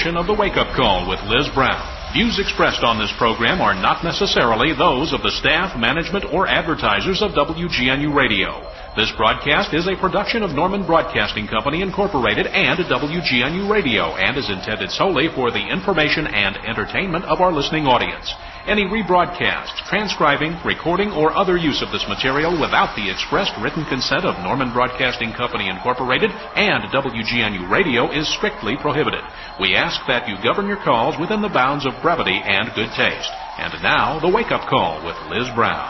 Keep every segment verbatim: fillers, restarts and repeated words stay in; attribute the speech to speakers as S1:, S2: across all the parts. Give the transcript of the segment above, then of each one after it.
S1: edition of the Wake Up Call with Liz Brown. Views expressed on this program are not necessarily those of the staff, management, or advertisers of W G N U Radio. This broadcast is a production of Norman Broadcasting Company, Incorporated, and W G N U Radio, and is intended solely for the information and entertainment of our listening audience. Any rebroadcast, transcribing, recording, or other use of this material without the expressed written consent of Norman Broadcasting Company, Incorporated, and W G N U Radio is strictly prohibited. We ask that you govern your calls within the bounds of brevity and good taste. And now, the Wake Up Call with Liz Brown.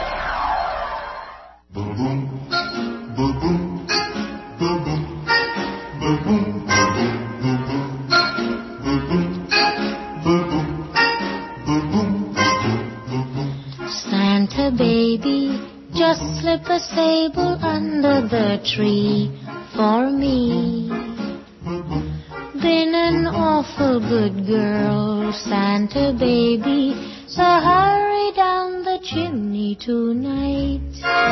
S2: Boom, boom, boom, boom, boom, boom, boom, boom.
S3: Santa baby, just slip a sable under the tree for me. Been an awful good girl, Santa baby, so hurry down the chimney tonight.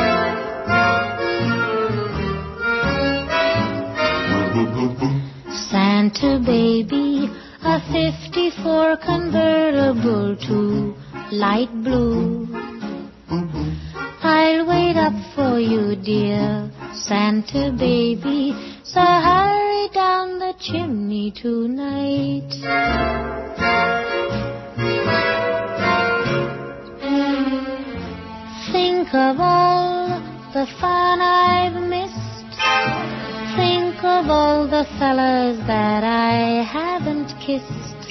S3: Santa baby, a fifty-four convertible to light blue. I'll wait up for you, dear Santa baby, so hurry down the chimney tonight. Think of all the fun I've missed. Think of all the fellas that I haven't kissed.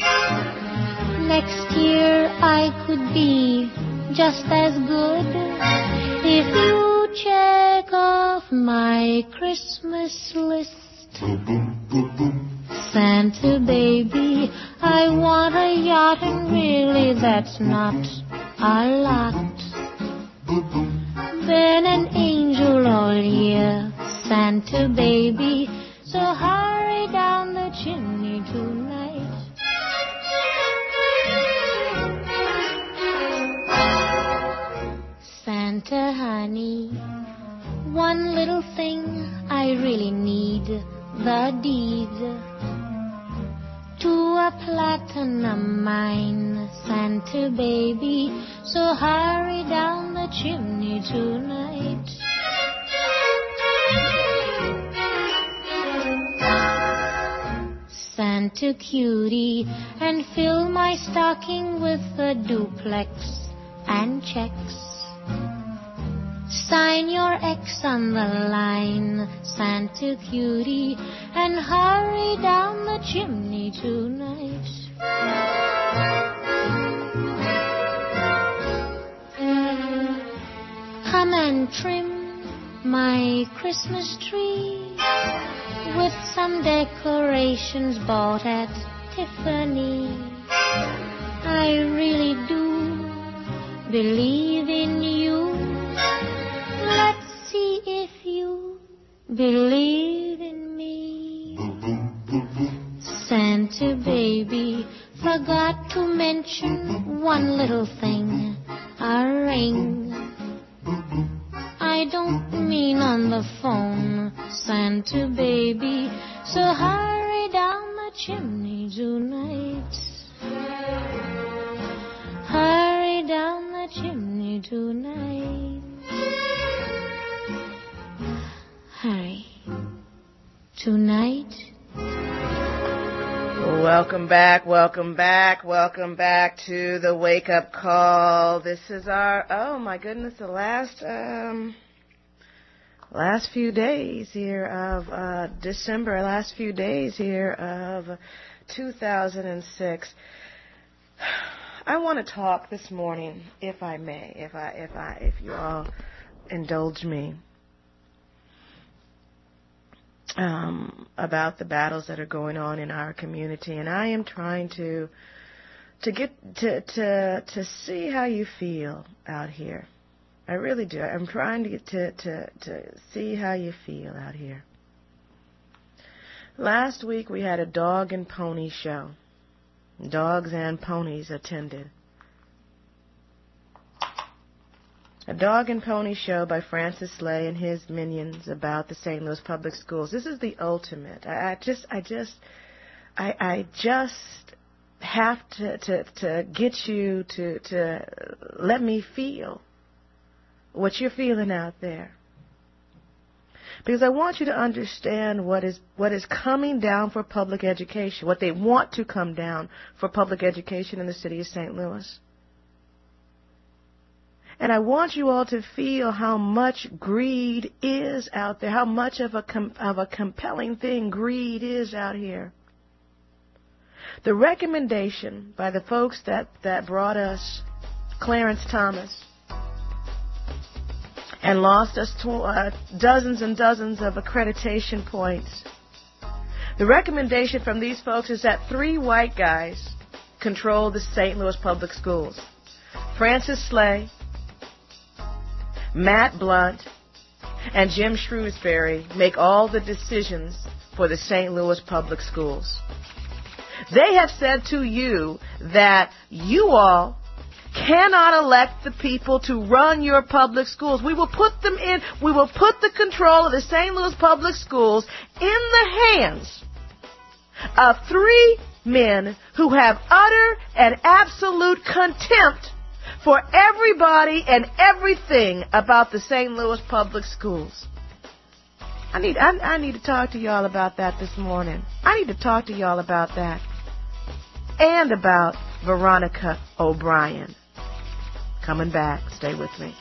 S3: Next year I could be just as good if you check off my Christmas list. Santa baby, I want a yacht, and really that's not a lot. Been an angel all year, Santa baby, so hurry down the chimney tonight. Santa honey, one little thing I really need, the deed to a platinum mine, Santa baby, so hurry down the chimney tonight. Santa cutie, and fill my stocking with a duplex and checks. Sign your X on the line, Santa cutie, and hurry down the chimney tonight. Come and trim my Christmas tree with some decorations bought at Tiffany. I really do believe in you. Let's see if you believe in me. Santa baby, forgot to mention one little thing, a ring. I don't mean on the phone, Santa baby, so hurry down the chimney tonight. Hurry down the chimney tonight. Hurry. Tonight.
S4: Welcome back, welcome back, welcome back to the Wake Up Call. This is our, oh my goodness, the last, um, last few days here of, uh, December, last few days here of two thousand six. I want to talk this morning, if I may, if I, if I, if you all indulge me, um, about the battles that are going on in our community, and I am trying to, to get to, to, to see how you feel out here. I really do. I'm trying to get to, to, to see how you feel out here. Last week we had a dog and pony show. Dogs and ponies attended. A dog and pony show by Francis Slay and his minions about the Saint Louis public schools. This is the ultimate. I, I just, I just, I, I just have to, to, to get you to, to let me feel what you're feeling out there. Because I want you to understand what is what is coming down for public education, what they want to come down for public education in the city of Saint Louis. And I want you all to feel how much greed is out there, how much of a com- of a compelling thing greed is out here. The recommendation by the folks that, that brought us Clarence Thomas and lost us to, uh, dozens and dozens of accreditation points. The recommendation from these folks is that three white guys control the Saint Louis public schools. Francis Slay, Matt Blunt, and Jim Shrewsbury make all the decisions for the Saint Louis public schools. They have said to you that you all cannot elect the people to run your public schools. We will put them in, we will put the control of the Saint Louis public schools in the hands of three men who have utter and absolute contempt for everybody and everything about the Saint Louis public schools. I need, I, I need to talk to y'all about that this morning. I need to talk to y'all about that. And about Veronica O'Brien. Coming back. Stay with me.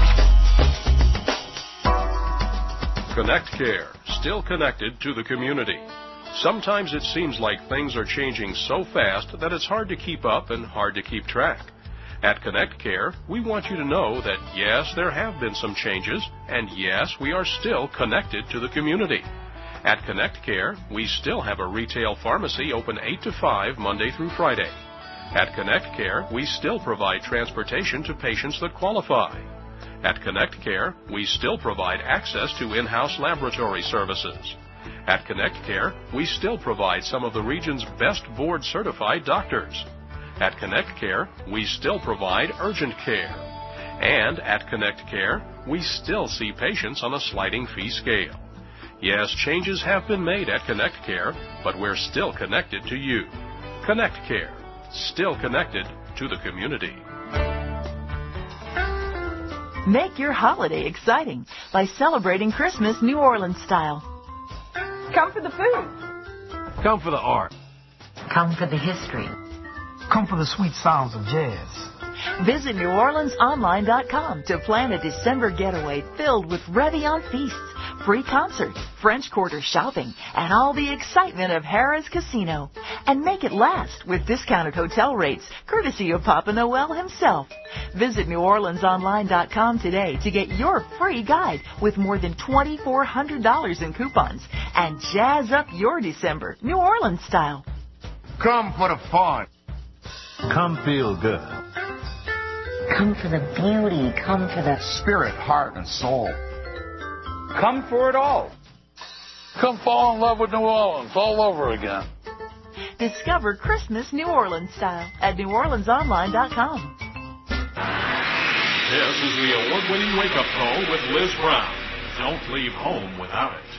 S5: Connect Care, still connected to the community. Sometimes it seems like things are changing so fast that it's hard to keep up and hard to keep track. At Connect Care, we want you to know that yes, there have been some changes, and yes, we are still connected to the community. At Connect Care, we still have a retail pharmacy open eight to five Monday through Friday. At Connect Care, we still provide transportation to patients that qualify. At Connect Care, we still provide access to in-house laboratory services. At Connect Care, we still provide some of the region's best board-certified doctors. At Connect Care, we still provide urgent care. And at Connect Care, we still see patients on a sliding fee scale. Yes, changes have been made at Connect Care, but we're still connected to you. Connect Care, still connected to the community.
S6: Make your holiday exciting by celebrating Christmas New Orleans style.
S7: Come for the food.
S8: Come for the art.
S9: Come for the history.
S10: Come for the sweet sounds of jazz.
S6: Visit New Orleans Online dot com to plan a December getaway filled with Réveillon feasts, free concerts, French Quarter shopping, and all the excitement of Harrah's Casino. And make it last with discounted hotel rates, courtesy of Papa Noel himself. Visit New Orleans Online dot com today to get your free guide with more than two thousand four hundred dollars in coupons and jazz up your December New Orleans style.
S8: Come for the fun. Come feel good.
S9: Come for the beauty. Come for the
S8: spirit, heart, and soul.
S7: Come for it all.
S8: Come fall in love with New Orleans all over again.
S6: Discover Christmas New Orleans style at New Orleans Online dot com.
S1: This is the award-winning wake-up call with Liz Brown. Don't leave home without it.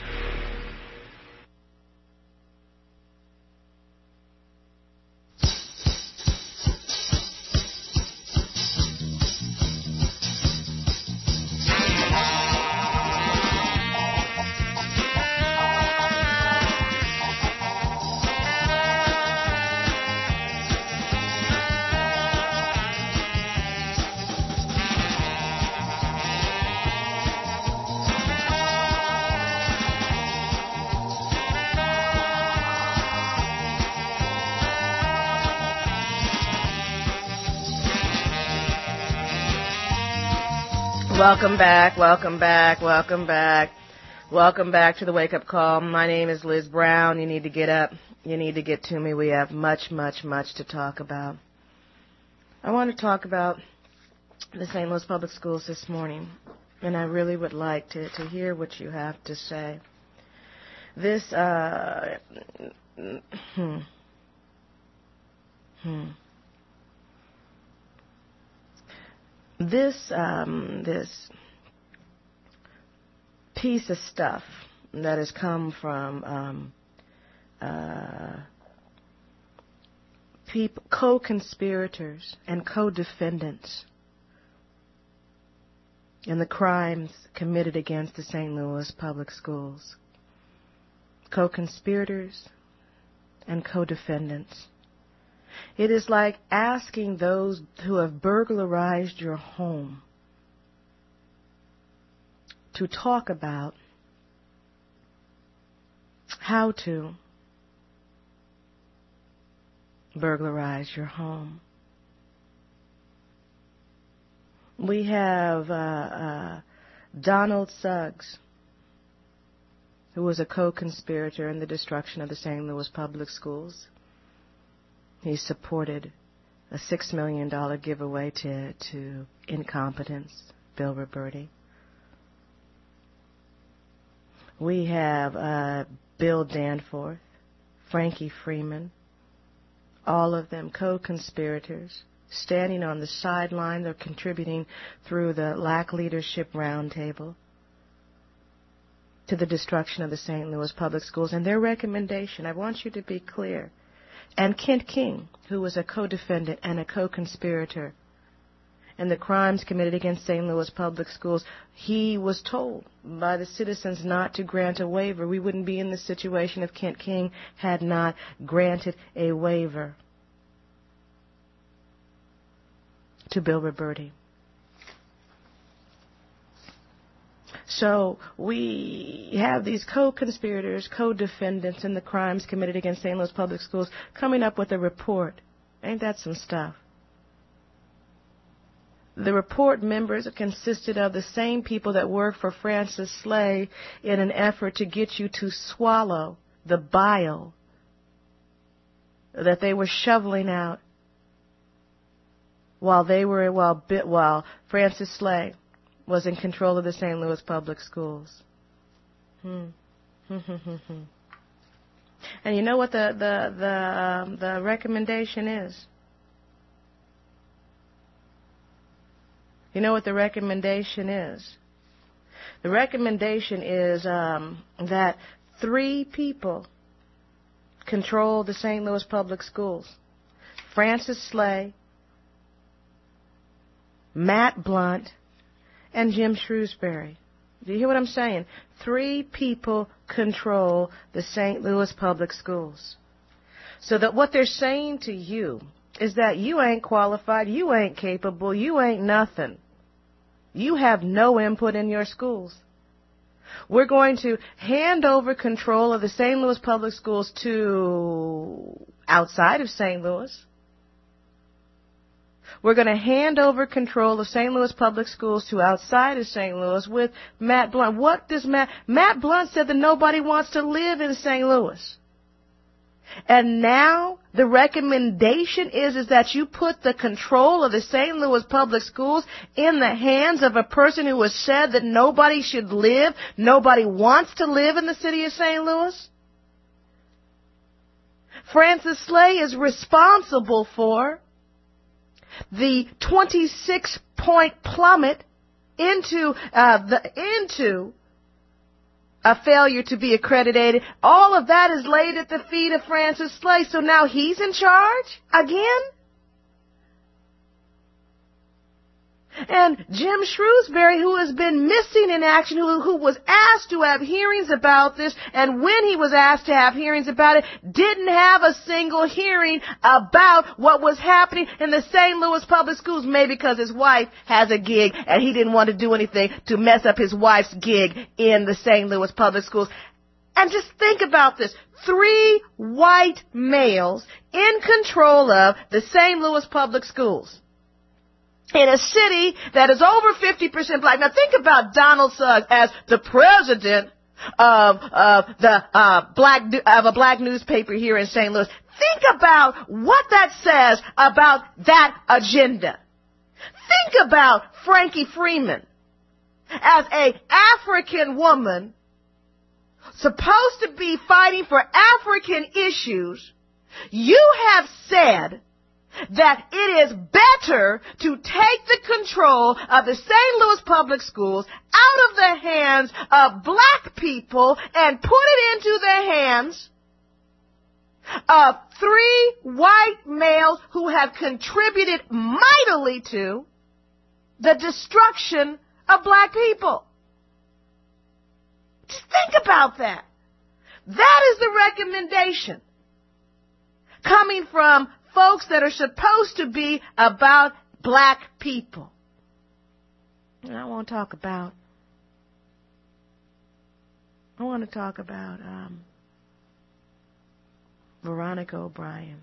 S4: Welcome back, welcome back, welcome back. Welcome back to the Wake Up Call. My name is Liz Brown. You need to get up. You need to get to me. We have much, much, much to talk about. I want to talk about the Saint Louis Public Schools this morning, and I really would like to, to hear what you have to say. This, uh, hmm, hmm. This, um, this piece of stuff that has come from um, uh, people, co-conspirators and co-defendants in the crimes committed against the Saint Louis public schools. Co-conspirators and co-defendants. It is like asking those who have burglarized your home to talk about how to burglarize your home. We have uh, uh, Donald Suggs, who was a co-conspirator in the destruction of the Saint Louis public schools. He supported a six million dollars giveaway to, to incompetence, Bill Roberti. We have uh, Bill Danforth, Frankie Freeman, all of them co-conspirators, standing on the sideline. They're contributing through the Lack Leadership Roundtable to the destruction of the Saint Louis public schools. And their recommendation, I want you to be clear, and Kent King, who was a co-defendant and a co-conspirator in the crimes committed against Saint Louis public schools, he was told by the citizens not to grant a waiver. We wouldn't be in this situation if Kent King had not granted a waiver to Bill Roberti. So we have these co-conspirators, co-defendants in the crimes committed against Saint Louis public schools coming up with a report. Ain't that some stuff? The report members consisted of the same people that worked for Francis Slay in an effort to get you to swallow the bile that they were shoveling out while they were while while Francis Slay was in control of the Saint Louis public schools. Hmm. And you know what the the the um, the recommendation is? You know what the recommendation is? The recommendation is um, that three people control the Saint Louis public schools: Francis Slay, Matt Blunt, and Jim Shrewsbury. Do you hear what I'm saying? Three people control the Saint Louis public schools. So that what they're saying to you is that you ain't qualified, you ain't capable, you ain't nothing. You have no input in your schools. We're going to hand over control of the Saint Louis public schools to outside of Saint Louis. We're going to hand over control of Saint Louis public schools to outside of Saint Louis with Matt Blunt. What does Matt... Matt Blunt said that nobody wants to live in Saint Louis. And now the recommendation is, is that you put the control of the Saint Louis public schools in the hands of a person who has said that nobody should live, nobody wants to live in the city of Saint Louis. Francis Slay is responsible for the twenty-six point plummet into uh, the into a failure to be accredited. All of that is laid at the feet of Francis Slay. So now he's in charge again? And Jim Shrewsbury, who has been missing in action, who, who was asked to have hearings about this, and when he was asked to have hearings about it, didn't have a single hearing about what was happening in the Saint Louis public schools, maybe because his wife has a gig and he didn't want to do anything to mess up his wife's gig in the Saint Louis public schools. And just think about this. Three white males in control of the Saint Louis public schools in a city that is over fifty percent black. Now think about Donald Suggs as the president of, of the uh, black of a black newspaper here in Saint Louis. Think about what that says about that agenda. Think about Frankie Freeman as a African woman supposed to be fighting for African issues. You have said that it is better to take the control of the Saint Louis public schools out of the hands of black people and put it into the hands of three white males who have contributed mightily to the destruction of black people. Just think about that. That is the recommendation coming from folks that are supposed to be about black people. And I want to talk about, I want to talk about um, Veronica O'Brien.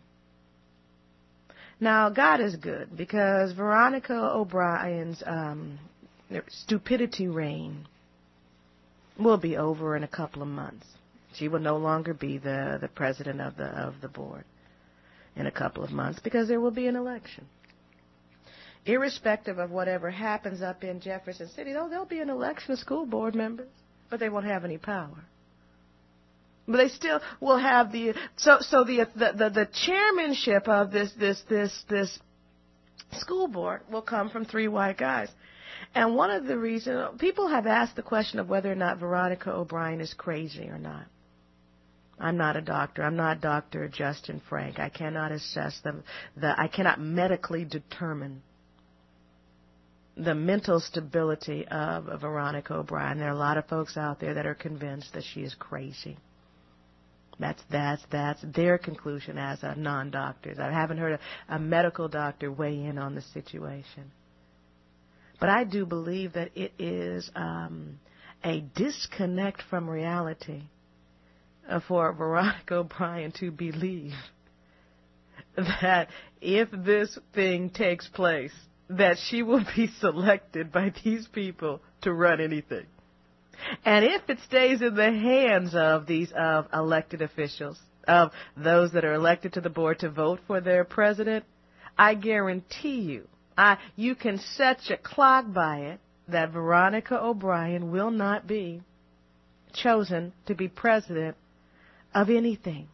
S4: Now, God is good because Veronica O'Brien's um, stupidity reign will be over in a couple of months. She will no longer be the, the president of the of the board in a couple of months because there will be an election. Irrespective of whatever happens up in Jefferson City, though, there'll be an election of school board members, but they won't have any power. But they still will have the so so the the the, the chairmanship of this this this this school board will come from three white guys. And one of the reasons people have asked the question of whether or not Veronica O'Brien is crazy or not. I'm not a doctor. I'm not Doctor Justin Frank. I cannot assess the the I cannot medically determine the mental stability of, of Veronica O'Brien. There are a lot of folks out there that are convinced that she is crazy. That's that's that's their conclusion as a non-doctors. I haven't heard a, a medical doctor weigh in on the situation. But I do believe that it is um, a disconnect from reality uh, for Veronica O'Brien to believe that if this thing takes place, that she will be selected by these people to run anything. And if it stays in the hands of these of elected officials, of those that are elected to the board to vote for their president, I guarantee you, I, you can set your clock by it that Veronica O'Brien will not be chosen to be president of anything.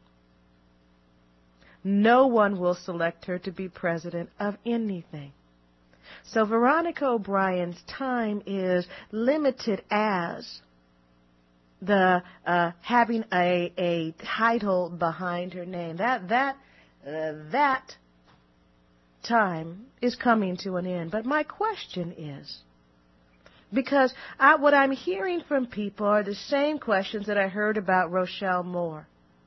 S4: No one will select her to be president of anything. So Veronica O'Brien's time is limited as the uh, having a, a title behind her name. That that uh, that time is coming to an end. But my question is, because I, what I'm hearing from people are the same questions that I heard about Rochelle Moore.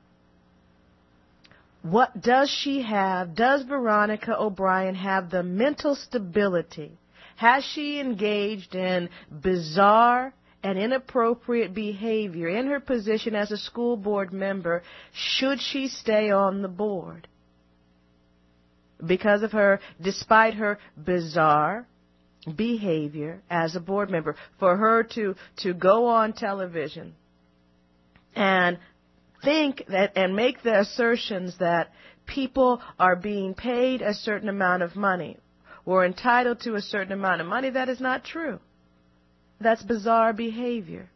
S4: What does she have? Does Veronica O'Brien have the mental stability? Has she engaged in bizarre and inappropriate behavior in her position as a school board member? Should she stay on the board? Because of her, despite her bizarre behavior as a board member, for her to, to go on television and think that and make the assertions that people are being paid a certain amount of money or entitled to a certain amount of money, that is not true. That's bizarre behavior.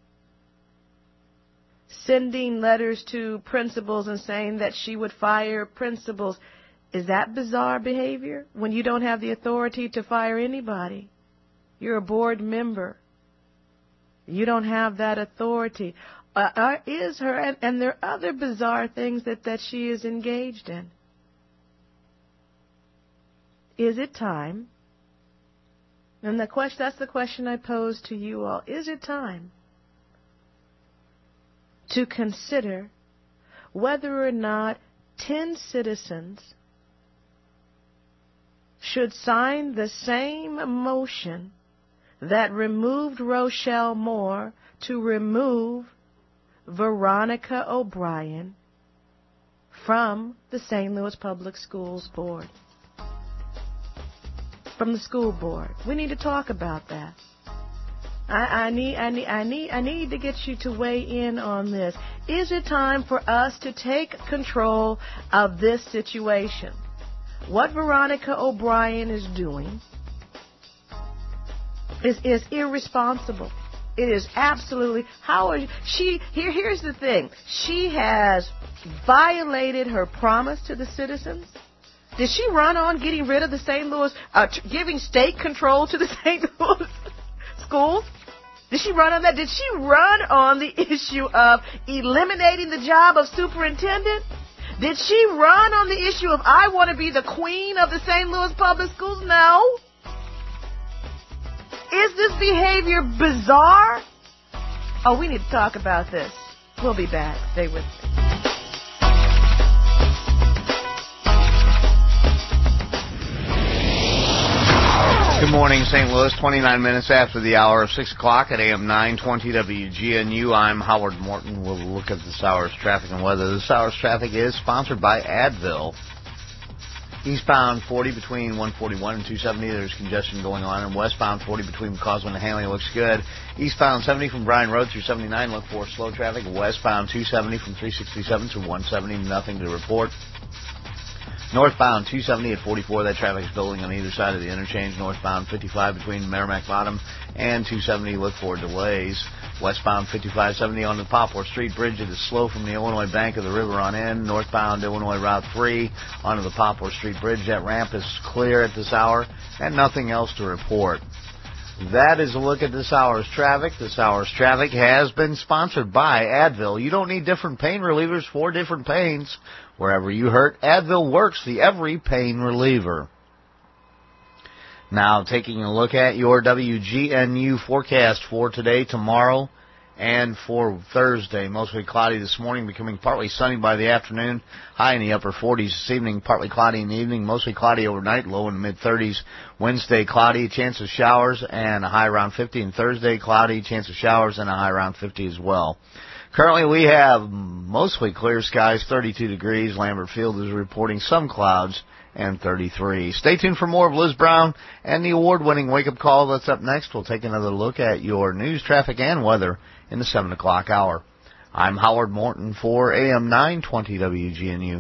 S4: Sending letters to principals and saying that she would fire principals, is that bizarre behavior when you don't have the authority to fire anybody? You're a board member. You don't have that authority. Uh, is her, and, and there are other bizarre things that, that she is engaged in. Is it time? And the question, that's the question I pose to you all. Is it time to consider whether or not ten citizens should sign the same motion that removed Rochelle Moore to remove Veronica O'Brien from the Saint Louis Public Schools Board, from the school board? We need to talk about that. I, I need, I need, I need, I need to get you to weigh in on this. Is it time for us to take control of this situation? What Veronica O'Brien is doing is is irresponsible. It is absolutely, how are you, she, here, here's the thing. She has violated her promise to the citizens. Did she run on getting rid of the Saint Louis, uh, t- giving state control to the Saint Louis schools? Did she run on that? Did she run on the issue of eliminating the job of superintendent? Did she run on the issue of I want to be the queen of the Saint Louis public schools? No. Is this behavior bizarre? Oh, we need to talk about this. We'll be back. Stay with me.
S8: Good morning, Saint Louis. twenty-nine minutes after the hour of six o'clock at A M nine twenty W G N U. I'm Howard Morton. We'll look at this hour's traffic and weather. This hour's traffic is sponsored by Advil. Eastbound forty between one forty-one and two seventy. There's congestion going on. And westbound forty between Causeway and Hanley looks good. Eastbound seventy from Bryan Road through seventy-nine. Look for slow traffic. Westbound two seventy from three sixty-seven through one seventy. Nothing to report. Northbound two seventy at forty-four. That traffic is building on either side of the interchange. Northbound fifty-five between Merrimack Bottom and two seventy. Look for delays. Westbound fifty-five seventy on the Poplar Street Bridge. It is slow from the Illinois bank of the river on in. Northbound Illinois Route three onto the Poplar Street Bridge. That ramp is clear at this hour, and nothing else to report. That is a look at this hour's traffic. This hour's traffic has been sponsored by Advil. You don't need different pain relievers for different pains. Wherever you hurt, Advil works, the every pain reliever. Now, taking a look at your W G N U forecast for today, tomorrow, and for Thursday. Mostly cloudy this morning, becoming partly sunny by the afternoon. High in the upper forties this evening, partly cloudy in the evening. Mostly cloudy overnight, low in the mid-thirties. Wednesday, cloudy, chance of showers, and a high around fifty. And Thursday, cloudy, chance of showers, and a high around fifty as well. Currently, we have mostly clear skies, thirty-two degrees. Lambert Field is reporting some clouds, and thirty-three. Stay tuned for more of Liz Brown and the award-winning wake-up call. That's up next. We'll take another look at your news, traffic, and weather in the seven o'clock hour. I'm Howard Morton for A M nine twenty W G N U.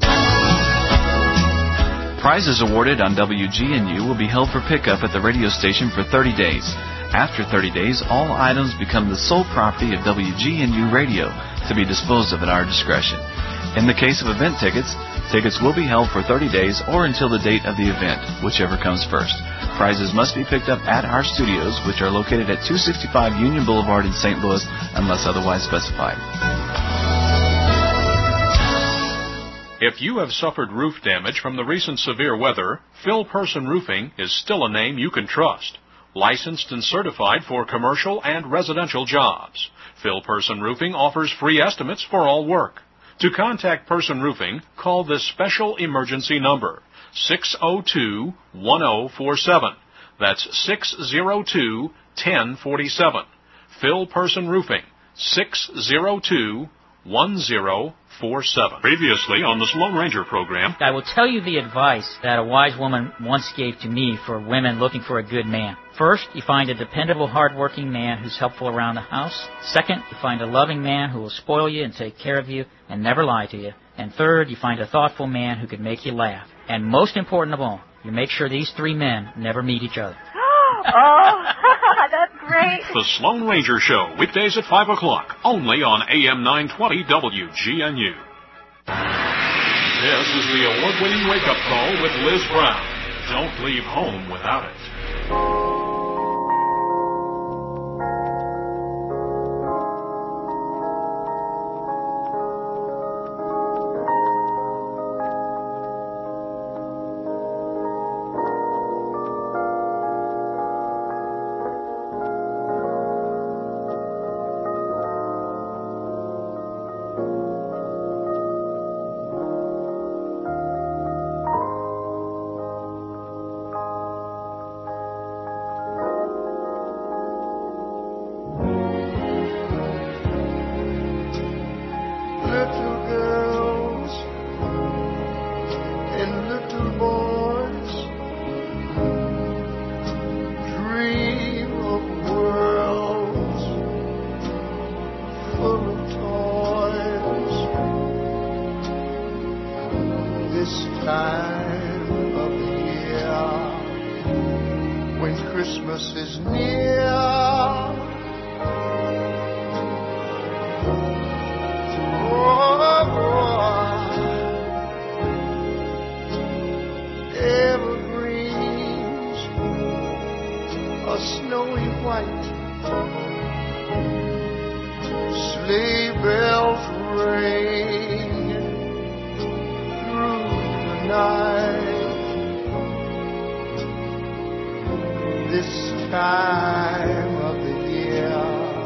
S11: Prizes awarded on W G N U will be held for pickup at the radio station for thirty days. After thirty days, all items become the sole property of W G N U Radio to be disposed of at our discretion. In the case of event tickets, tickets will be held for thirty days or until the date of the event, whichever comes first. Prizes must be picked up at our studios, which are located at two sixty-five Union Boulevard in Saint Louis, unless otherwise specified.
S1: If you have suffered roof damage from the recent severe weather, Phil Person Roofing is still a name you can trust. Licensed and certified for commercial and residential jobs, Phil Person Roofing offers free estimates for all work. To contact Person Roofing, call this special emergency number, six oh two, one oh four seven. That's six oh two, one oh four seven. Phil Person Roofing, six oh two, one oh four seven. Previously on the Sloan Ranger program,
S12: I will tell you the advice that a wise woman once gave to me for women looking for a good man. First, you find a dependable, hard-working man who's helpful around the house. Second, you find a loving man who will spoil you and take care of you and never lie to you. And third, you find a thoughtful man who can make you laugh. And most important of all, you make sure these three men never meet each other.
S13: Oh, that's great.
S1: The Sloan Ranger Show, weekdays at five o'clock, only on A M nine twenty W G N U. This is the award-winning wake-up call with Liz Brown. Don't leave home without it.
S2: this time of the year,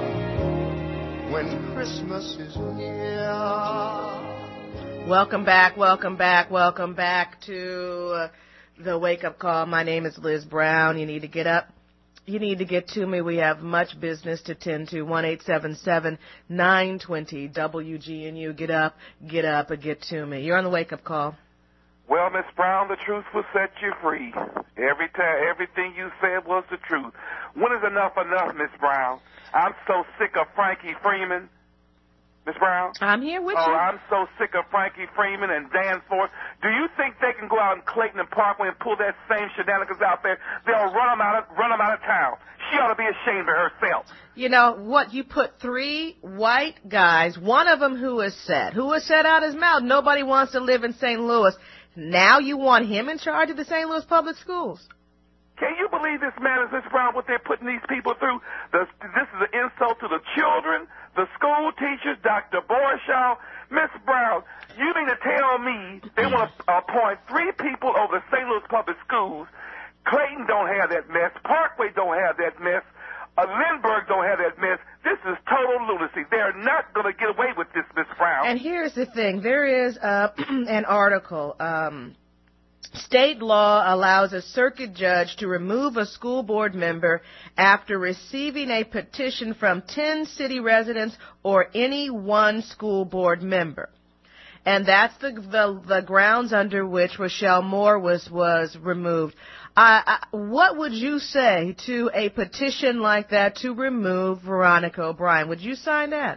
S2: when Christmas is near.
S4: Welcome back, welcome back, welcome back to uh, the wake-up call. My name is Liz Brown. You need to get up. You need to get to me. We have much business to tend to. one eight seven seven, nine two zero, W G N U. Get up, get up, and get to me. You're on the wake-up call.
S14: Well, Miss Brown, the truth will set you free. Every time, everything you said was the truth. When is enough enough, Miss Brown? I'm so sick of Frankie Freeman. Miss Brown?
S4: I'm here with
S14: oh,
S4: you.
S14: Oh, I'm so sick of Frankie Freeman and Danforth. Do you think they can go out in Clayton and Parkway and pull that same shenanigans out there? They'll run them out of, run them out of town. She ought to be ashamed of herself.
S4: You know what? You put three white guys, one of them who has said, who has said out his mouth, nobody wants to live in Saint Louis. Now you want him in charge of the Saint Louis public schools.
S14: Can you believe this man is Miss Brown, what they're putting these people through? The, this is an insult to the children, the school teachers, Doctor Borshaw. Miss Brown, you mean to tell me they want to appoint three people over the Saint Louis public schools? Clayton don't have that mess. Parkway don't have that mess. Uh, Lindbergh don't have that mess. This is total lunacy. They're not going to get away with this, Miss Brown.
S4: And here's the thing. There is uh, an article. Um, State law allows a circuit judge to remove a school board member after receiving a petition from ten city residents or any one school board member. And that's the the, the grounds under which Rochelle Moore was, was removed. Uh, what would you say to a petition like that to remove Veronica O'Brien? Would you sign that?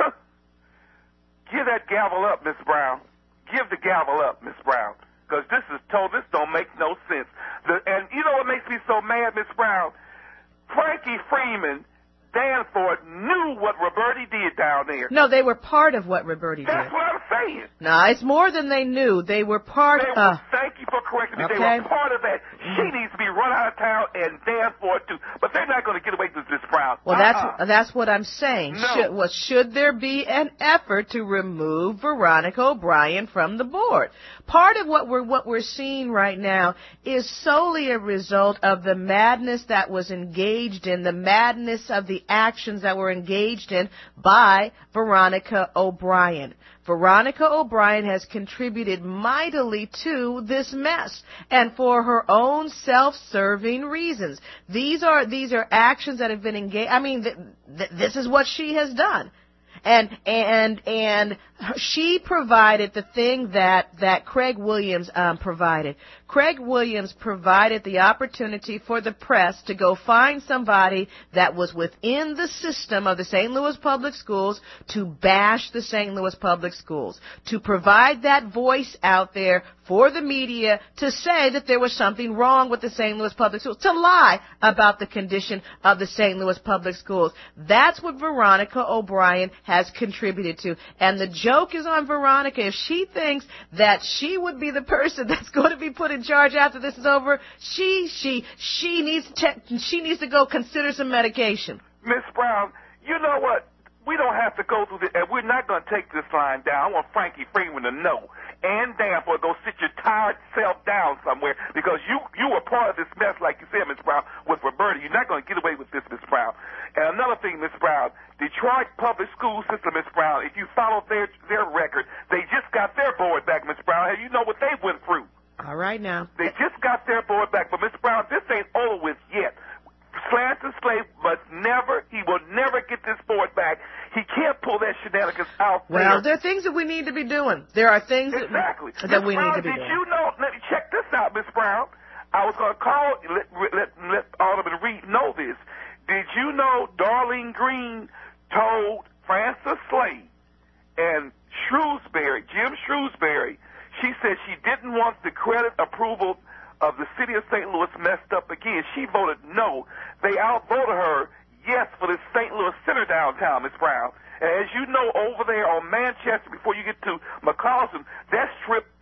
S14: Give that gavel up, Miss Brown. Give the gavel up, Miss Brown. Because this is told, this don't make no sense. The, and you know what makes me so mad, Miss Brown? Frankie Freeman, Danforth knew what Roberti did down there.
S4: No, they were part of what Roberti did.
S14: That's what I'm saying.
S4: No, it's more than they knew. They were part
S14: they
S4: of...
S14: Were, thank you for correcting me.
S4: Okay.
S14: They were part of that. She needs to be run out of town, and Danforth too. But they're not going to get away with this, Brown.
S4: Well,
S14: uh-uh.
S4: that's that's what I'm saying.
S14: No.
S4: Should, well, should there be an effort to remove Veronica O'Brien from the board? Part of what we're what we're seeing right now is solely a result of the madness that was engaged in, the madness of the actions that were engaged in by Veronica O'Brien. Veronica O'Brien has contributed mightily to this mess, and for her own self-serving reasons. These are these are actions that have been engaged. I mean, th- th- this is what she has done. And and and she provided the thing that that Craig Williams um, provided. Craig Williams provided the opportunity for the press to go find somebody that was within the system of the Saint Louis Public Schools to bash the Saint Louis Public Schools, to provide that voice out there for the media to say that there was something wrong with the Saint Louis Public Schools, to lie about the condition of the Saint Louis Public Schools. That's what Veronica O'Brien has contributed to. And the joke is on Veronica. If she thinks that she would be the person that's going to be put in charge after this is over, she she she needs to check, she needs to go consider some medication.
S14: Miss Brown, you know what? We don't have to go through this, and we're not going to take this line down. I want Frankie Freeman to know. And Danforth, go sit your tired self down somewhere, because you you were part of this mess, like you said, Miss Brown, with Roberta. You're not going to get away with this, Miss Brown. And another thing, Miss Brown, Detroit public school system, Miss Brown, if you follow their their record, they just got their board back, Miss Brown. And you know what they went through.
S4: All right now.
S14: They just got their board back. But, Miss Brown, this ain't over with yet. Slants and Slave must never, he will never get this board back. He can't pull that shenanigans out there.
S4: Well, there are things that we need to be doing. There are things
S14: exactly.
S4: that, that we
S14: Brown,
S4: need to be
S14: did
S4: doing.
S14: Did you know, let me check this out, Miss Brown. I was going to call, let, let, let Alderman Reed know this. Did you know Darlene Green told Francis Slade and Shrewsbury, Jim Shrewsbury, she said she didn't want the credit approval of the city of Saint Louis messed up again. She voted no. They outvoted her yes for the Saint Louis Center downtown, Miss Brown. And as you know, over there on Manchester, before you get to McCausland, that strip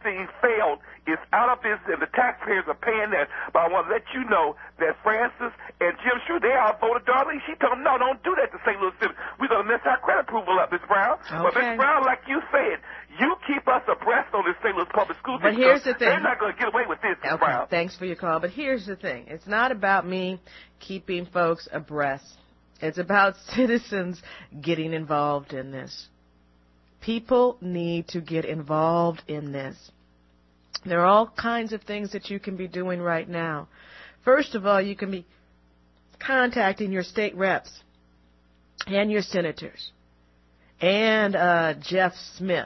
S14: thing failed. It's out of this, and the taxpayers are paying that. But I want to let you know that Francis and Jim Shrew, they outvoted Darlene. She told them, no, don't do that to Saint Louis City. We're going to mess our credit approval up, Miz Brown.
S4: Okay.
S14: But Miz Brown, like you said, you keep us abreast on this Saint Louis public school.
S4: But here's the thing.
S14: They're not going to get away with this, Miz
S4: Okay,
S14: Brown.
S4: thanks for your call. But here's the thing. It's not about me keeping folks abreast. It's about citizens getting involved in this. People need to get involved in this. There are all kinds of things that you can be doing right now. First of all, you can be contacting your state reps and your senators and uh, Jeff Smith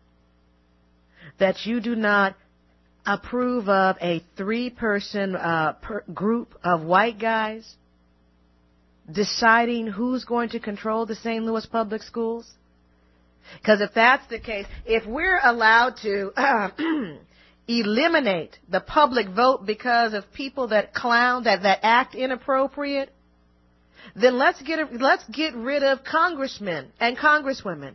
S4: that you do not approve of a three-person uh, per group of white guys deciding who's going to control the Saint Louis public schools. Because if that's the case, if we're allowed to uh, eliminate the public vote because of people that clown, that, that act inappropriate, then let's get let's get rid of congressmen and congresswomen.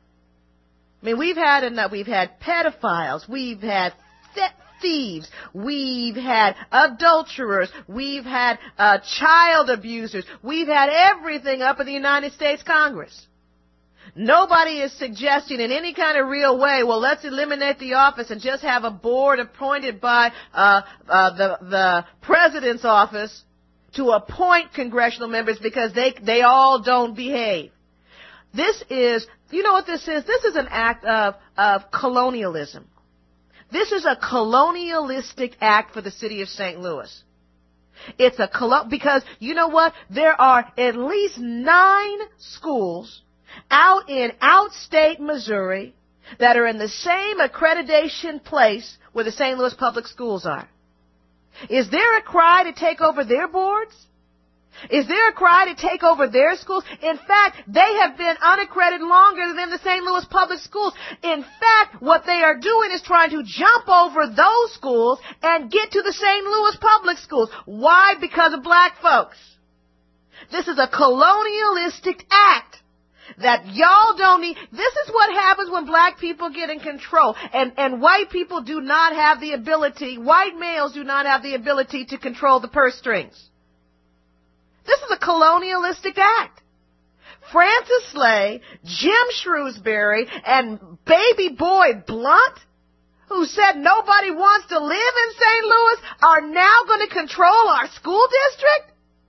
S4: I mean, we've had enough. We've had pedophiles. We've had thieves. We've had adulterers. We've had uh, child abusers. We've had everything up in the United States Congress. Nobody is suggesting in any kind of real way, well, let's eliminate the office and just have a board appointed by uh, uh, the, the president's office to appoint congressional members because they, they all don't behave. This is, you know what this is? This is an act of, of colonialism. This is a colonialistic act for the city of Saint Louis. It's a, colo- because you know what? There are at least nine schools out in outstate Missouri that are in the same accreditation place where the Saint Louis public schools are. Is there a cry to take over their boards? Is there a cry to take over their schools? In fact, they have been unaccredited longer than the Saint Louis public schools. In fact, what they are doing is trying to jump over those schools and get to the Saint Louis public schools. Why? Because of black folks. This is a colonialistic act that y'all don't need. This is what happens when black people get in control. And, and white people do not have the ability, white males do not have the ability to control the purse strings. This is a colonialistic act. Francis Slay, Jim Shrewsbury, and baby boy Blunt, who said nobody wants to live in Saint Louis, are now going to control our school district?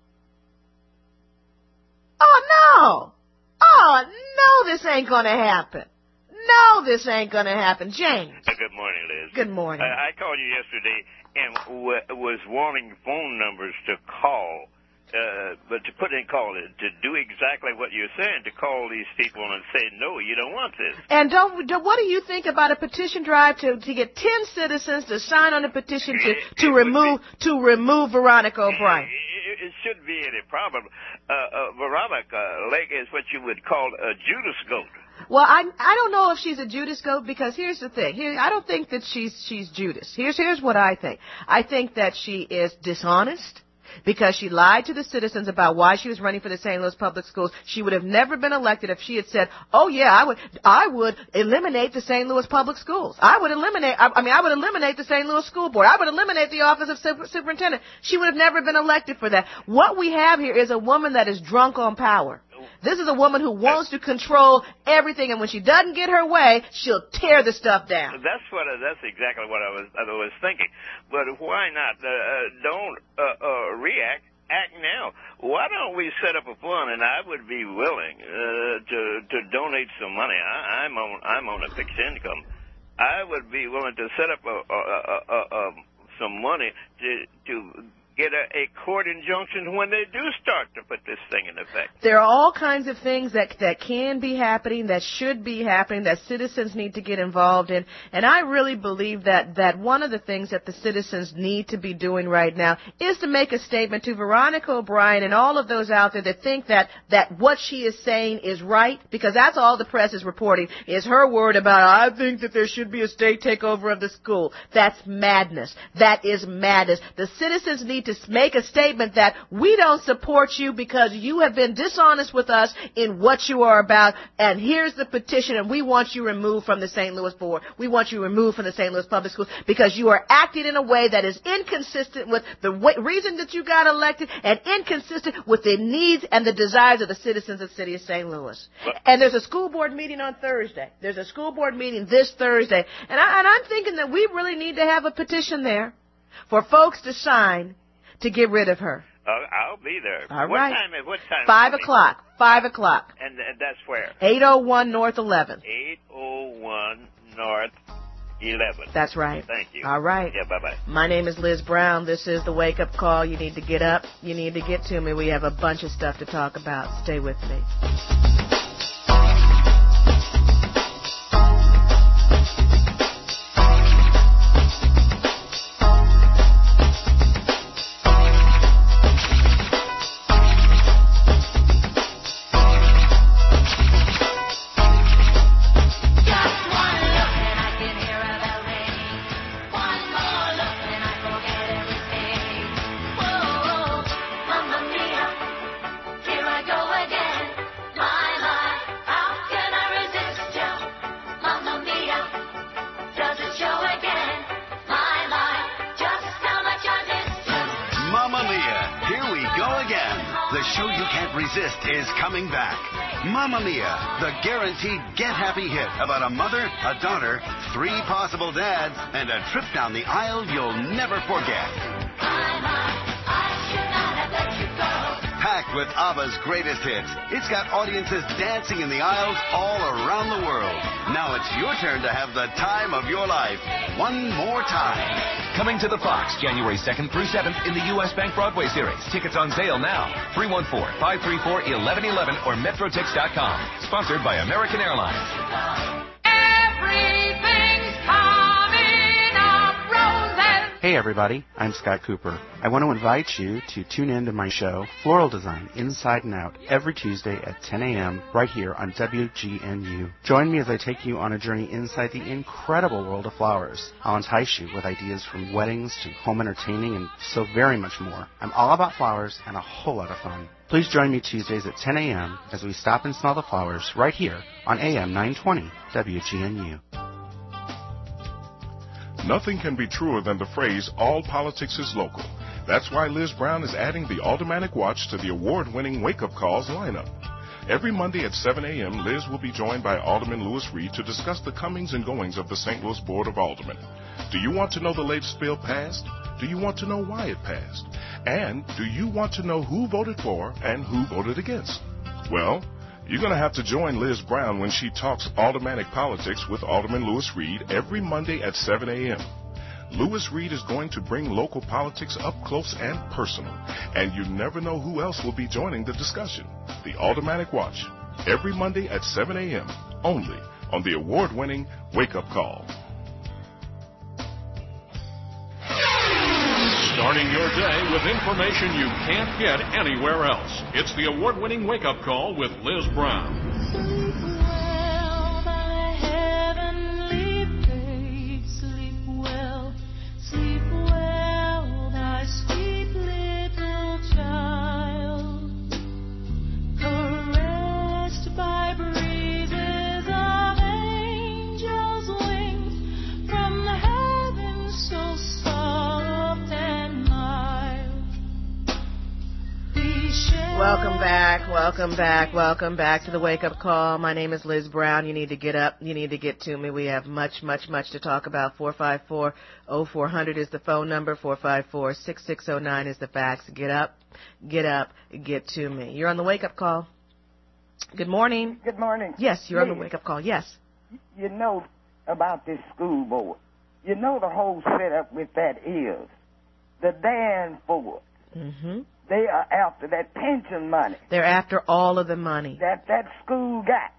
S4: Oh, no. Oh, no, this ain't going to happen. No, this ain't going to happen. James.
S15: Uh, good morning, Liz.
S4: Good morning.
S15: Uh, I called you yesterday and w- was wanting phone numbers to call, uh, but to put in call it, to do exactly what you're saying, to call these people and say, no, you don't want this.
S4: And don't, do, what do you think about a petition drive to, to get ten citizens to sign on a petition to, to remove be, to remove Veronica O'Brien?
S15: It, it shouldn't be any problem. Uh, uh, Veronica Lake is what you would call a Judas goat.
S4: Well, I I don't know if she's a Judas goat because here's the thing. Here, I don't think that she's she's Judas. Here's here's what I think. I think that she is dishonest because she lied to the citizens about why she was running for the Saint Louis public schools. She would have never been elected if she had said, "Oh yeah, I would I would eliminate the Saint Louis public schools. I would eliminate I, I mean I would eliminate the Saint Louis school board. I would eliminate the office of super, superintendent." She would have never been elected for that. What we have here is a woman that is drunk on power. This is a woman who wants to control everything, and when she doesn't get her way, she'll tear the stuff down.
S15: That's what. That's exactly what I was. I was thinking. But why not? Uh, don't uh, uh, react. Act now. Why don't we set up a fund? And I would be willing uh, to to donate some money. I, I'm on. I'm on a fixed income. I would be willing to set up a, a, a, a, a, some money to to. get a, a court injunction when they do start to put this thing in effect.
S4: There are all kinds of things that that can be happening, that should be happening, that citizens need to get involved in. And I really believe that, that one of the things that the citizens need to be doing right now is to make a statement to Veronica O'Brien and all of those out there that think that, that what she is saying is right, because that's all the press is reporting, is her word about, I think that there should be a state takeover of the school. That's madness. That is madness. The citizens need need to make a statement that we don't support you because you have been dishonest with us in what you are about, and here's the petition, and we want you removed from the Saint Louis board. We want you removed from the Saint Louis Public Schools because you are acting in a way that is inconsistent with the way, reason that you got elected and inconsistent with the needs and the desires of the citizens of the city of Saint Louis. And there's a school board meeting on Thursday. There's a school board meeting this Thursday. And, I, and I'm thinking that we really need to have a petition there for folks to sign to get rid of her.
S15: Uh, I'll be there.
S4: All
S15: what
S4: right.
S15: Time, what time?
S4: Five o'clock. Five o'clock.
S15: And, and that's where?
S4: eight oh one North eleventh.
S15: eight oh one North eleventh.
S4: That's right.
S15: Thank you.
S4: All right.
S15: Yeah, bye-bye.
S4: My name is Liz Brown. This is the Wake Up Call. You need to get up. You need to get to me. We have a bunch of stuff to talk about. Stay with me.
S16: Mamma Mia, the guaranteed get-happy hit about a mother, a daughter, three possible dads, and a trip down the aisle you'll never forget. Packed with ABBA's greatest hits, it's got audiences dancing in the aisles all around the world. Now it's your turn to have the time of your life. One more time.
S17: Coming to the Fox, January second through seventh in the U S Bank Broadway series. Tickets on sale now. three one four, five three four, one one one one or Metrotix dot com. Sponsored by American Airlines.
S18: Everything's coming up roses.
S19: Hey everybody, I'm Scott Cooper. I want to invite you to tune in to my show, Floral Design, Inside and Out, every Tuesday at ten a.m. right here on W G N U. Join me as I take you on a journey inside the incredible world of flowers. I'll entice you with ideas from weddings to home entertaining and so very much more. I'm all about flowers and a whole lot of fun. Please join me Tuesdays at ten a.m. as we stop and smell the flowers right here on A M nine twenty W G N U.
S5: Nothing can be truer than the phrase, all politics is local. That's why Liz Brown is adding the Aldermanic Watch to the award-winning Wake Up Calls lineup. Every Monday at seven a.m., Liz will be joined by Alderman Lewis Reed to discuss the comings and goings of the Saint Louis Board of Aldermen. Do you want to know the latest bill passed? Do you want to know why it passed? And do you want to know who voted for and who voted against? Well, you're going to have to join Liz Brown when she talks aldermanic politics with Alderman Lewis Reed every Monday at seven a.m. Lewis Reed is going to bring local politics up close and personal, and you never know who else will be joining the discussion. The Aldermanic Watch, every Monday at seven a.m., only on the award-winning Wake Up Call.
S1: Starting your day with information you can't get anywhere else. It's the award-winning Wake Up Call with Liz Brown.
S4: Welcome back, welcome back, welcome back to the Wake Up Call. My name is Liz Brown. You need to get up. You need to get to me. We have much, much, much to talk about. four five four, oh four hundred is the phone number. four five four, six six oh nine is the fax. Get up, get up, get to me. You're on the Wake Up Call. Good morning.
S20: Good morning.
S4: Yes, you're
S20: Please.
S4: on the Wake Up Call. Yes.
S20: You know about this school board. You know the whole setup with that is the Danforth.
S4: Mm-hmm.
S20: They are after that pension money.
S4: They're after all of the money.
S20: That that school got.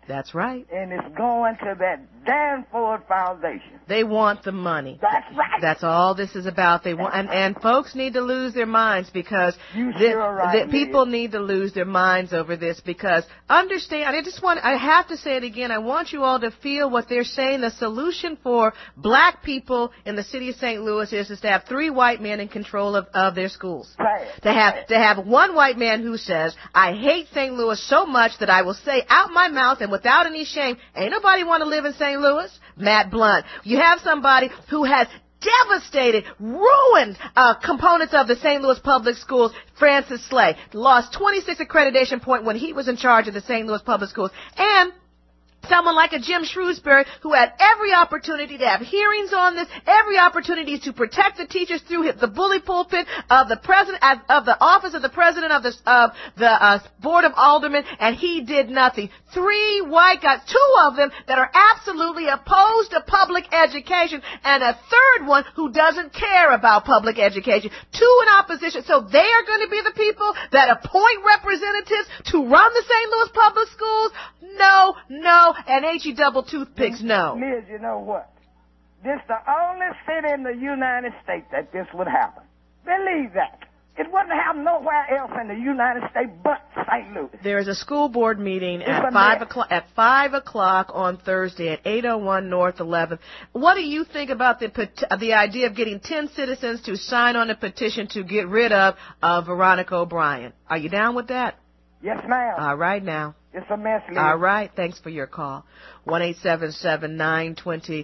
S4: That's right.
S20: And it's going to that Danforth Foundation.
S4: They want the money.
S20: That's right.
S4: That's all this is about. They want, and, and folks need to lose their minds because
S20: you
S4: the,
S20: sure right,
S4: the people need to lose their minds over this because understand, I just want, I have to say it again, I want you all to feel what they're saying. The solution for black people in the city of Saint Louis is, is to have three white men in control of, of their schools.
S20: Right.
S4: To have, to have one white man who says, I hate Saint Louis so much that I will say out my mouth and without any shame, ain't nobody want to live in Saint Louis. Matt Blunt. You have somebody who has devastated, ruined uh, components of the Saint Louis Public Schools, Francis Slay. Lost twenty-six accreditation points when he was in charge of the Saint Louis Public Schools. And someone like a Jim Shrewsbury who had every opportunity to have hearings on this, every opportunity to protect the teachers through the bully pulpit of the president, of the office of the president of the, of the uh, board of aldermen, and he did nothing. Three white guys, two of them that are absolutely opposed to public education, and a third one who doesn't care about public education. Two in opposition. So they are going to be the people that appoint representatives to run the Saint Louis Public Schools? No, no, and H E double toothpicks, no.
S20: Liz, you know what? This the only city in the United States that this would happen. Believe that. It wouldn't happen nowhere else in the United States but Saint Louis.
S4: There is a school board meeting
S20: It's
S4: at
S20: a
S4: five
S20: mess.
S4: o'clock at five o'clock on Thursday at eight oh one North eleventh. What do you think about the pet- the idea of getting ten citizens to sign on a petition to get rid of uh, Veronica O'Brien? Are you down with that?
S20: Yes, ma'am.
S4: All right now.
S20: It's a mess, Liz.
S4: All right. Thanks for your call. one eight seven seven nine two zero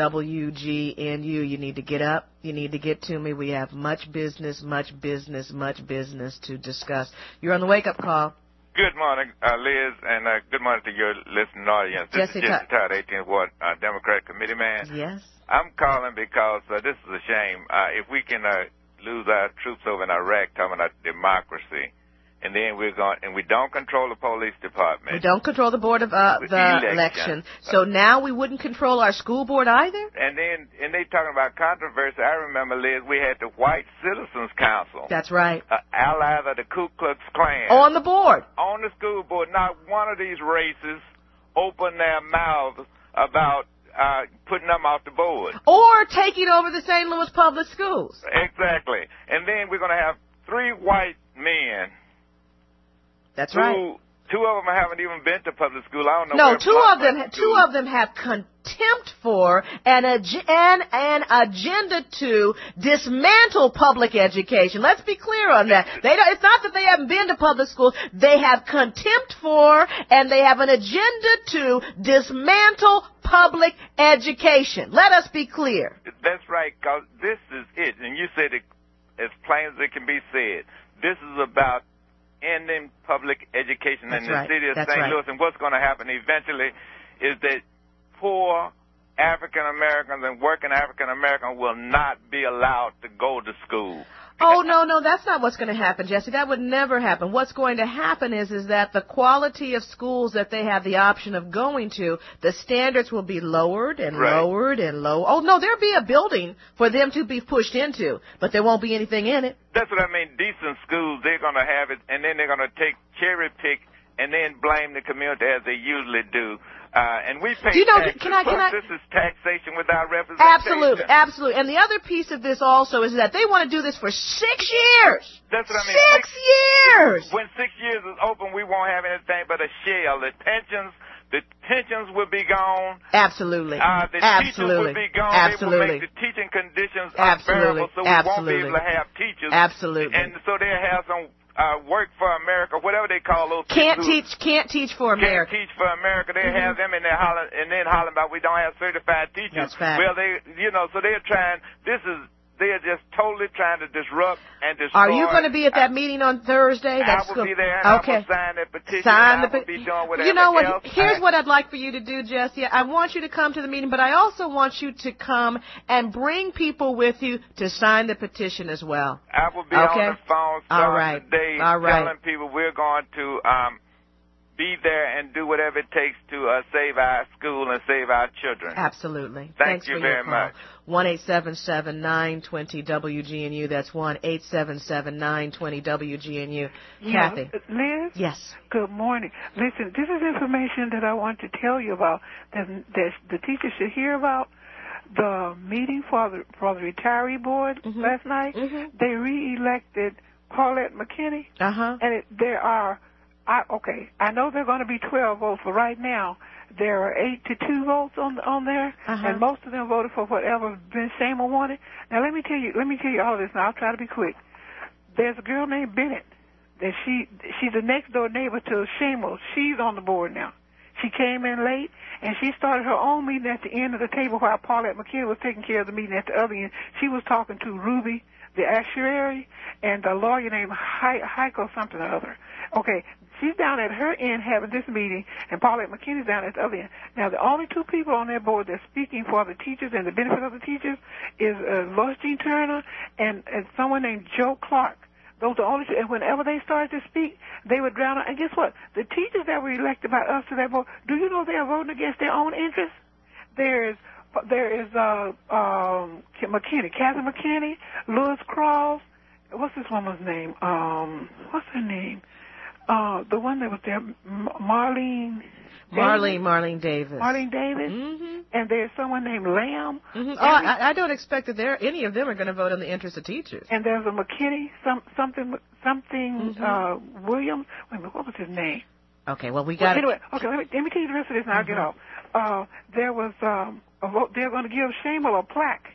S4: W G N U. You need to get up. You need to get to me. We have much business, much business, much business to discuss. You're on the wake-up call.
S21: Good morning, uh, Liz, and uh, good morning to your listening audience. This
S4: Jessica.
S21: is Jesse Todd, eighteenth Ward uh, Democratic Committee man.
S4: Yes.
S21: I'm calling because uh, this is a shame. Uh, if we can uh, lose our troops over in Iraq, talking about democracy, and then we're going, and we don't control the police department.
S4: We don't control the board of uh,
S21: With
S4: the
S21: the
S4: election.
S21: election.
S4: So now we wouldn't control our school board either?
S21: And then, and they talking about controversy. I remember, Liz, we had the White Citizens Council.
S4: That's right.
S21: Uh, allies of the Ku Klux Klan.
S4: On the board.
S21: On the school board. Not one of these races opened their mouths about uh, putting them off the board.
S4: Or taking over the Saint Louis Public Schools.
S21: Exactly. And then we're going to have three white men.
S4: That's
S21: who,
S4: right.
S21: Two of them haven't even been to public school. I don't know.
S4: No,
S21: where
S4: two of them,
S21: public
S4: two
S21: school-
S4: of them have contempt for and ag- and an agenda to dismantle public education. Let's be clear on that. They don't, it's not that they haven't been to public school. They have contempt for and they have an agenda to dismantle public education. Let us be clear.
S21: That's right, because this is it. And you said it as plain as it can be said. This is about ending public education
S4: That's
S21: in the
S4: right.
S21: city of
S4: That's
S21: Saint
S4: right.
S21: Louis. And what's going to happen eventually is that poor African Americans and working African Americans will not be allowed to go to school.
S4: Oh, no, no, that's not what's going to happen, Jesse. That would never happen. What's going to happen is, is that the quality of schools that they have the option of going to, the standards will be lowered and
S21: Right.
S4: lowered and low. Oh, no, there'll be a building for them to be pushed into, but there won't be anything in it.
S21: That's what I mean. Decent schools, they're going to have it, and then they're going to take cherry pick and then blame the community as they usually do. Uh, and we pay
S4: Do you know,
S21: taxes.
S4: can I- can
S21: Plus,
S4: I-
S21: this is taxation without representation.
S4: Absolutely, absolutely. And the other piece of this also is that they want to do this for six years.
S21: That's what I mean.
S4: Six years!
S21: When six years is open, we won't have anything but a shell. The pensions, the pensions will be gone.
S4: Absolutely.
S21: Uh, the
S4: Absolutely.
S21: teachers will be gone.
S4: Absolutely.
S21: They will make the teaching conditions
S4: Absolutely.
S21: unbearable, so we
S4: Absolutely.
S21: won't be able to have teachers.
S4: Absolutely.
S21: And so they'll have some uh, work for America, whatever they call those
S4: Can't
S21: people who
S4: teach, can't teach for America.
S21: Can't teach for America. They
S4: Mhm.
S21: have them in there hollering, and then hollering about we don't have certified teachers.
S4: That's fact.
S21: Well, they, you know, so they're trying, this is, they're just totally trying to disrupt and destroy.
S4: Are you going to be at that meeting on Thursday?
S21: I
S4: That's
S21: will
S4: go-
S21: be there, and
S4: okay.
S21: I will sign that petition.
S4: Sign
S21: and
S4: the
S21: I will
S4: pe-
S21: be doing whatever
S4: You know what?
S21: else.
S4: Here's
S21: I-
S4: what I'd like for you to do, Jesse. I want you to come to the meeting, but I also want you to come and bring people with you to sign the petition as well.
S21: I will be
S4: Okay.
S21: on the phone
S4: All
S21: starting
S4: right.
S21: today
S4: All right.
S21: telling people we're going to um, be there and do whatever it takes to uh, save our school and save our children.
S4: Absolutely.
S21: Thank
S4: Thanks
S21: you
S4: for
S21: very
S4: your call.
S21: much.
S4: one eight seven seven, nine two zero, W G N U. That's one eight seven seven, nine two zero, W G N U.
S3: Yeah.
S4: Kathy.
S3: Liz?
S4: Yes.
S3: Good morning. Listen, this is information that I want to tell you about that, that the teachers should hear about. The meeting for the, for the retiree board mm-hmm. last night, mm-hmm. they re-elected Paulette McKinney.
S4: Uh-huh.
S3: And it, there are, I, okay, I know there are going to be twelve votes, but right now there are eight to two votes on on there,
S4: uh-huh.
S3: and most of them voted for whatever Ben Shamer wanted. Now let me tell you, let me tell you all of this. Now I'll try to be quick. There's a girl named Bennett that she she's a next door neighbor to Shamer. She's on the board now. She came in late, and she started her own meeting at the end of the table while Paulette McKinney was taking care of the meeting at the other end. She was talking to Ruby, the actuary, and a lawyer named Heiko something or other. Okay, she's down at her end having this meeting, and Paulette McKinney's down at the other end. Now, the only two people on that board that's speaking for the teachers and the benefit of the teachers is uh, Lois Jean Turner and, and someone named Joe Clark. Those are the only two. And whenever they started to speak, they would drown out. And guess what? The teachers that were elected by us to that board, do you know they are voting against their own interests? There is, there is uh, um, McKinney, Catherine McKinney, Lewis Cross. What's this woman's name? Um, what's her name? Uh, the one that was there, Marlene.
S4: Marlene, Marlene Davis.
S3: Marlene Davis.
S4: Mm-hmm.
S3: And there's someone named Lamb.
S4: Mm-hmm. Oh, I, I don't expect that there any of them are going to vote in the interest of teachers.
S3: And there's a McKinney, some something something
S4: mm-hmm.
S3: uh, Williams. Wait a minute, what was his name?
S4: Okay, well we got.
S3: Well, anyway, okay, let me let me tell you the rest of this, and mm-hmm. I'll get off. Uh, there was um, a vote. They're going to give Shamer a plaque,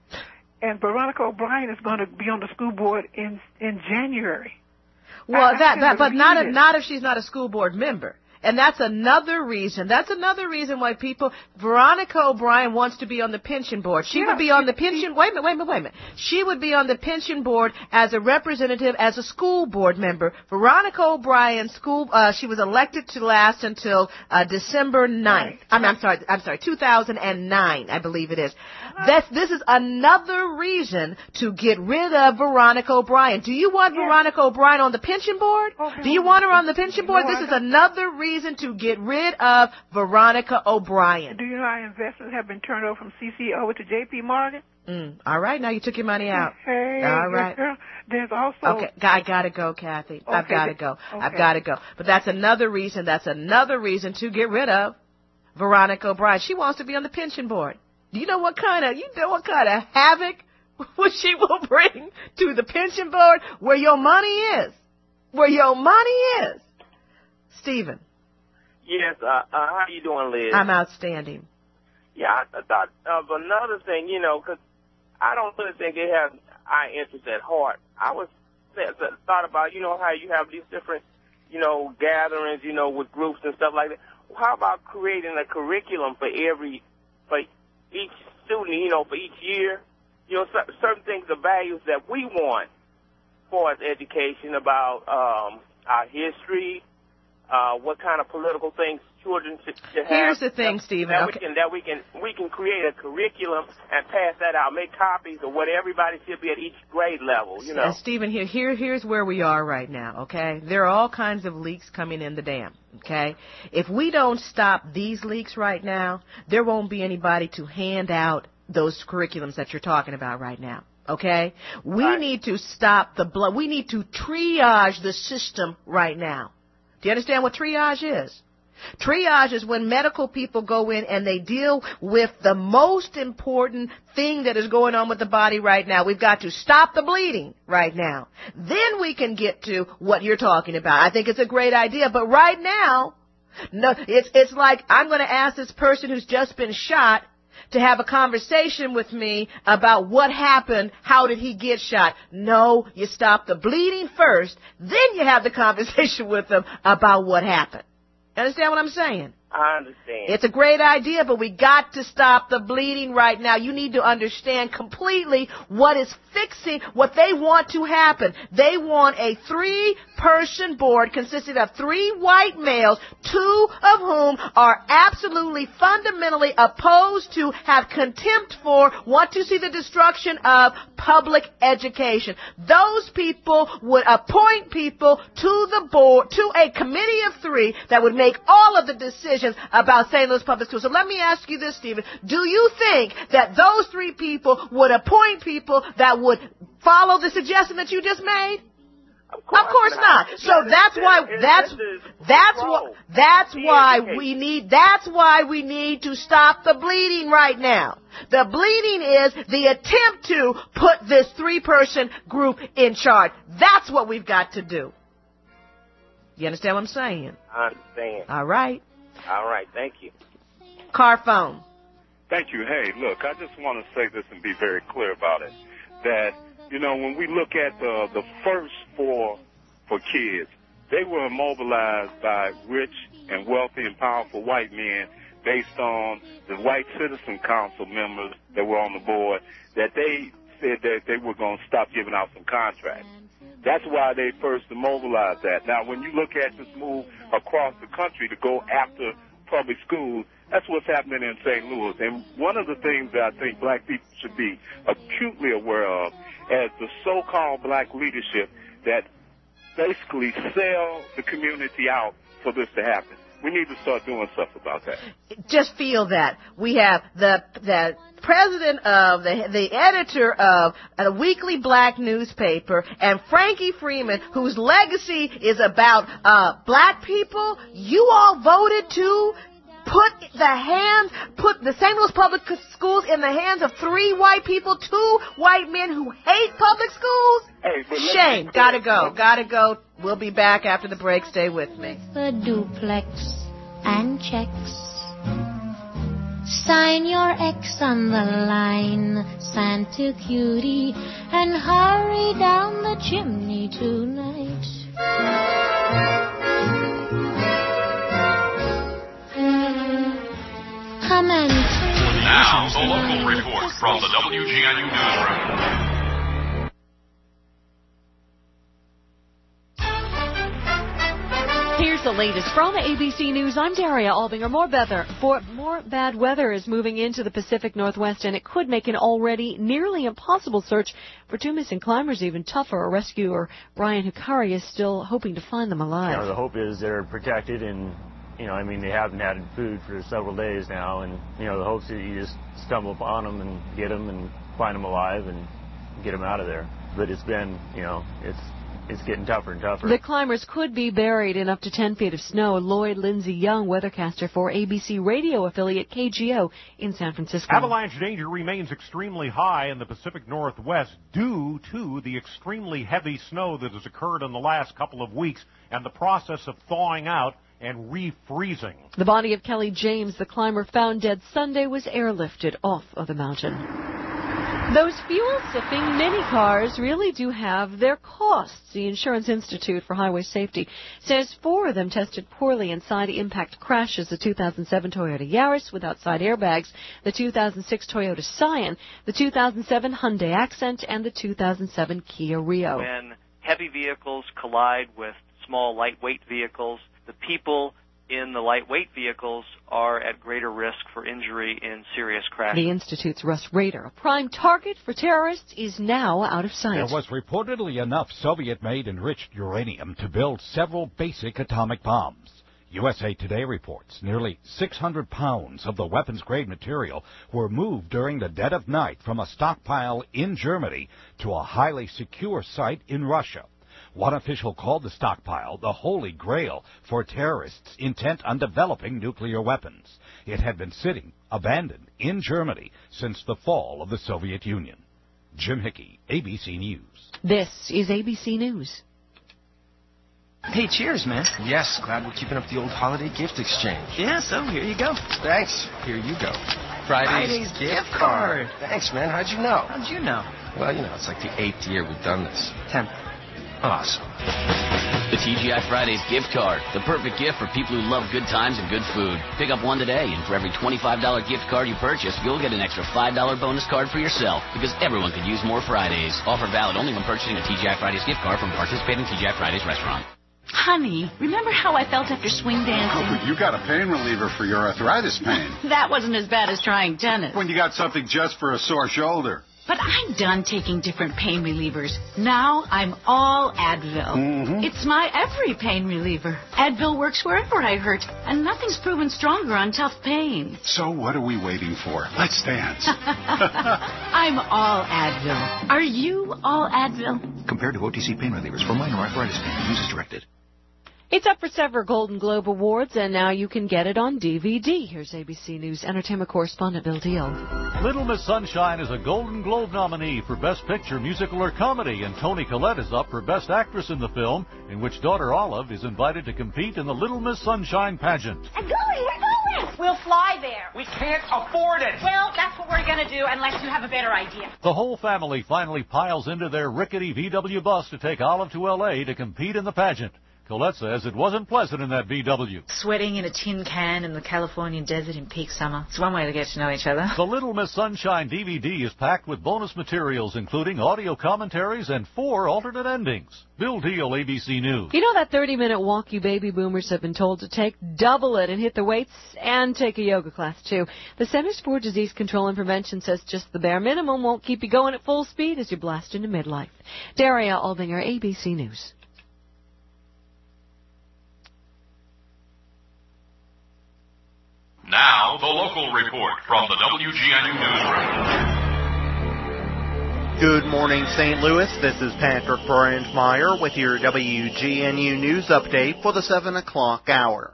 S3: and Veronica O'Brien is going to be on the school board in in January.
S4: Well,
S3: I,
S4: that
S3: I
S4: that, but not if,
S3: it.
S4: not if she's not a school board member. And that's another reason. That's another reason why people. Veronica O'Brien wants to be on the pension board. She
S3: yeah,
S4: would be on the pension. Wait a minute. Wait a minute. Wait a minute. She would be on the pension board as a representative, as a school board member. Veronica O'Brien, school. Uh, she was elected to last until uh, December ninth. I mean, I'm sorry. I'm sorry. two thousand nine, I believe it is. That's, this is another reason to get rid of Veronica O'Brien. Do you want yeah. Veronica O'Brien on the pension board?
S3: Okay.
S4: Do you want her on the pension board?
S3: No,
S4: this is another reason. Reason to get rid of Veronica O'Brien.
S3: Do you know our investments have been turned over from C C over to J P Morgan?
S4: Mm. All right, now you took your money out.
S3: Hey,
S4: all right.
S3: Girl. There's also.
S4: Okay, I gotta go, Kathy.
S3: Okay.
S4: I've gotta go.
S3: Okay.
S4: I've gotta go. But that's another reason. That's another reason to get rid of Veronica O'Brien. She wants to be on the pension board. Do you know what kind of you know what kind of havoc she will bring to the pension board where your money is, where your money is, Stephen.
S22: Yes, uh, uh, how you doing, Liz?
S4: I'm outstanding.
S22: Yeah, I, I thought of another thing, you know, because I don't really think they have our interests at heart. I was thought about, you know, how you have these different, you know, gatherings, you know, with groups and stuff like that. How about creating a curriculum for every, for each student, you know, for each year? You know, certain things, the values that we want for as education about um, our history. Uh, what kind of political things children should, should have.
S4: Here's the thing,
S22: that,
S4: Stephen.
S22: That,
S4: okay.
S22: we can, that we can we can create a curriculum and pass that out, make copies of what everybody should be at each grade level. You know,
S4: uh, Stephen, here, here, here's where we are right now. Okay, there are all kinds of leaks coming in the dam. Okay, if we don't stop these leaks right now, there won't be anybody to hand out those curriculums that you're talking about right now. Okay, we
S22: right.
S4: need to stop the blood. We need to triage the system right now. Do you understand what triage is? Triage is when medical people go in and they deal with the most important thing that is going on with the body right now. We've got to stop the bleeding right now. Then we can get to what you're talking about. I think it's a great idea, but right now, no, it's, it's like I'm going to ask this person who's just been shot to have a conversation with me about what happened, how did he get shot. No, you stop the bleeding first, then you have the conversation with them about what happened. Understand what I'm saying?
S22: I understand.
S4: It's a great idea, but we got to stop the bleeding right now. You need to understand completely what is fixing, what they want to happen. They want a three three-person board consisting of three white males, two of whom are absolutely fundamentally opposed to, have contempt for, want to see the destruction of public education. Those people would appoint people to the board, to a committee of three that would make all of the decisions about Saint Louis Public Schools. So let me ask you this, Stephen. Do you think that those three people would appoint people that would follow the suggestion that you just made? Of course, of course not. not. So that's why that's that's why that's why we need that's why we need to stop the bleeding right now. The bleeding is the attempt to put this three-person group in charge. That's what we've got to do. You understand what I'm saying?
S22: I understand.
S4: All right.
S22: All right. Thank you.
S4: Car phone.
S9: Thank you. Hey, look, I just want to say this and be very clear about it. That, you know, when we look at the the first four for kids, they were immobilized by rich and wealthy and powerful white men based on the white citizen council members that were on the board, that they said that they were going to stop giving out some contracts. That's why they first immobilized that. Now, when you look at this move across the country to go after public schools, that's what's happening in Saint Louis. And one of the things that I think black people should be acutely aware of as the so-called black leadership that basically sell the community out for this to happen. We need to start doing stuff about that.
S4: Just feel that. We have the the president of, the the editor of a weekly black newspaper, and Frankie Freeman, whose legacy is about uh, black people. You all voted to put the hands, put the Saint Louis Public Schools in the hands of three white people, two white men who hate public schools?
S9: Hey, but
S4: shame. Gotta go. Gotta go. We'll be back after the break. Stay with me.
S10: The duplex and checks. Sign your X on the line, Santa Cutie, and hurry down the chimney tonight. Come and
S1: now, the local report from the W G N U Newsroom.
S23: Here's the latest from A B C News. I'm Daria Albinger. More weather, for more bad weather is moving into the Pacific Northwest, and it could make an already nearly impossible search for two missing climbers even tougher. A rescuer, Brian Hikari, is still hoping to find them alive.
S24: You know, the hope is they're protected, and you know, I mean, they haven't had food for several days now, and you know, the hopes that you just stumble upon them and get them and find them alive and get them out of there. But it's been, you know, it's. It's getting tougher and tougher.
S23: The climbers could be buried in up to ten feet of snow. Lloyd Lindsay Young, weathercaster for A B C radio affiliate K G O in San Francisco.
S25: Avalanche danger remains extremely high in the Pacific Northwest due to the extremely heavy snow that has occurred in the last couple of weeks and the process of thawing out and refreezing.
S23: The body of Kelly James, the climber found dead Sunday, was airlifted off of the mountain. Those fuel-sipping mini cars really do have their costs. The Insurance Institute for Highway Safety says four of them tested poorly in side-impact crashes: the two thousand seven Toyota Yaris without side airbags, the two thousand six Toyota Scion, the two thousand seven Hyundai Accent, and the two thousand seven Kia Rio.
S26: When heavy vehicles collide with small, lightweight vehicles, the people in the lightweight vehicles are at greater risk for injury in serious crashes.
S23: The Institute's Russ Rader, a prime target for terrorists, is now out of sight.
S27: There was reportedly enough Soviet-made enriched uranium to build several basic atomic bombs. U S A Today reports nearly six hundred pounds of the weapons-grade material were moved during the dead of night from a stockpile in Germany to a highly secure site in Russia. One official called the stockpile the Holy Grail for terrorists intent on developing nuclear weapons. It had been sitting, abandoned, in Germany since the fall of the Soviet Union. Jim Hickey, A B C News.
S23: This is A B C News.
S28: Hey, cheers, man.
S29: Yes, glad we're keeping up the old holiday gift exchange.
S28: Yeah, so here you go.
S29: Thanks. Here you go.
S28: Friday's, Friday's gift card.
S29: Thanks, man. How'd you know?
S28: How'd you know?
S29: Well, you know, it's like the eighth year we've done this.
S28: Tenth.
S29: Awesome.
S2: The T G I Fridays gift card, the perfect gift for people who love good times and good food. Pick up one today, and for every twenty-five dollars gift card you purchase, you'll get an extra five dollars bonus card for yourself, because everyone could use more Fridays. Offer valid only when purchasing a T G I Fridays gift card from a participating T G I Fridays restaurant.
S6: Honey, remember how I felt after swing dancing?
S7: Oh, but you got a pain reliever for your arthritis pain.
S6: That wasn't as bad as trying tennis.
S7: When you got something just for a sore shoulder.
S6: But I'm done taking different pain relievers. Now I'm all Advil.
S7: Mm-hmm.
S6: It's my every pain reliever. Advil works wherever I hurt, and nothing's proven stronger on tough pain.
S7: So what are we waiting for? Let's dance.
S6: I'm all Advil. Are you all Advil?
S8: Compared to O T C pain relievers for minor arthritis pain. Use as directed.
S23: It's up for several Golden Globe Awards, and now you can get it on D V D. Here's A B C News entertainment correspondent Bill Deal.
S25: Little Miss Sunshine is a Golden Globe nominee for Best Picture, Musical, or Comedy, and Toni Collette is up for Best Actress in the film, in which daughter Olive is invited to compete in the Little Miss Sunshine pageant.
S11: I'm going, we're going! We'll fly there.
S12: We can't afford it.
S11: Well, that's what we're going to do, unless you have a better idea.
S25: The whole family finally piles into their rickety V W bus to take Olive to L A to compete in the pageant. Collette says it wasn't pleasant in that V W.
S13: Sweating in a tin can in the Californian desert in peak summer. It's one way to get to know each other.
S25: The Little Miss Sunshine D V D is packed with bonus materials, including audio commentaries and four alternate endings. Bill Deal, A B C News.
S23: You know that thirty-minute walk you baby boomers have been told to take? Double it and hit the weights and take a yoga class, too. The Centers for Disease Control and Prevention says just the bare minimum won't keep you going at full speed as you blast into midlife. Daria Aldinger, A B C News.
S1: Now, the local report from the W G N U newsroom.
S14: Good morning, Saint Louis. This is Patrick Bryant-Meyer with your W G N U news update for the seven o'clock hour.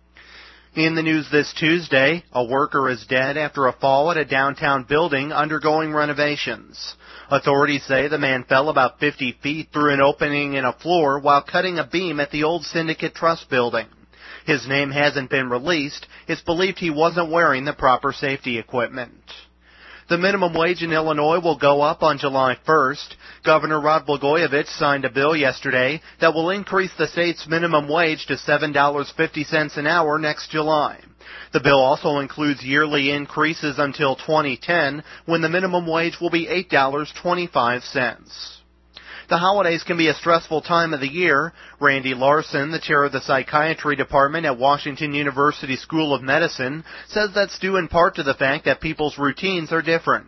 S14: In the news this Tuesday, a worker is dead after a fall at a downtown building undergoing renovations. Authorities say the man fell about fifty feet through an opening in a floor while cutting a beam at the old Syndicate Trust building. His name hasn't been released. It's believed he wasn't wearing the proper safety equipment. The minimum wage in Illinois will go up on July first. Governor Rod Blagojevich signed a bill yesterday that will increase the state's minimum wage to seven dollars and fifty cents an hour next July. The bill also includes yearly increases until twenty ten, when the minimum wage will be eight dollars and twenty-five cents. The holidays can be a stressful time of the year. Randy Larson, the chair of the psychiatry department at Washington University School of Medicine, says that's due in part to the fact that people's routines are different.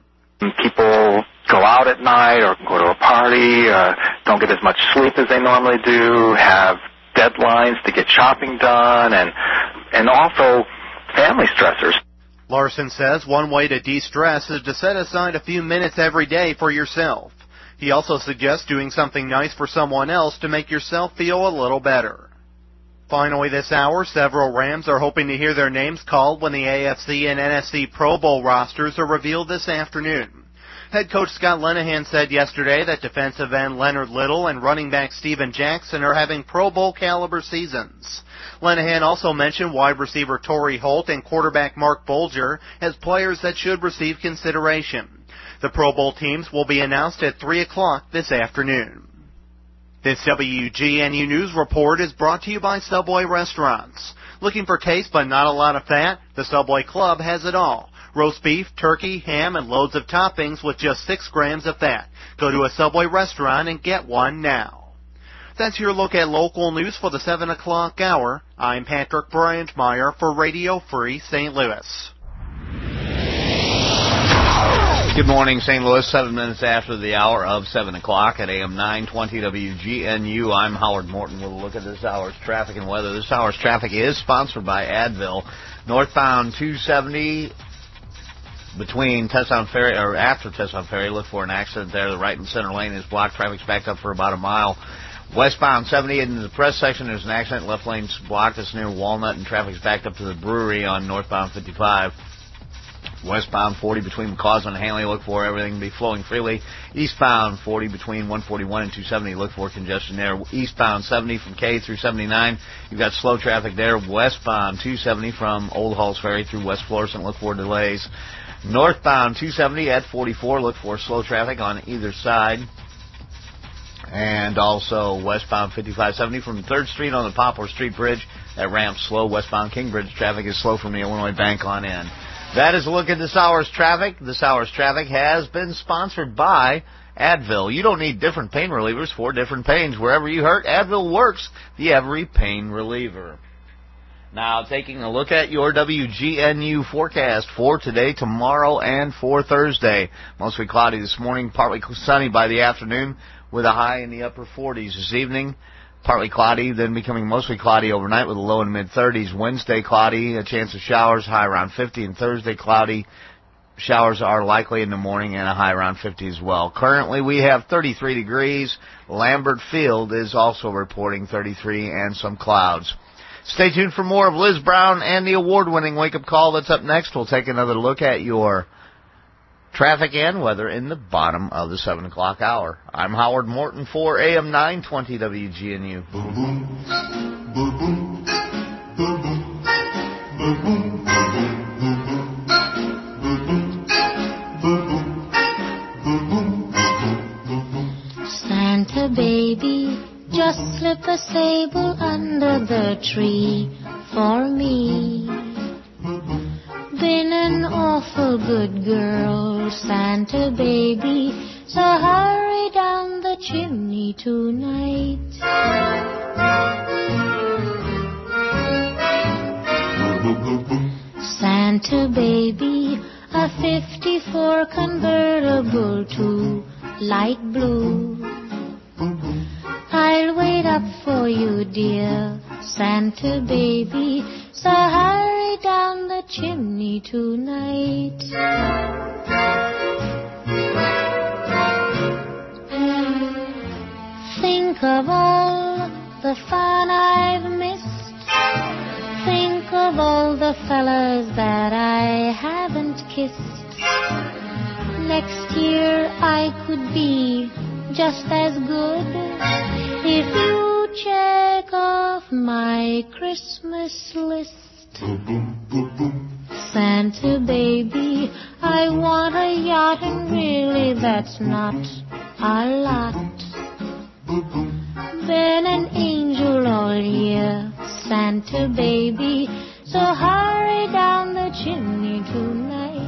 S15: People go out at night or go to a party, uh, don't get as much sleep as they normally do, have deadlines to get shopping done, and and also family stressors.
S14: Larson says one way to de-stress is to set aside a few minutes every day for yourself. He also suggests doing something nice for someone else to make yourself feel a little better. Finally this hour, several Rams are hoping to hear their names called when the A F C and N F C Pro Bowl rosters are revealed this afternoon. Head coach Scott Linehan said yesterday that defensive end Leonard Little and running back Steven Jackson are having Pro Bowl caliber seasons. Linehan also mentioned wide receiver Torrey Holt and quarterback Mark Bulger as players that should receive consideration. The Pro Bowl teams will be announced at three o'clock this afternoon. This W G N U News report is brought to you by Subway Restaurants. Looking for taste but not a lot of fat? The Subway Club has it all. Roast beef, turkey, ham, and loads of toppings with just six grams of fat. Go to a Subway restaurant and get one now. That's your look at local news for the seven o'clock hour. I'm Patrick Bryant-Meyer for Radio Free Saint Louis.
S30: Good morning, Saint Louis. Seven minutes after the hour of seven o'clock at A M nine twenty W G N U. I'm Howard Morton with a look at this hour's traffic and weather. This hour's traffic is sponsored by Advil. Northbound two seventy between Tesson Ferry, or after Tesson Ferry, look for an accident there. The right and center lane is blocked. Traffic's backed up for about a mile. Westbound seventy in the press section, there's an accident. Left lane's blocked. It's near Walnut, and traffic's backed up to the brewery on northbound fifty-five. Westbound forty between McCausland and Hanley, look for everything to be flowing freely. Eastbound forty between one forty-one and two seventy, look for congestion there. Eastbound seventy from K through seventy-nine, you've got slow traffic there. Westbound two seventy from Old Halls Ferry through West Florissant, look for delays. Northbound two seventy at forty-four, look for slow traffic on either side. And also westbound fifty-five seventy from third Street on the Poplar Street Bridge. That ramp's slow. Westbound King Bridge traffic is slow from the Illinois Bank on in. That is a look at this hour's traffic. This hour's traffic has been sponsored by Advil. You don't need different pain relievers for different pains. Wherever you hurt, Advil works. The every pain reliever. Now, taking a look at your W G N U forecast for today, tomorrow, and for Thursday. Mostly cloudy this morning, partly sunny by the afternoon, with a high in the upper forties this evening. Partly cloudy, then becoming mostly cloudy overnight with a low in mid-thirties. Wednesday, cloudy, a chance of showers, high around fifty. And Thursday, cloudy. Showers are likely in the morning and a high around fifty as well. Currently, we have thirty-three degrees. Lambert Field is also reporting thirty-three and some clouds. Stay tuned for more of Liz Brown and the award-winning wake-up call that's up next. We'll take another look at your traffic and weather in the bottom of the seven o'clock hour. I'm Howard Morton for A M nine twenty W G N U. Boom, boom, boom, boom, boom, boom, boom, boom.
S10: Santa baby, just slip a sable under the tree for me. Been an awful good girl, Santa baby, so hurry down the chimney tonight. Santa baby, a fifty-four convertible to light blue. I'll wait up for you, dear Santa baby, so hurry down the chimney tonight. Think of all the fun I've missed. Think of all the fellas that I haven't kissed. Next year I could be just as good if you check off my Christmas list. Santa baby, I want a yacht, and really that's not a lot. Been an angel all year, Santa baby, so hurry down the chimney tonight.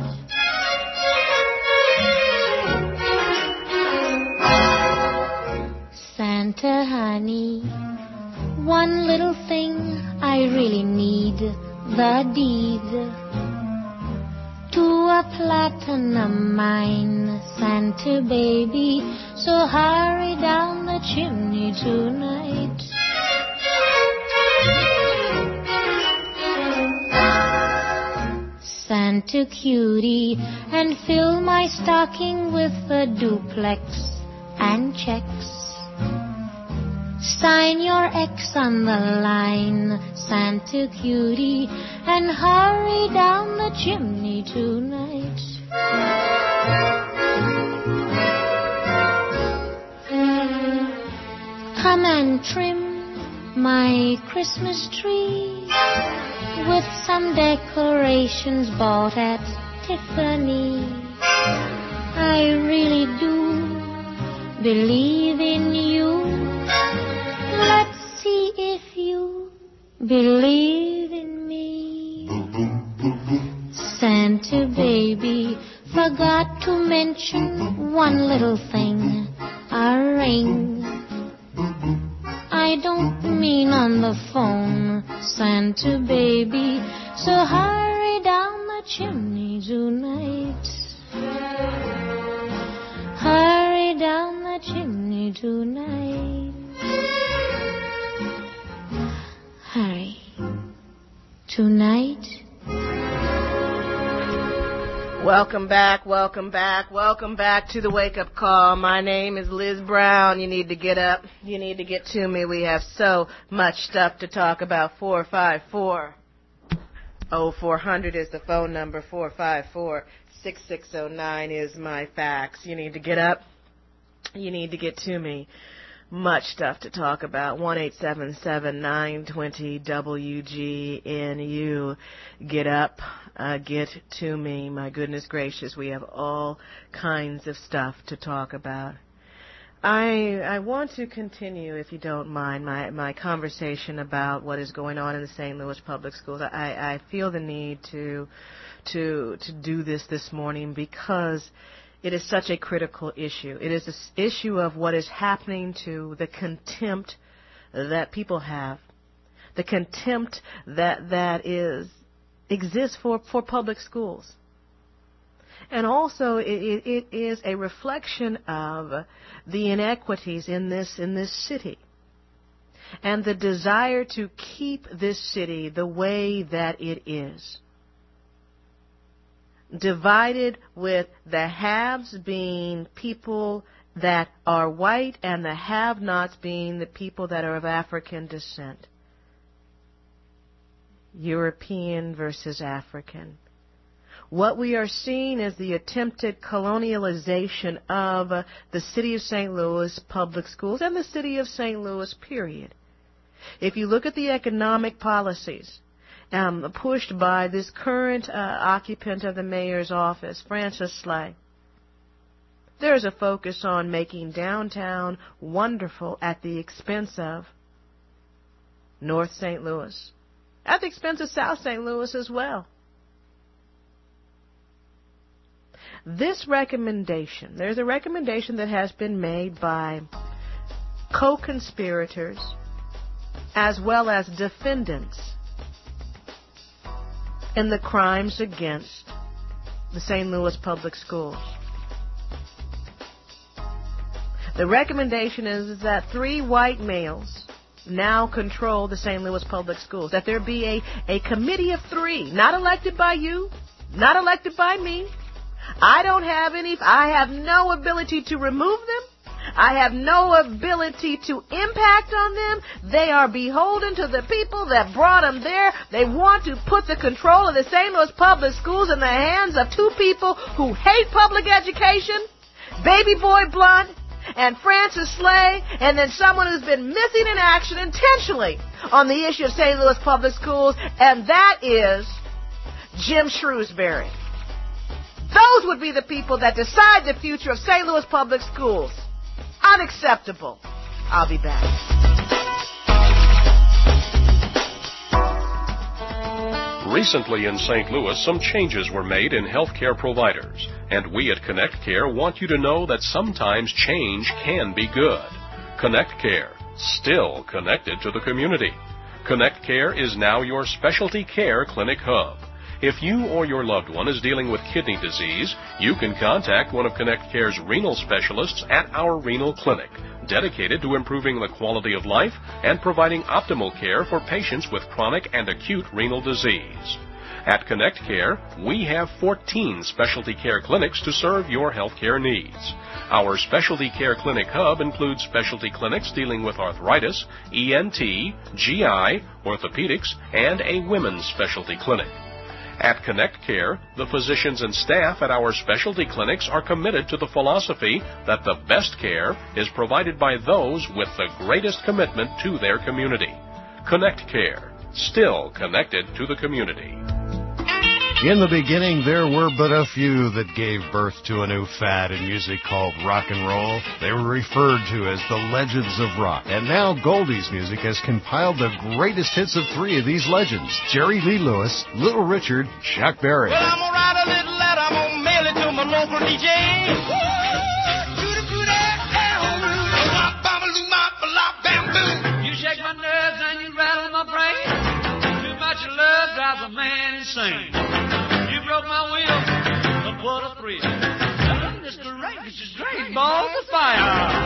S10: Santa honey, one little thing I really need, the deed to a platinum mine, Santa baby, so hurry down the chimney tonight. Santa cutie, and fill my stocking with a duplex and checks. Sign your X on the line, Santa cutie, and hurry down the chimney tonight. Come and trim my Christmas tree with some decorations bought at Tiffany. I really do believe in you. Let's see if you believe in me. Santa baby, forgot to mention one little thing, a ring. I don't mean on the phone, Santa baby, so hurry down the chimney tonight. Hurry down the chimney tonight. Hurry. Tonight.
S4: Welcome back, welcome back, welcome back to the Wake Up Call. My name is Liz Brown. You need to get up. You need to get to me. We have so much stuff to talk about. four five four oh four hundred is the phone number. four five four six six oh nine is my fax. You need to get up. You need to get to me. Much stuff to talk about. one eight seven seven nine two zero W G N U. Get up. Uh, get to me. My goodness gracious, we have all kinds of stuff to talk about. I I want to continue, if you don't mind, my, my conversation about what is going on in the Saint Louis Public Schools. I, I feel the need to to to do this this morning because it is such a critical issue. It is an issue of what is happening to the contempt that people have, the contempt that that is exists for, for public schools. And also, it, it, it is a reflection of the inequities in this in this city, and the desire to keep this city the way that it is, divided with the haves being people that are white and the have-nots being the people that are of African descent. European versus African. What we are seeing is the attempted colonialization of uh, the city of Saint Louis public schools and the city of Saint Louis, period. If you look at the economic policies um, pushed by this current uh, occupant of the mayor's office, Francis Slay, there's a focus on making downtown wonderful at the expense of North Saint Louis, at the expense of South Saint Louis as well. This recommendation, there's a recommendation that has been made by co-conspirators as well as defendants in the crimes against the Saint Louis Public Schools. The recommendation is, is that three white males now control the Saint Louis Public Schools, that there be a, a committee of three, not elected by you, not elected by me. I don't have any, I have no ability to remove them. I have no ability to impact on them. They are beholden to the people that brought them there. They want to put the control of the Saint Louis Public Schools in the hands of two people who hate public education, Baby Boy Blunt and Francis Slay, and then someone who's been missing in action intentionally on the issue of Saint Louis Public Schools, and that is Jim Shrewsbury. Those would be the people that decide the future of Saint Louis Public Schools. Unacceptable. I'll be back.
S1: Recently in Saint Louis, some changes were made in healthcare providers, and we at Connect Care want you to know that sometimes change can be good. Connect Care, still connected to the community. Connect Care is now your specialty care clinic hub. If you or your loved one is dealing with kidney disease, you can contact one of Connect Care's renal specialists at our renal clinic, dedicated to improving the quality of life and providing optimal care for patients with chronic and acute renal disease. At Connect Care, we have fourteen specialty care clinics to serve your health care needs. Our specialty care clinic hub includes specialty clinics dealing with arthritis, E N T, G I, orthopedics, and a women's specialty clinic. At Connect Care, the physicians and staff at our specialty clinics are committed to the philosophy that the best care is provided by those with the greatest commitment to their community. Connect Care, still connected to the community.
S3: In the beginning, there were but a few that gave birth to a new fad in music called rock and roll. They were referred to as the Legends of Rock. And now Goldie's Music has compiled the greatest hits of three of these legends: Jerry Lee Lewis, Little Richard, Chuck Berry.
S5: Well, I'm gonna write a little letter, I'm gonna mail it to my local D J. You shake my nerves and you rattle my brain. Too much love drives a man insane. Broke my wheel, but what a thrill. Oh, Mister Rangus is great, balls of fire.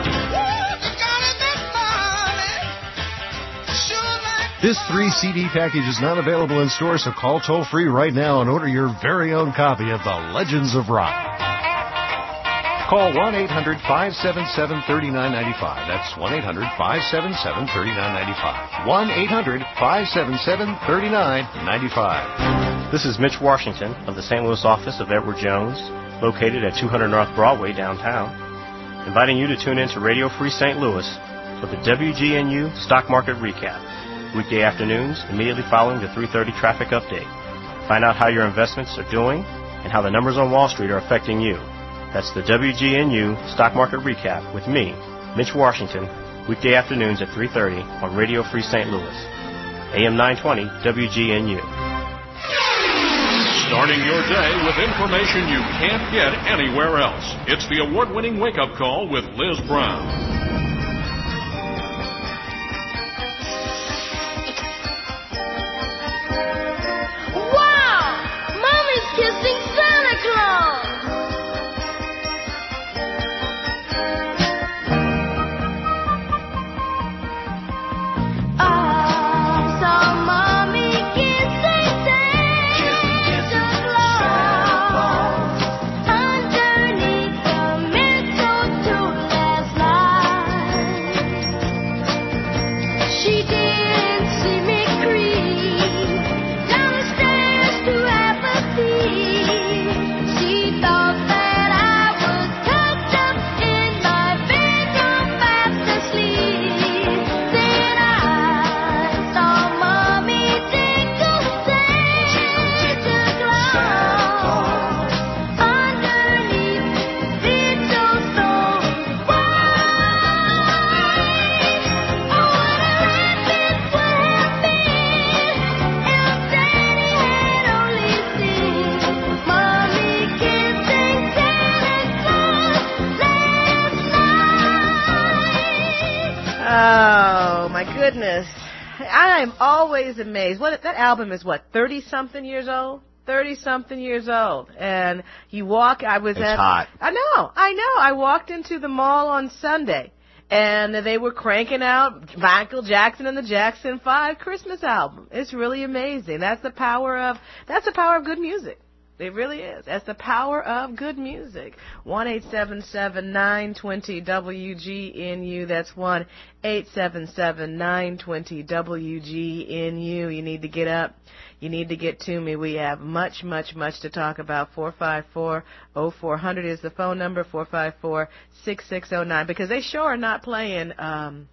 S3: This three C D package is not available in stores, so call toll-free right now and order your very own copy of The Legends of Rock. Call one eight hundred five seven seven three nine nine five. That's one eight hundred five seven seven three nine nine five. one eight hundred five seven seven three nine nine five.
S12: This is Mitch Washington of the Saint Louis office of Edward Jones, located at two hundred North Broadway downtown, inviting you to tune in to Radio Free Saint Louis for the W G N U Stock Market Recap, weekday afternoons immediately following the three thirty traffic update. Find out how your investments are doing and how the numbers on Wall Street are affecting you. That's the W G N U Stock Market Recap with me, Mitch Washington, weekday afternoons at three thirty on Radio Free Saint Louis, A M nine twenty W G N U.
S1: Starting your day with information you can't get anywhere else. It's the award-winning wake-up call with Liz Brown.
S10: Wow! Mommy's kissing Santa Claus! I saw Mommy kissing Santa Claus underneath the mistletoe last night. She didn't see me creep down the stairs to apathy. She thought that I was tucked up in my bedroom fast asleep. Then I saw Mommy tickle Santa Claus underneath mistletoe. Why? Oh, what a rabbit would have been if Daddy had only seen Mommy kissing Santa Claus last night.
S4: Oh, my goodness. I am always amazed. What that album is what, thirty-something years old? thirty-something years old. And you walk, I was
S30: It's
S4: at...
S30: hot.
S4: I know, I know. I walked into the mall on Sunday, and they were cranking out Michael Jackson and the Jackson five Christmas album. It's really amazing. That's the power of, that's the power of good music. It really is. That's the power of good music. one eight seven seven nine two zero W G N U. That's one eight seven seven nine two zero W G N U. You need to get up. You need to get to me. We have much, much, much to talk about. four five four, oh four hundred is the phone number, four five four, six six oh nine. Because they sure are not playing, um,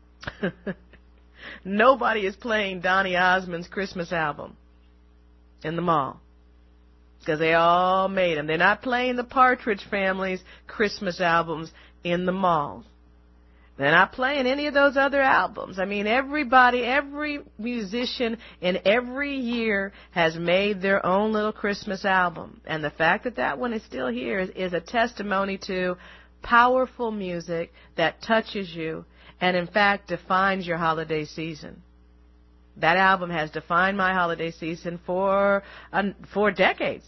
S4: nobody is playing Donny Osmond's Christmas album in the mall. Because they all made them. They're not playing the Partridge Family's Christmas albums in the malls. They're not playing any of those other albums. I mean, everybody, every musician in every year has made their own little Christmas album. And the fact that that one is still here is, is a testimony to powerful music that touches you and, in fact, defines your holiday season. That album has defined my holiday season for uh, for decades.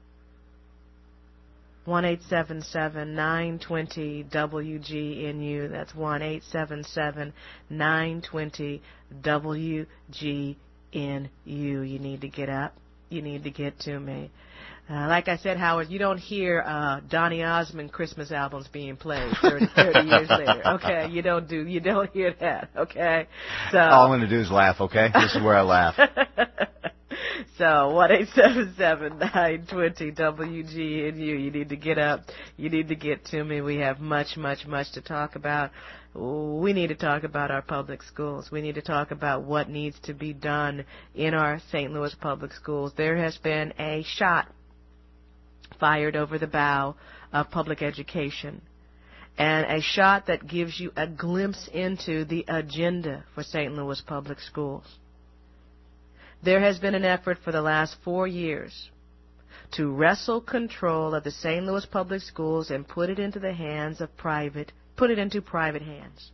S4: one eight seven seven nine two zero W G N U. That's one eight seven seven nine two zero W G N U. You need to get up. You need to get to me. Uh, like I said, Howard, you don't hear uh, Donny Osmond Christmas albums being played thirty, thirty years later. Okay, you don't do, you don't hear that. Okay, so
S30: all I'm going to do is laugh. Okay, this is where I laugh.
S4: So one eight seven seven nine two zero W G N U. You need to get up. You need to get to me. We have much, much, much to talk about. We need to talk about our public schools. We need to talk about what needs to be done in our Saint Louis public schools. There has been a shot fired over the bow of public education, and a shot that gives you a glimpse into the agenda for Saint Louis public schools. There has been an effort for the last four years to wrestle control of the Saint Louis public schools and put it into the hands of private, put it into private hands.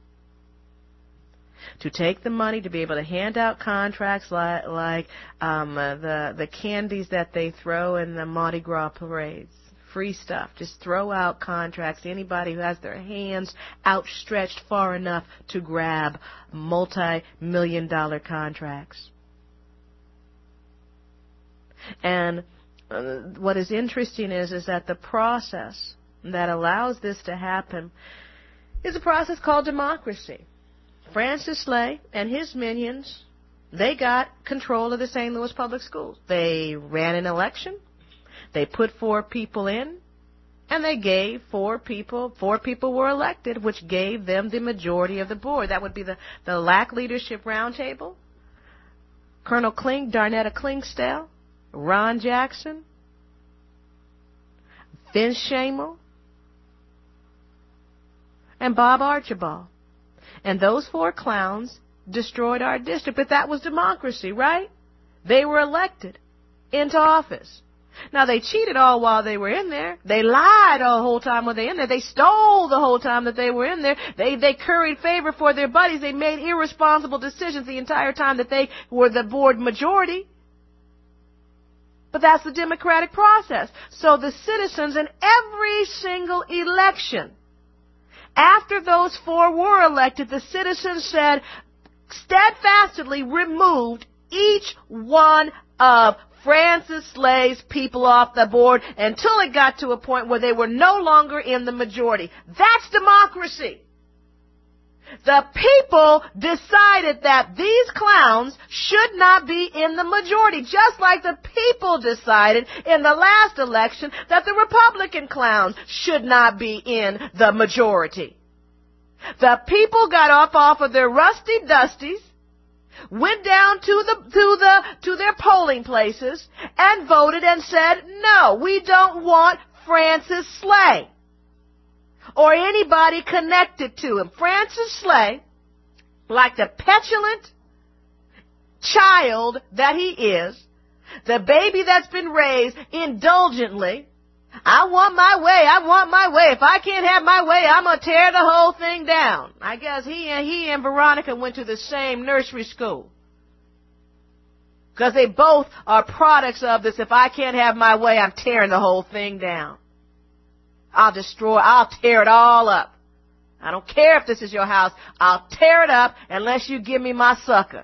S4: To take the money to be able to hand out contracts like, like um, uh, the the candies that they throw in the Mardi Gras parades, free stuff. Just throw out contracts to anybody who has their hands outstretched far enough to grab multi-million dollar contracts. And uh, what is interesting is is that the process that allows this to happen is a process called democracy. Francis Slay and his minions, they got control of the Saint Louis public schools. They ran an election, they put four people in, and they gave four people, four people were elected, which gave them the majority of the board. That would be the, the L A C Leadership Roundtable, Colonel Klink, Darnetta Klinkstell, Ron Jackson, Vince Shamel, and Bob Archibald. And those four clowns destroyed our district. But that was democracy, right? They were elected into office. Now, they cheated all while they were in there. They lied all the whole time while they were in there. They stole the whole time that they were in there. They they curried favor for their buddies. They made irresponsible decisions the entire time that they were the board majority. But that's the democratic process. So the citizens in every single election, after those four were elected, the citizens said, steadfastly removed each one of Francis Slay's people off the board until it got to a point where they were no longer in the majority. That's democracy. The people decided that these clowns should not be in the majority, just like the people decided in the last election that the Republican clowns should not be in the majority. The people got up off of their rusty dusties, went down to the to the to their polling places and voted and said, no, we don't want Francis Slay or anybody connected to him. Francis Slay, like the petulant child that he is, the baby that's been raised indulgently, I want my way, I want my way. If I can't have my way, I'm going to tear the whole thing down. I guess he and he and Veronica went to the same nursery school. Because they both are products of this. If I can't have my way, I'm tearing the whole thing down. I'll destroy, I'll tear it all up. I don't care if this is your house. I'll tear it up unless you give me my sucker.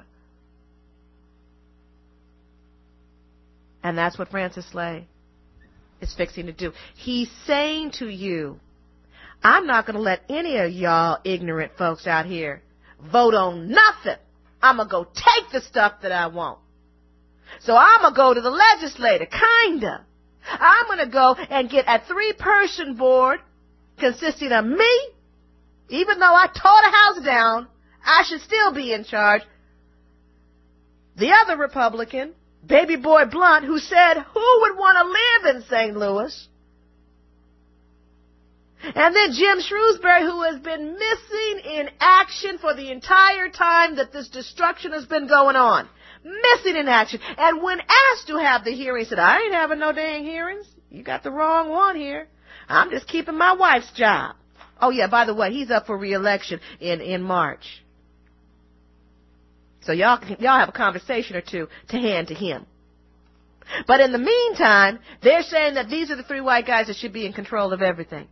S4: And that's what Francis Slay is fixing to do. He's saying to you, I'm not going to let any of y'all ignorant folks out here vote on nothing. I'm going to go take the stuff that I want. So I'm going to go to the legislature, kinda. I'm going to go and get a three-person board consisting of me. Even though I tore the house down, I should still be in charge. The other Republican, Baby Boy Blunt, who said, who would want to live in Saint Louis? And then Jim Shrewsbury, who has been missing in action for the entire time that this destruction has been going on. Missing in action. And when asked to have the hearing, he said, I ain't having no dang hearings. You got the wrong one here. I'm just keeping my wife's job. Oh, yeah, by the way, he's up for re-election in, in March. So y'all, y'all have a conversation or two to hand to him. But in the meantime, they're saying that these are the three white guys that should be in control of everything.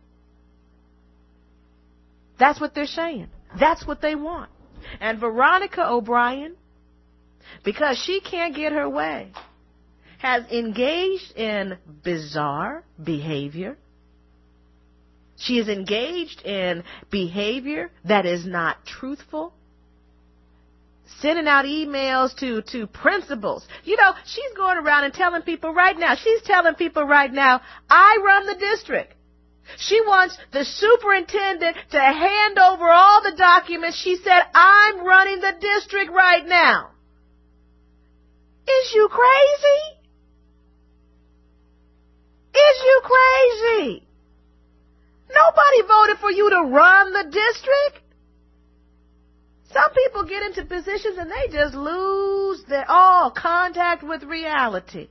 S4: That's what they're saying. That's what they want. And Veronica O'Brien, because she can't get her way, has engaged in bizarre behavior. She is engaged in behavior that is not truthful. Sending out emails to, to principals. You know, she's going around and telling people right now, she's telling people right now, I run the district. She wants the superintendent to hand over all the documents. She said, I'm running the district right now. Is you crazy? Is you crazy? Nobody voted for you to run the district. Some people get into positions and they just lose their all contact with reality.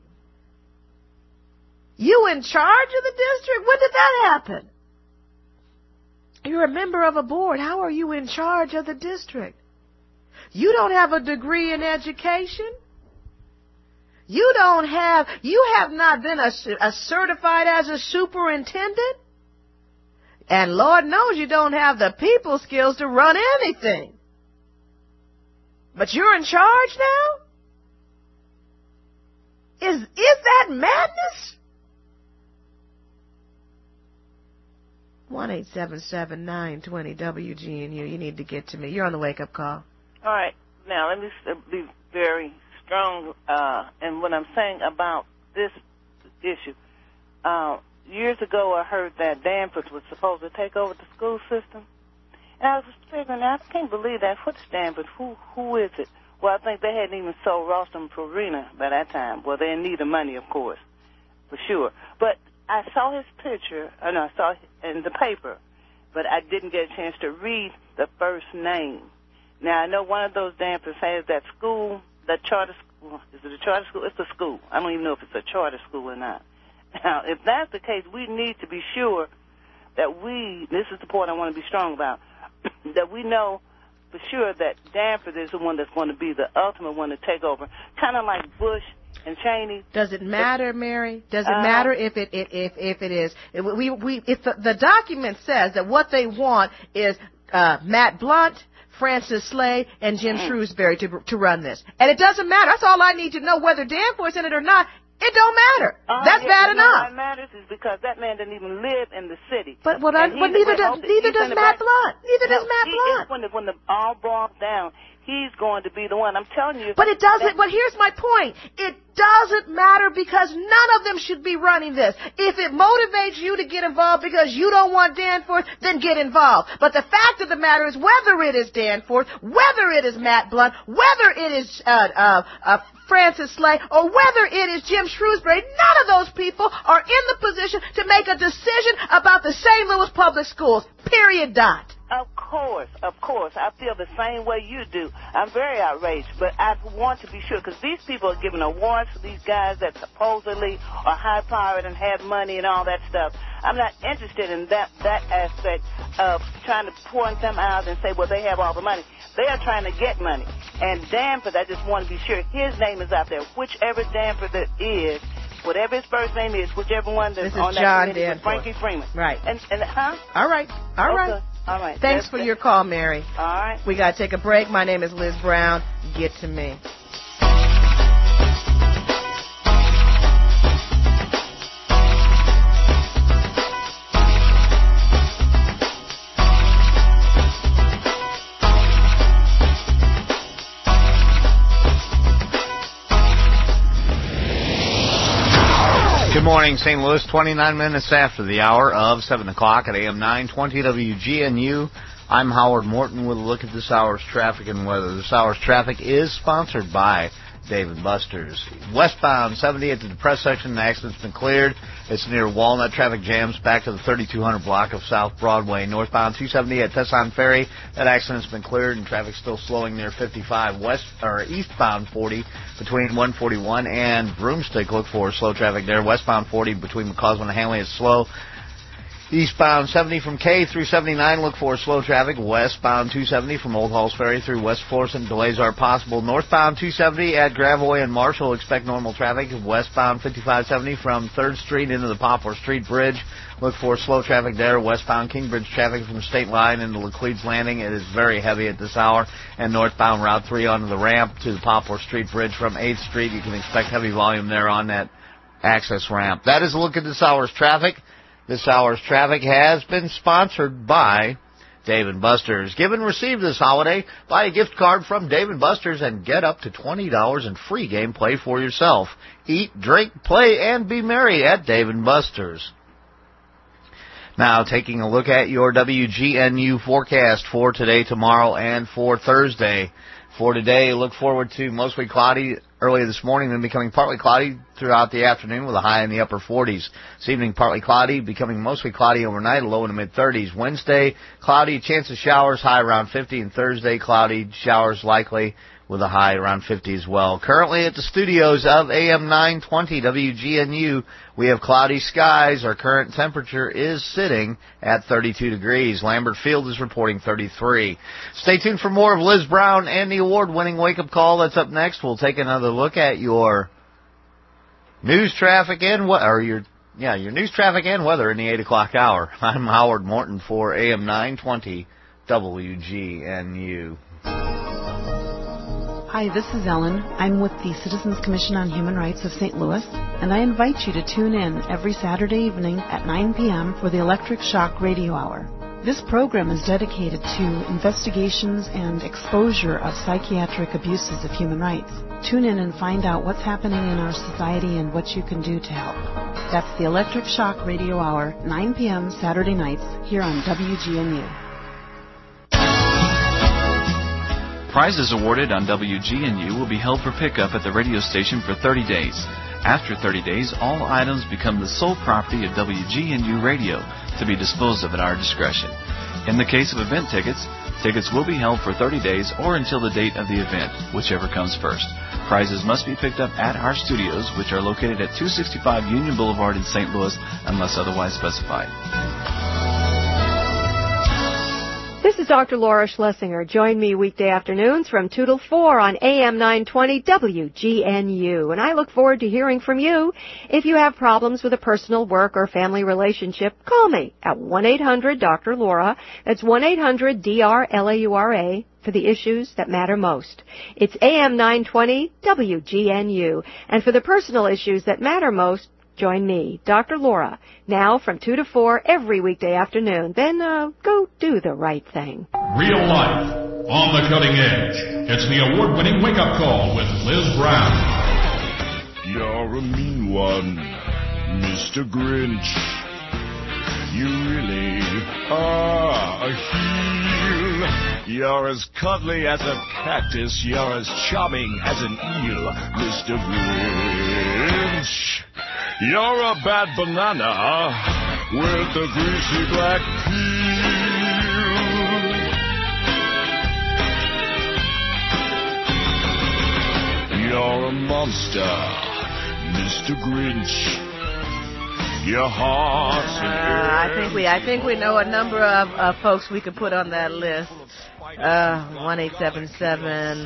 S4: You in charge of the district? When did that happen? You're a member of a board. How are you in charge of the district? You don't have a degree in education. You don't have, you have not been a, a certified as a superintendent. And Lord knows you don't have the people skills to run anything. But you're in charge now? Is, is that madness? one eight seven seven, nine two zero, W G N U. You need to get to me. You're on the wake-up call.
S9: All right. Now, let me be very strong uh, in what I'm saying about this issue. Uh, years ago, I heard that Danvers was supposed to take over the school system. And I was figuring, I can't believe that. What's Danvers? Who, who is it? Well, I think they hadn't even sold Ralston Purina by that time. Well, they need the money, of course, for sure. But I saw his picture, and I saw in the paper but I didn't get a chance to read the first name. Now, I know one of those Danforths has that school, that charter school. Is it a charter school? It's a school. I don't even know if it's a charter school or not. Now, if that's the case, we need to be sure that we, this is the point I want to be strong about, that we know for sure that Danforth is the one that's going to be the ultimate one to take over, kind of like Bush and Cheney.
S4: Does it matter, Mary? Does it
S9: Uh,
S4: matter if it if if, if it is? If we we if the, the document says that what they want is uh, Matt Blunt, Francis Slay, and Jim
S9: Mm-hmm.
S4: Shrewsbury to to run this, and it doesn't matter. That's all I need to know, whether Danforth's in it or not. It don't matter.
S9: Uh,
S4: That's
S9: yeah,
S4: bad
S9: you know
S4: enough.
S9: why it matters is because that man didn't even live in the city.
S4: But what I,
S9: And
S4: but
S9: he's-
S4: neither
S9: wait,
S4: does
S9: hold it.
S4: neither
S9: He's
S4: does
S9: in the
S4: Matt
S9: back-
S4: Blunt. Neither
S9: No,
S4: does Matt
S9: he
S4: Blunt.
S9: is when the, when the all boils down, he's going to be the one. I'm telling you.
S4: But it doesn't,
S9: that-
S4: but here's my point. It doesn't matter because none of them should be running this. If it motivates you to get involved because you don't want Danforth, then get involved. But the fact of the matter is, whether it is Danforth, whether it is Matt Blunt, whether it is uh, uh, uh, Francis Slay, or whether it is Jim Shrewsbury, none of those people are in the position to make a decision about the Saint Louis Public Schools. Period. Dot.
S9: Of course, of course. I feel the same way you do. I'm very outraged, but I want to be sure, because these people are giving awards to these guys that supposedly are high-powered and have money and all that stuff. I'm not interested in that, that aspect of trying to point them out and say, well, they have all the money. They are trying to get money. And Danforth, I just want to be sure his name is out there. Whichever Danforth it is, whatever his first name is, whichever one that's
S4: This is
S9: on that
S4: John
S9: committee with
S4: Danforth.
S9: Frankie Freeman.
S4: Right.
S9: And, and huh?
S4: All right. All
S9: Okay.
S4: right.
S9: All right.
S4: Thanks
S9: That's
S4: for
S9: it.
S4: your call, Mary.
S9: All right.
S4: We got to take a break. My name is Liz Brown. Get to me.
S30: Good morning, Saint Louis. twenty-nine minutes after the hour of seven o'clock at A M nine twenty W G N U. I'm Howard Morton with a look at this hour's traffic and weather. This hour's traffic is sponsored by Dave and Buster's. Westbound seventy at the Depressed section, the accident's been cleared. It's near Walnut. Traffic jams back to the thirty-two hundred block of South Broadway. Northbound two seventy at Tesson Ferry, that accident's been cleared and traffic's still slowing near fifty-five. West or eastbound forty between one forty-one and Broomstick. Look for slow traffic there. Westbound forty between McCausland and Hanley is slow. Eastbound seventy from K through seventy-nine, look for slow traffic. Westbound two seventy from Old Halls Ferry through West Florissant, delays are possible. Northbound two seventy at Gravois and Marshall, expect normal traffic. Westbound fifty-five seventy from third Street into the Poplar Street Bridge, look for slow traffic there. Westbound Kingbridge traffic from State Line into Laclede's Landing, it is very heavy at this hour. And northbound Route three onto the ramp to the Poplar Street Bridge from eighth Street, you can expect heavy volume there on that access ramp. That is a look at this hour's traffic. This hour's traffic has been sponsored by Dave and Buster's. Give and receive this holiday. Buy a gift card from Dave and Buster's and get up to twenty dollars in free game play for yourself. Eat, drink, play, and be merry at Dave and Buster's. Now, taking a look at your W G N U forecast for today, tomorrow, and for Thursday. For today, look forward to mostly cloudy early this morning, then becoming partly cloudy throughout the afternoon with a high in the upper forties. This evening, partly cloudy, becoming mostly cloudy overnight, a low in the mid-thirties. Wednesday, cloudy, chance of showers, high around fifty. And Thursday, cloudy, showers likely with a high around fifty as well. Currently at the studios of A M nine twenty W G N U, we have cloudy skies. Our current temperature is sitting at thirty-two degrees. Lambert Field is reporting thirty-three. Stay tuned for more of Liz Brown and the award-winning wake-up call. That's up next. We'll take another look at your news, traffic, and what, or your yeah your news, traffic, and weather in the eight o'clock hour. I'm Howard Morton for A M nine twenty W G N U.
S16: Hi, this is Ellen. I'm with the Citizens Commission on Human Rights of Saint Louis, and I invite you to tune in every Saturday evening at nine p.m. for the Electric Shock Radio Hour. This program is dedicated to investigations and exposure of psychiatric abuses of human rights. Tune in and find out what's happening in our society and what you can do to help. That's the Electric Shock Radio Hour, nine p.m. Saturday nights, here on W G N U.
S17: Prizes awarded on W G N U will be held for pickup at the radio station for thirty days. After thirty days, all items become the sole property of W G N U Radio to be disposed of at our discretion. In the case of event tickets, tickets will be held for thirty days or until the date of the event, whichever comes first. Prizes must be picked up at our studios, which are located at two sixty-five Union Boulevard in Saint Louis, unless otherwise specified.
S23: This is Doctor Laura Schlesinger. Join me weekday afternoons from two till four on A M nine twenty W G N U. And I look forward to hearing from you. If you have problems with a personal, work, or family relationship, call me at one eight hundred Doctor Laura. That's one eight hundred D R L A U R A for the issues that matter most. It's A M nine twenty W G N U. And for the personal issues that matter most, join me, Doctor Laura, now from two to four every weekday afternoon. Then uh, go do the right thing.
S1: Real life, on the cutting edge. It's the award-winning wake-up call with Liz Brown.
S18: You're a mean one, Mister Grinch. You really are a heel. You're as cuddly as a cactus. You're as charming as an eel, Mister Grinch. You're a bad banana with a greasy black peel. You're a monster, Mister Grinch. Your heart's an
S4: uh, I think we, I think we know a number of uh, folks we could put on that list. Uh, one eight seven seven.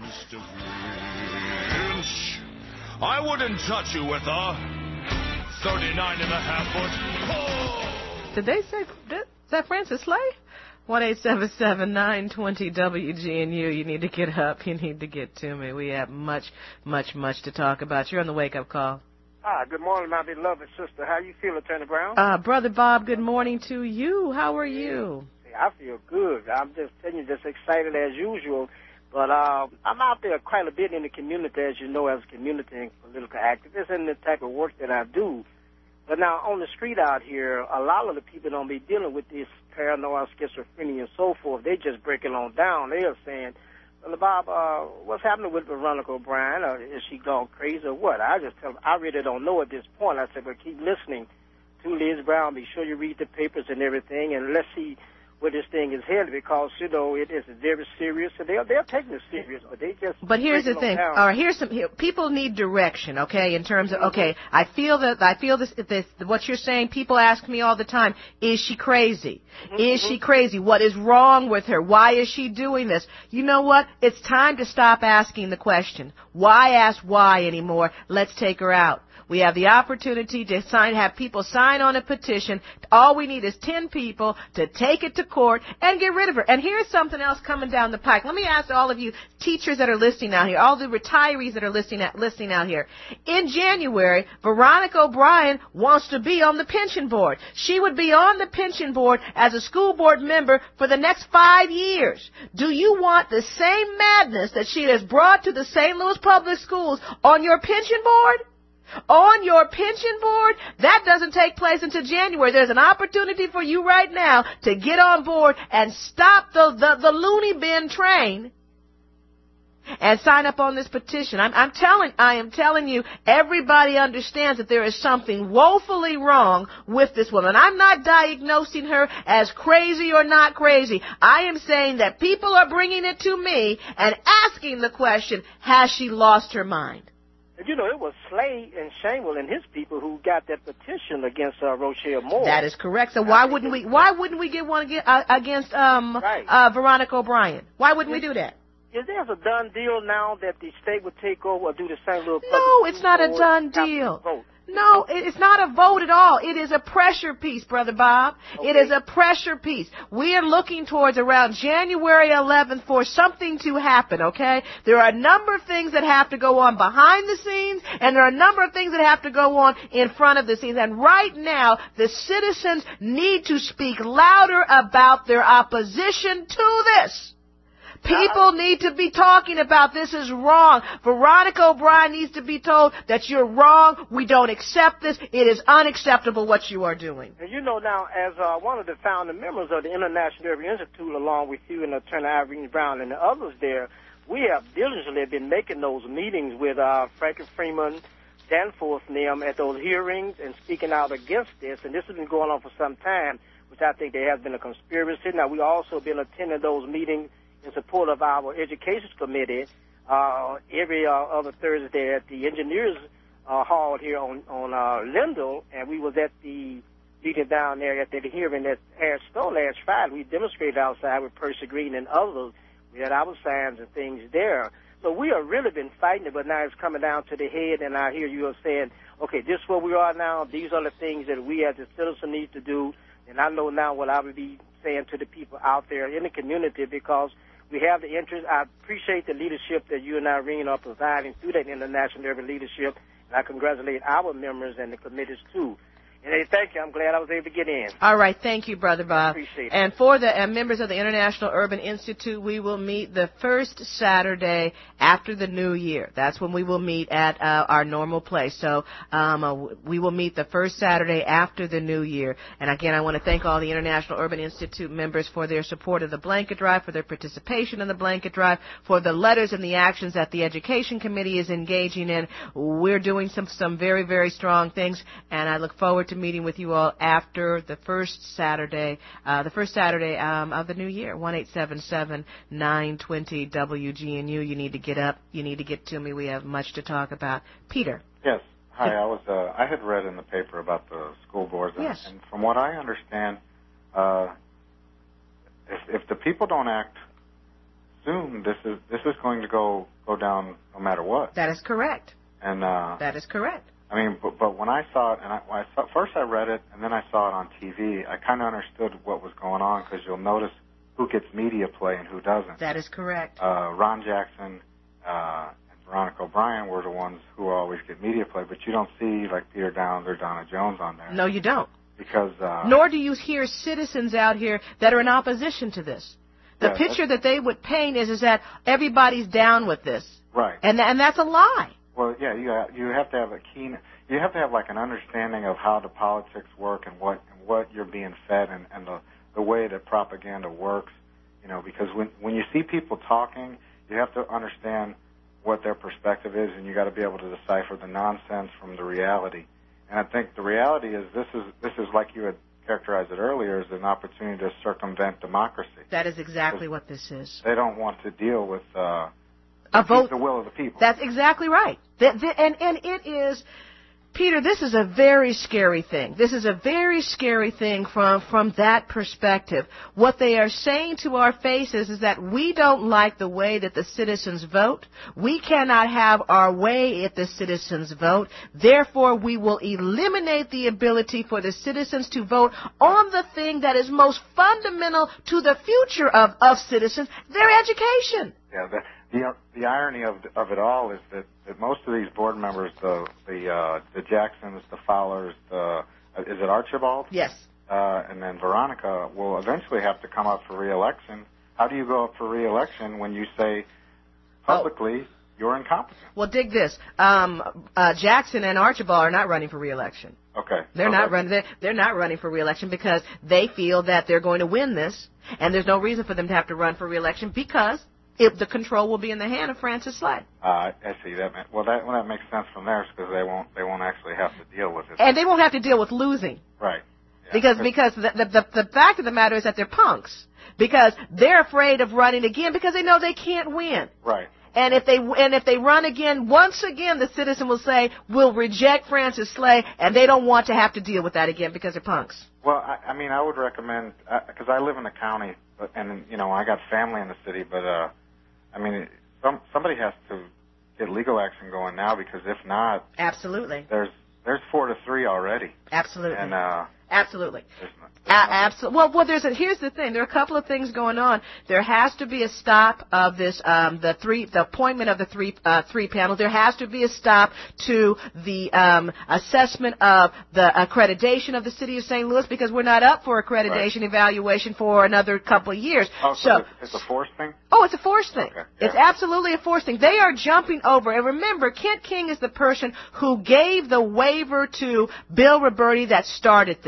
S18: I wouldn't touch you with a thirty-nine and a half foot. Oh.
S4: Did they say, is that Francis Slay? one eight seven seven, nine two zero W G N U. You need to get up. You need to get to me. We have much, much, much to talk about. You're on the wake-up call.
S19: Ah, good morning, my beloved sister. How you feel, Attorney Brown?
S4: Uh, Brother Bob, good morning to you. How are you?
S19: I feel good. I'm just telling you, just excited as usual. But uh, I'm out there quite a bit in the community, as you know, as a community and political activist, and the type of work that I do. But now, on the street out here, a lot of the people don't be dealing with this paranoia, schizophrenia, and so forth. They just break it on down. They are saying, well, Bob, uh, what's happening with Veronica O'Brien? Or is she gone crazy or what? I just tell them, I really don't know at this point. I said, but keep listening to Liz Brown. Be sure you read the papers and everything, and let's see where this thing is headed, because, you know, it is very serious, and they're, they're taking it serious, but they just...
S4: But here's the thing. All right, here's some... Here, people need direction, okay, in terms of, okay, I feel that, I feel this, this, what you're saying, people ask me all the time, is she crazy? Mm-hmm. Is she crazy? What is wrong with her? Why is she doing this? You know what? It's time to stop asking the question. Why ask why anymore? Let's take her out. We have the opportunity to sign, have people sign on a petition. All we need is ten people to take it to court and get rid of her. And here's something else coming down the pike. Let me ask all of you teachers that are listening out here, all the retirees that are listening out, listening out here. In January, Veronica O'Brien wants to be on the pension board. She would be on the pension board as a school board member for the next five years. Do you want the same madness that she has brought to the Saint Louis Public Schools on your pension board? On your pension board? That doesn't take place until January. There's an opportunity for you right now to get on board and stop the, the, the loony bin train and sign up on this petition. I'm, I'm telling, I am telling you, everybody understands that there is something woefully wrong with this woman. I'm not diagnosing her as crazy or not crazy. I am saying that people are bringing it to me and asking the question, has she lost her mind?
S19: You know, it was Slay and Shamewell and his people who got that petition against uh, Rochelle Moore.
S4: That is correct. So why wouldn't we? Why wouldn't we get one against, uh, against um,
S19: right.
S4: uh, Veronica O'Brien? Why wouldn't we do that?
S19: Is there a done deal now that the state would take over or do the Saint Louis?
S4: No, it's not a done deal. No, it's not a vote at all. It is a pressure piece, Brother Bob. Okay. It is a pressure piece. We are looking towards around January eleventh for something to happen, okay? There are a number of things that have to go on behind the scenes, and there are a number of things that have to go on in front of the scenes. And right now, the citizens need to speak louder about their opposition to this. People need to be talking about this is wrong. Veronica O'Brien needs to be told that you're wrong. We don't accept this. It is unacceptable what you are doing.
S19: And you know now, as uh, one of the founding members of the International Urban Institute, along with you and Attorney Irene Brown and the others there, we have diligently been making those meetings with uh, Frankie Freeman, Danforth and them at those hearings and speaking out against this. And this has been going on for some time. which I think there has been a conspiracy. Now, we also been attending those meetings in support of our Education Committee uh, every uh, other Thursday at the Engineers uh, Hall here on, on uh, Lindell, and we was at the meeting down there at the hearing at Ash Stone last Friday. We demonstrated outside with Percy Green and others. We had our signs and things there. So we have really been fighting it, but now it's coming down to the head, and I hear you are saying, okay, this is where we are now. These are the things that we as a citizen need to do, and I know now what I would be saying to the people out there in the community because we have the interest. I appreciate the leadership that you and Irene are providing through that International Urban Leadership, and I congratulate our members and the committees, too. And hey, thank you. I'm glad I was able to get in.
S4: All right. Thank you, Brother Bob.
S19: Appreciate it.
S4: And for the uh, members of the International Urban Institute, we will meet the first Saturday after the New Year. That's when we will meet at uh, our normal place. So um, uh, we will meet the first Saturday after the New Year. And again, I want to thank all the International Urban Institute members for their support of the blanket drive, for their participation in the blanket drive, for the letters and the actions that the Education Committee is engaging in. We're doing some, some very, very strong things, and I look forward to meeting with you all after the first Saturday, uh, the first Saturday um, of the new year. one eight seven seven, nine two zero, W G N U. You need to get up. You need to get to me. We have much to talk about. Peter.
S2: Yes. Hi. I was. Uh, I had read in the paper about the school boards, and,
S4: yes.
S2: and from what I understand, uh, if, if the people don't act soon, this is this is going to go go down no matter what.
S4: That is correct.
S2: And uh,
S4: that is correct.
S2: I mean, but, but when I saw it, and I, when I saw, first I read it, and then I saw it on T V, I kind of understood what was going on because you'll notice who gets media play and who doesn't.
S4: That is correct.
S2: Uh, Ron Jackson uh, and Veronica O'Brien were the ones who always get media play, but you don't see like Peter Downs or Donna Jones on there.
S4: No, you don't.
S2: Because uh,
S4: nor do you hear citizens out here that are in opposition to this. The
S2: yeah,
S4: picture that they would paint is is that everybody's down with this.
S2: Right.
S4: And and that's a lie.
S2: Well, yeah, you uh, you have to have a keen, you have to have like an understanding of how the politics work and what and what you're being fed and, and the the way that propaganda works, you know, because when when you see people talking, you have to understand what their perspective is, and you got to be able to decipher the nonsense from the reality. And I think the reality is this is this is like you had characterized it earlier as an opportunity to circumvent democracy.
S4: That is exactly what this is.
S2: They don't want to deal with uh,
S4: a vote,
S2: the will of the people.
S4: That's exactly right. That, that, and, and it is, Peter, this is a very scary thing. This is a very scary thing from, from that perspective. What they are saying to our faces is that we don't like the way that the citizens vote. We cannot have our way if the citizens vote. Therefore, we will eliminate the ability for the citizens to vote on the thing that is most fundamental to the future of, of citizens, their education.
S2: Yeah, the, the, the irony of, of it all is that, that most of these board members, the the, uh, the Jacksons, the Fowlers, the uh, is it Archibald?
S4: Yes.
S2: Uh, and then Veronica will eventually have to come up for re-election. How do you go up for re-election when you say publicly oh. you're incompetent?
S4: Well, dig this. Um, uh, Jackson and Archibald are not running for re-election.
S2: Okay.
S4: They're
S2: so
S4: not running. They're, they're not running for re-election because they feel that they're going to win this, and there's no reason for them to have to run for re-election because if the control will be in the hand of Francis Slay.
S2: Uh, I see that. Well, that well, that makes sense from there because they won't they won't actually have to deal with it.
S4: And they won't have to deal with losing.
S2: Right. Yeah.
S4: Because because the, the the the fact of the matter is that they're punks because they're afraid of running again because they know they can't win.
S2: Right.
S4: And if they and if they run again, once again, the citizen will say, "We'll reject Francis Slay," and they don't want to have to deal with that again because they're punks.
S2: Well, I, I mean, I would recommend because uh, I live in the county, but, and you know, I got family in the city, but. uh I mean, some, somebody has to get legal action going now because if not,
S4: absolutely,
S2: there's there's four to three already.
S4: Absolutely,
S2: and uh,
S4: absolutely.
S2: There's not,
S4: Uh, absolutely. Well, well, there's a, here's the thing. There are a couple of things going on. There has to be a stop of this, um, the three, the appointment of the three, uh, three panel. There has to be a stop to the um, assessment of the accreditation of the city of Saint Louis because we're not up for accreditation right. evaluation for another couple of years.
S2: Oh, so, so it's a forced thing?
S4: Oh, it's a forced thing.
S2: Okay. Yeah.
S4: It's absolutely a forced thing. They are jumping over. And remember, Kent King is the person who gave the waiver to Bill Roberti that started this.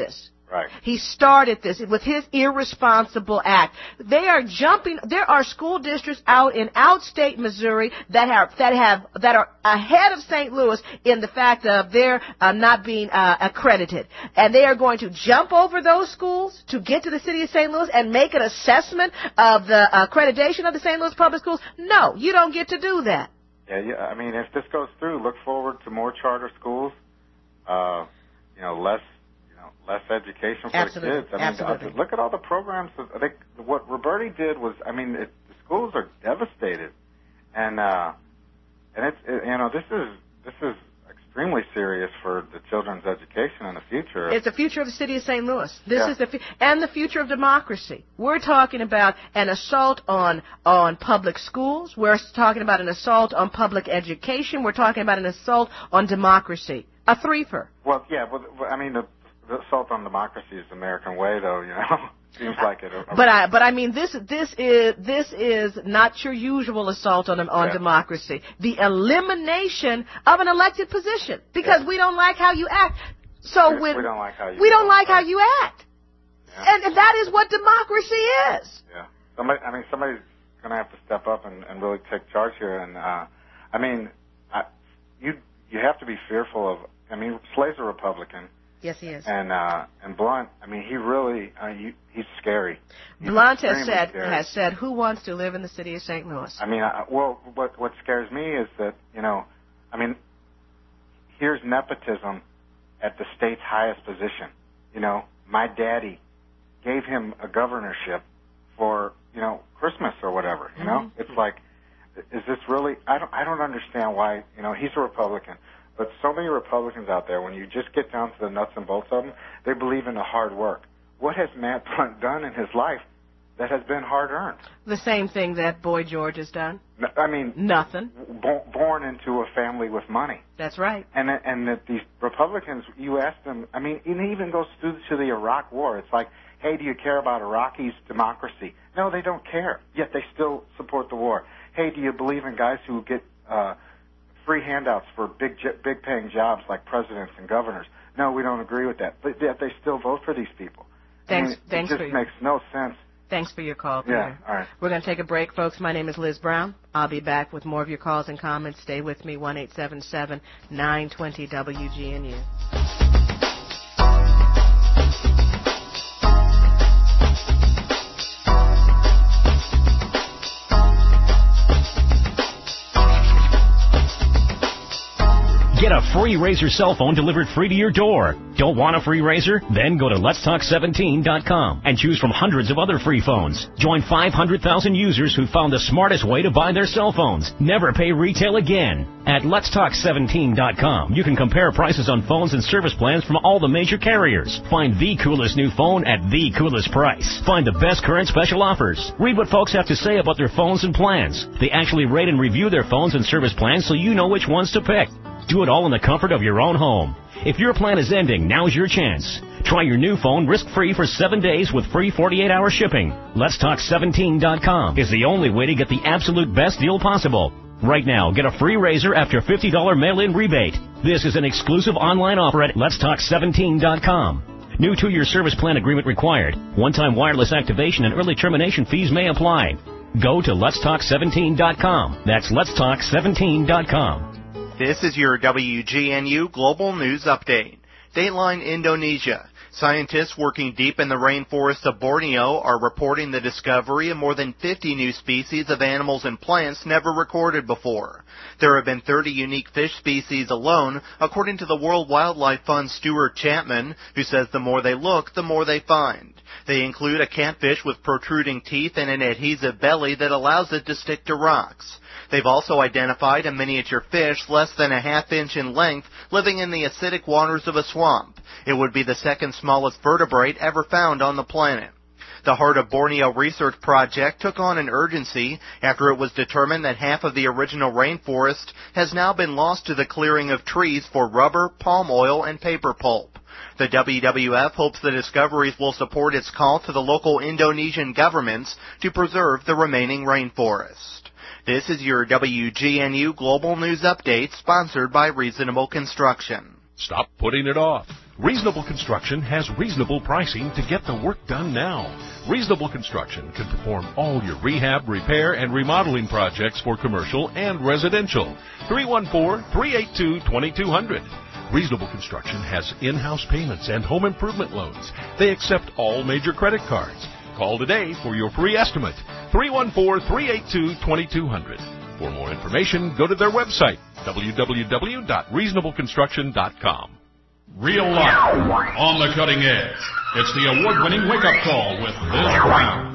S2: Right.
S4: He started this with his irresponsible act. They are jumping. There are school districts out in outstate Missouri that have that have that are ahead of Saint Louis in the fact of their uh, not being uh, accredited, and they are going to jump over those schools to get to the city of Saint Louis and make an assessment of the accreditation of the Saint Louis public schools. No, you don't get to do that.
S2: Yeah, yeah. I mean, if this goes through, look forward to more charter schools. Uh, you know, less. Less education for
S4: Absolutely.
S2: the kids. I mean,
S4: Absolutely.
S2: look at all the programs. I think what Roberti did was, I mean, it, the schools are devastated, and uh, and it's it, you know this is this is extremely serious for the children's education in the future.
S4: It's the future of the city of Saint Louis. This
S2: Yeah.
S4: is the fu- and the future of democracy. We're talking about an assault on on public schools. We're talking about an assault on public education. We're talking about an assault on democracy. A threefer.
S2: Well, yeah, but I mean the. The assault on democracy is the American way, though. You know, seems like it.
S4: But I, but I mean, this, this is, this is not your usual assault on, on
S2: Yeah.
S4: democracy. The elimination of an elected position because
S2: Yeah.
S4: we don't like how you act. So
S2: we,
S4: when
S2: we don't like how you.
S4: we don't
S2: go.
S4: like how you act,
S2: Yeah.
S4: and, and that is what democracy is.
S2: Yeah. Somebody. I mean, somebody's going to have to step up and, and really take charge here. And uh, I mean, I, you you have to be fearful of. I mean, Slay's a Republican.
S4: Yes, he is.
S2: And uh, and Blunt, I mean, he really, uh, you, he's scary. He's
S4: Blunt has
S2: extremely
S4: said
S2: scary.
S4: has said, who wants to live in the city of Saint Louis?
S2: I mean, I, well, what what scares me is that you know, I mean, here's nepotism at the state's highest position. You know, my daddy gave him a governorship for you know Christmas or whatever. You know,
S4: Mm-hmm.
S2: it's like, is this really? I don't I don't understand why. You know, he's a Republican. But so many Republicans out there, when you just get down to the nuts and bolts of them, they believe in the hard work. What has Matt Blunt done in his life that has been hard-earned?
S4: The same thing that Boy George has done.
S2: N- I mean,
S4: Nothing.
S2: bo- born into a family with money.
S4: That's right.
S2: And and that these Republicans, you ask them, I mean, it even goes through to the Iraq War. It's like, hey, do you care about Iraqis' democracy? No, they don't care, yet they still support the war. Hey, do you believe in guys who get uh, free handouts for big, big paying jobs like presidents and governors? No, we don't agree with that. But yet they still vote for these people.
S4: Thanks.
S2: I mean,
S4: thanks
S2: it
S4: for
S2: just
S4: your,
S2: makes no sense.
S4: Thanks for your call,
S2: Yeah,
S4: Peter.
S2: all right.
S4: We're going to take a break, folks. My name is Liz Brown. I'll be back with more of your calls and comments. Stay with me, one eight seven seven, nine two zero, W G N U.
S6: Get a free Razor cell phone delivered free to your door. Don't want a free Razor? Then go to lets talk seventeen dot com and choose from hundreds of other free phones. Join five hundred thousand users who found the smartest way to buy their cell phones. Never pay retail again. At lets talk seventeen dot com, you can compare prices on phones and service plans from all the major carriers. Find the coolest new phone at the coolest price. Find the best current special offers. Read what folks have to say about their phones and plans. They actually rate and review their phones and service plans so you know which ones to pick. Do it all in the comfort of your own home. If your plan is ending, now's your chance. Try your new phone risk-free for seven days with free forty-eight hour shipping. lets talk seventeen dot com is the only way to get the absolute best deal possible. Right now, get a free Razor after a fifty dollars mail-in rebate. This is an exclusive online offer at lets talk seventeen dot com. New two-year service plan agreement required. One-time wireless activation and early termination fees may apply. Go to lets talk seventeen dot com. That's lets talk seventeen dot com.
S14: This is your W G N U Global News Update. Dateline Indonesia. Scientists working deep in the rainforest of Borneo are reporting the discovery of more than fifty new species of animals and plants never recorded before. There have been thirty unique fish species alone, according to the World Wildlife Fund's Stuart Chapman, who says the more they look, the more they find. They include a catfish with protruding teeth and an adhesive belly that allows it to stick to rocks. They've also identified a miniature fish less than a half inch in length living in the acidic waters of a swamp. It would be the second smallest vertebrate ever found on the planet. The Heart of Borneo Research Project took on an urgency after it was determined that half of the original rainforest has now been lost to the clearing of trees for rubber, palm oil, and paper pulp. The W W F hopes the discoveries will support its call to the local Indonesian governments to preserve the remaining rainforest. This is your W G N U Global News Update, sponsored by Reasonable Construction.
S1: Stop putting it off.
S3: Reasonable Construction has reasonable pricing to get the work done now. Reasonable Construction can perform all your rehab, repair, and remodeling projects for commercial and residential. three one four, three eight two, two two zero zero. Reasonable Construction has in-house payments and home improvement loans. They accept all major credit cards. Call today for your free estimate. three one four, three eight two, two two zero zero. For more information, go to their website, w w w dot reasonable construction dot com.
S1: Real life, on the cutting edge. It's the award-winning wake-up call with Liz Brown.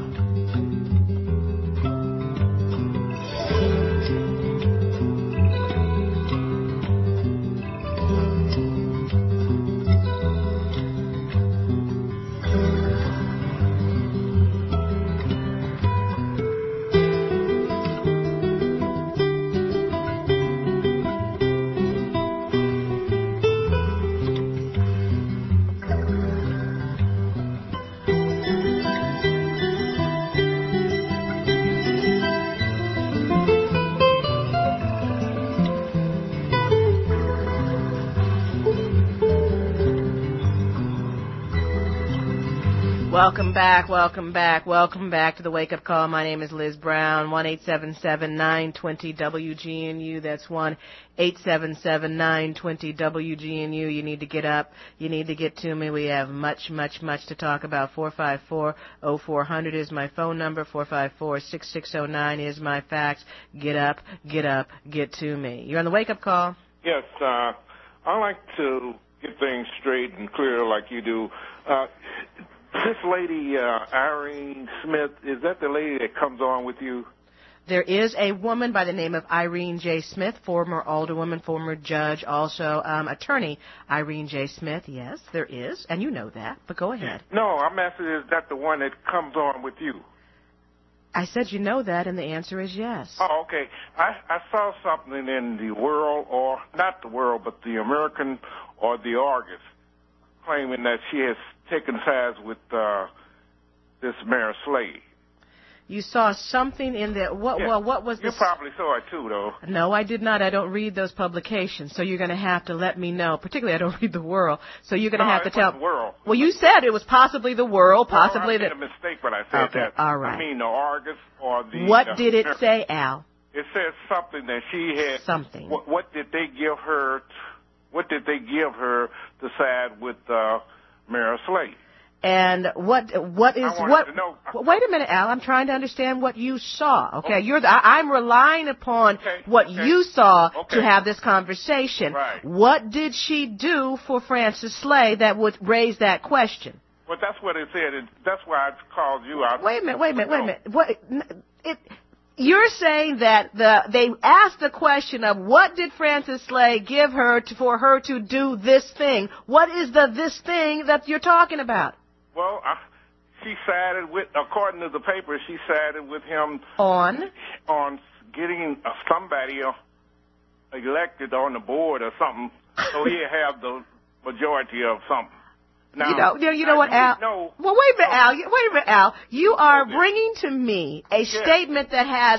S4: Welcome back, welcome back, welcome back to the Wake Up Call. My name is Liz Brown, one eight seven seven, nine two zero, W G N U. That's one eight seven seven, nine two zero, W G N U. You need to get up. You need to get to me. We have much, much, much to talk about. four five four, oh four hundred is my phone number. four five four, six six zero nine is my fax. Get up, get up, get to me. You're on the Wake Up Call.
S7: Yes, uh, I like to get things straight and clear like you do. Uh, This lady, uh, Irene Smith, is that the lady that comes on with you?
S4: There is a woman by the name of Irene J. Smith, former alderwoman, former judge, also um, attorney Irene J. Smith. Yes, there is, and you know that, but go ahead.
S7: No, I'm asking, is that the one that comes on with you?
S4: I said you know that, and the answer is yes.
S7: Oh, okay. I, I saw something in the World, or not the World, but the American or the Argus, claiming that she has taken sides with uh, this Mayor Slade.
S4: You saw something in there. What?
S7: Yeah.
S4: Well, what was
S7: You
S4: this?
S7: probably saw it too, though.
S4: No, I did not. I don't read those publications, so you're going to have to let me know. Particularly, I don't read the World, so you're going to
S7: no,
S4: have to
S7: it
S4: tell.
S7: wasn't World.
S4: Well, you said it was possibly the World, possibly
S7: well, I
S4: the.
S7: made a mistake when I said
S4: okay,
S7: that.
S4: all right.
S7: I mean the Argus or the.
S4: What
S7: uh,
S4: did it say, Al?
S7: It said something that she had.
S4: Something.
S7: What, what did they give her? T- what did they give her to side with uh, Mayor Slade?
S4: And what what is
S7: I
S4: what?
S7: to know.
S4: Wait a minute, Al. I'm trying to understand what you saw. Okay, you're. The, I, I'm relying upon
S7: okay.
S4: what
S7: okay.
S4: you saw
S7: okay.
S4: to have this conversation.
S7: Right.
S4: What did she do for Francis Slade that would raise that question?
S7: Well, that's what it said, and that's why I called you out.
S4: Wait a minute. Wait a minute. Wait a minute. What? It. You're saying that the they asked the question of what did Francis Slade give her to, for her to do this thing? What is the this thing that you're talking about?
S7: Well, I, she sided with, according to the paper, she sided with him
S4: on
S7: on getting uh, somebody uh, elected on the board or something, so he'd have the majority of something. Now,
S4: you know, you know what, Al?
S7: No.
S4: Well, wait a minute, Al. Wait a minute, Al. You are bringing to me a
S7: yeah.
S4: statement that has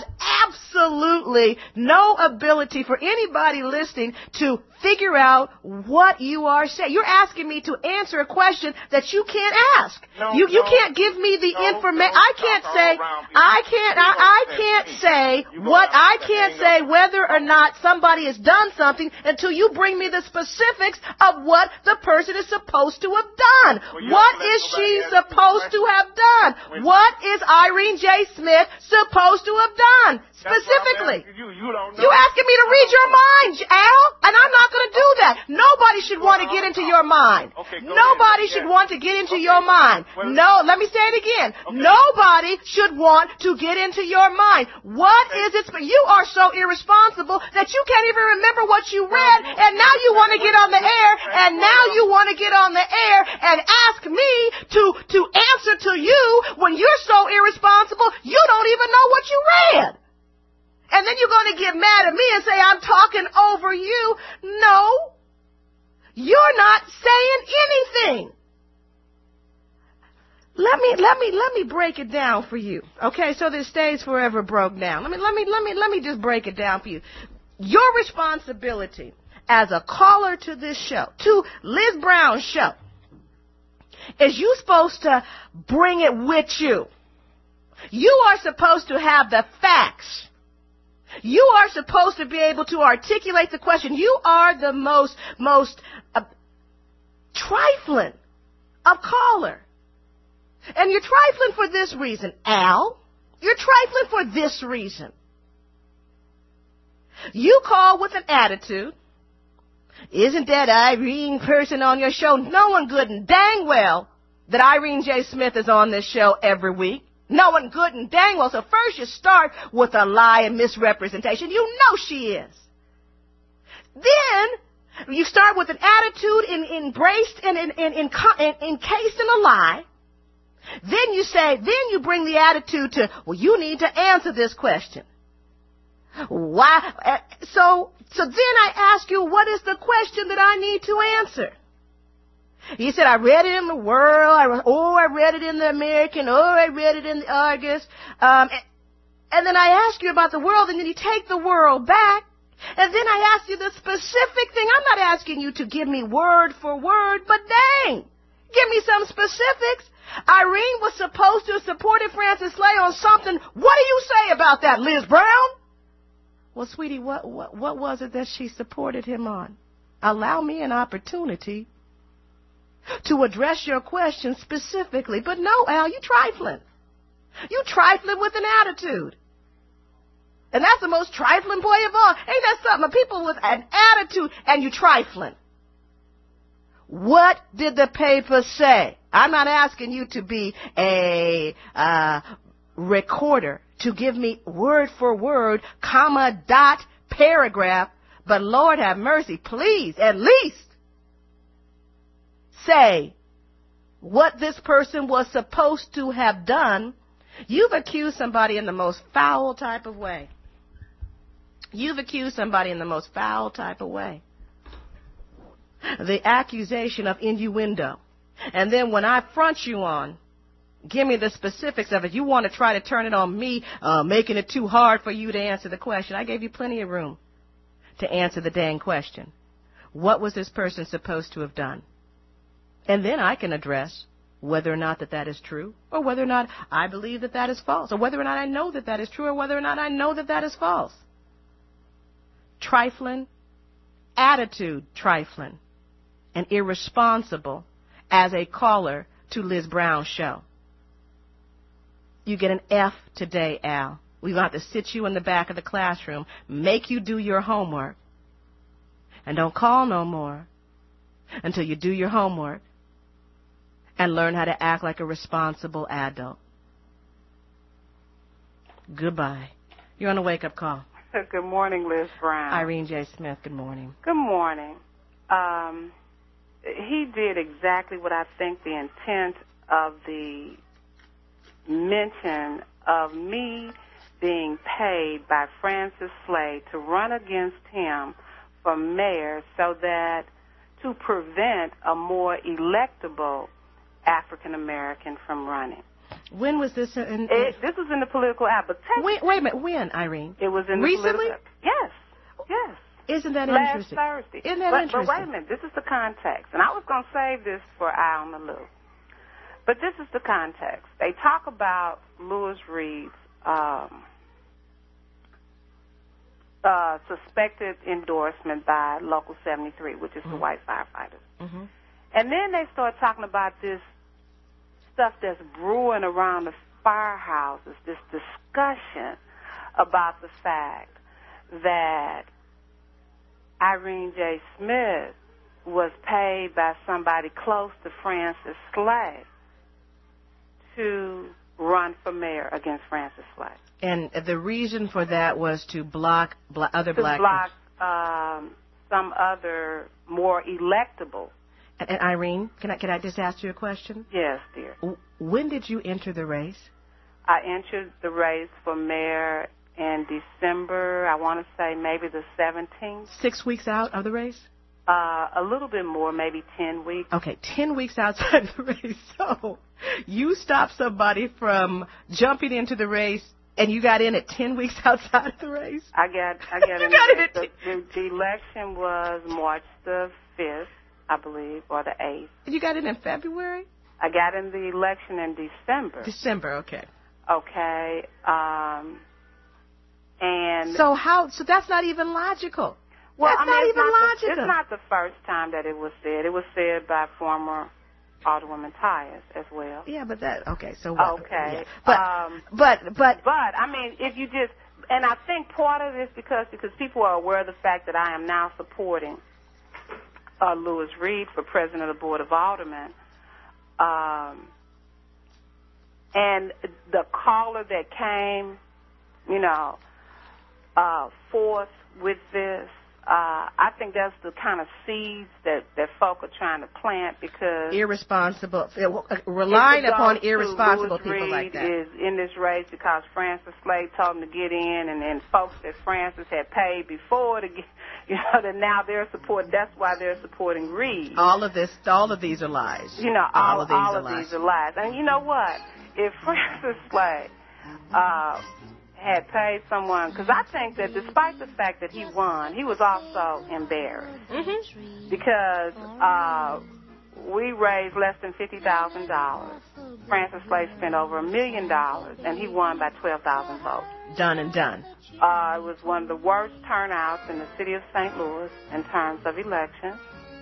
S4: absolutely no ability for anybody listening to figure out what you are saying. You're asking me to answer a question that you can't ask.
S7: No,
S4: you you
S7: no,
S4: can't give me the
S7: no,
S4: information.
S7: no,
S4: I can't say. I can't. I, I can't say what. I can't say whether or not somebody has done something until you bring me the specifics of what the person is supposed to have done.
S7: Well,
S4: what is she supposed to have done? What is Irene J. Smith supposed to have done specifically?
S7: You, you don't know.
S4: You asking me to read your mind, Al, and I'm not going to do that. Nobody should want to get into your mind.
S7: Okay,
S4: Nobody should want to get into your mind. No, let me say it again. Nobody should want to get into your mind. What is it? You are so irresponsible that you can't even remember what you read, and now you want to get on the air, and now you want to get on the air and ask me to to answer to you when you're so irresponsible you don't even know what you read. And then you're going to get mad at me and say I'm talking over you. No, you're not saying anything. Let me let me let me break it down for you. Okay, so this stays forever broke down. Let me let me let me let me just break it down for you. Your responsibility as a caller to this show, to Liz Brown's show, is you supposed to bring it with you. You are supposed to have the facts. You are supposed to be able to articulate the question. You are the most, most uh, trifling of caller. And you're trifling for this reason, Al. You're trifling for this reason. You call with an attitude. Isn't that Irene person on your show? Knowing good and dang well that Irene J. Smith is on this show every week. Knowing good and dang well. So first you start with a lie and misrepresentation. You know she is. Then you start with an attitude in, embraced and in, in, in, in, encased in a lie. Then you say, then you bring the attitude to, well, you need to answer this question. Why? So, so then I ask you, what is the question that I need to answer? You said, I read it in the World, I, or I read it in the American, or I read it in the Argus. Um, and, and then I ask you about the World, and then you take the World back. And then I ask you the specific thing. I'm not asking you to give me word for word, but dang, give me some specifics. Irene was supposed to have supported Francis Slay on something. What do you say about that, Liz Brown? Well, sweetie, what, what, what was it that she supported him on? Allow me an opportunity to address your question specifically. But no, Al, you trifling. You trifling with an attitude. And that's the most trifling boy of all. Ain't that something? People with an attitude and you trifling. What did the paper say? I'm not asking you to be a uh, recorder, to give me word for word, comma, dot, paragraph. But Lord have mercy, please, at least say what this person was supposed to have done. You've accused somebody in the most foul type of way. You've accused somebody in the most foul type of way. The accusation of innuendo. And then when I front you on, give me the specifics of it. You want to try to turn it on me, uh, making it too hard for you to answer the question. I gave you plenty of room to answer the dang question. What was this person supposed to have done? And then I can address whether or not that that is true, or whether or not I believe that that is false, or whether or not I know that that is true, or whether or not I know that that is false. Trifling, attitude trifling, and irresponsible as a caller to Liz Brown's show. You get an F today, Al. We're going to have to sit you in the back of the classroom, make you do your homework, and don't call no more until you do your homework and learn how to act like a responsible adult. Goodbye. You're on a wake-up call.
S8: Good morning, Liz Brown.
S4: Irene J. Smith, good morning.
S8: Good morning. Um, he did exactly what I think the intent of the mention of me being paid by Francis Slay to run against him for mayor so that to prevent a more electable African American from running.
S4: When was this? In, in,
S8: it, this was in the political ad. But
S4: wait, wait a minute. When, Irene?
S8: It was in
S4: recently.
S8: The political, yes, yes.
S4: Isn't that
S8: Last
S4: interesting?
S8: Last Thursday.
S4: Isn't that
S8: but,
S4: interesting?
S8: But wait a minute. This is the context, and I was going to save this for Eye on the Loop. But this is the context. They talk about Louis Reed's um, uh, suspected endorsement by Local seventy-three, which is mm-hmm. the white firefighters. Mm-hmm. And then they start talking about this stuff that's brewing around the firehouses, this discussion about the fact that Irene J. Smith was paid by somebody close to Francis Slay to run for mayor against Francis Slay.
S4: And the reason for that was to block bl- other
S8: to
S4: black...
S8: To block um, some other more electable...
S4: And, and Irene, can I, can I just ask you a question?
S8: Yes, dear.
S4: When did you enter the race?
S8: I entered the race for mayor in December, I want to say maybe the seventeenth.
S4: Six weeks out of the race?
S8: Uh, a little bit more, maybe ten weeks.
S4: Okay, ten weeks outside the race. So you stopped somebody from jumping into the race And you got in at ten weeks outside of the race?
S8: I got, I got
S4: you
S8: in.
S4: Got
S8: the, in the, the, the election was March the fifth, I believe, or the eighth.
S4: You got in in February?
S8: I got in the election in December.
S4: December, okay.
S8: Okay. Um, and
S4: so how? So that's not even logical.
S8: Well,
S4: that's
S8: I mean,
S4: not
S8: it's
S4: even
S8: not
S4: logical.
S8: The, it's not the first time that it was said. It was said by former Alderwoman Tyus as well.
S4: Yeah, but that okay. So what?
S8: Okay.
S4: Yeah. But,
S8: um,
S4: but but
S8: but I mean, if you just and I think part of this because because people are aware of the fact that I am now supporting uh, Lewis Reed for president of the Board of Aldermen. Um, and the caller that came, you know, uh, forth with this, uh, I think that's the kind of seeds that, that folk are trying to plant because...
S4: Irresponsible, relying upon irresponsible people
S8: Reed
S4: like that.
S8: Is in this race because Francis Slade told him to get in, and then folks that Francis had paid before to get, you know, that now they're supporting, that's why they're supporting Reed.
S4: All of this, all of these are lies.
S8: You know, all,
S4: all of these,
S8: all
S4: are,
S8: of
S4: lies.
S8: these are lies. And you know what? If Francis Slade uh, had paid someone, because I think that despite the fact that he won, he was also embarrassed.
S4: Mm-hmm.
S8: Because uh, we raised less than fifty thousand dollars. Francis Slade spent over a million dollars, and he won by twelve thousand votes.
S4: Done and done.
S8: Uh, it was one of the worst turnouts in the city of Saint Louis in terms of elections.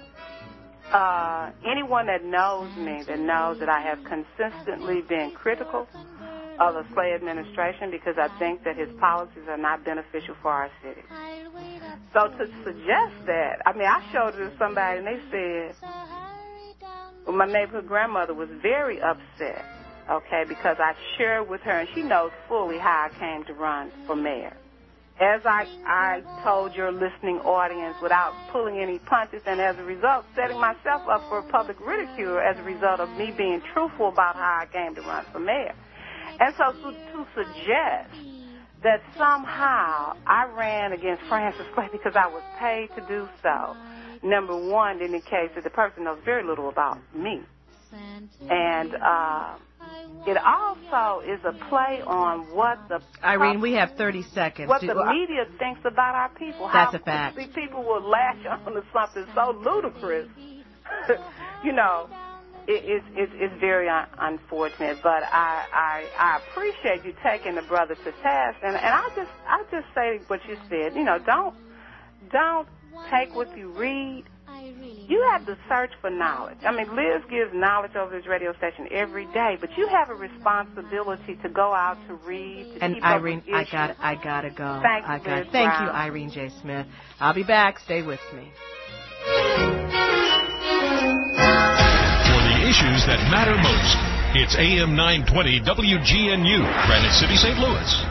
S8: Uh, anyone that knows me, that knows that I have consistently been critical of the Slade administration because I think that his policies are not beneficial for our city. So to suggest that, I mean, I showed it to somebody and they said, well, my neighborhood grandmother was very upset, okay, because I shared with her, and she knows fully how I came to run for mayor. As I, I told your listening audience without pulling any punches, and as a result, setting myself up for public ridicule as a result of me being truthful about how I came to run for mayor. And so to, to suggest that somehow I ran against Francis Slade because I was paid to do so, number one, indicates that the person knows very little about me. And uh, it also is a play on what the...
S4: Irene, we have thirty seconds.
S8: What
S4: Do,
S8: the media thinks about our people.
S4: That's
S8: how
S4: a fact.
S8: People will latch on to something so ludicrous. You know, it, it's, it's, it's very un- unfortunate. But I, I I appreciate you taking the brother to task. And, and I just I just say what you said. You know, don't don't take what you read. You have to search for knowledge. I mean, Liz gives knowledge over this radio station every day, but you have a responsibility to go out to read. To
S4: and
S8: keep
S4: Irene,
S8: up with
S4: I got I gotta go.
S8: Thank
S4: I
S8: you,
S4: got
S8: Liz
S4: Thank
S8: Brown.
S4: you, Irene J. Smith. I'll be back. Stay with me.
S1: For the issues that matter most, it's A M nine twenty W G N U, Granite City, Saint Louis.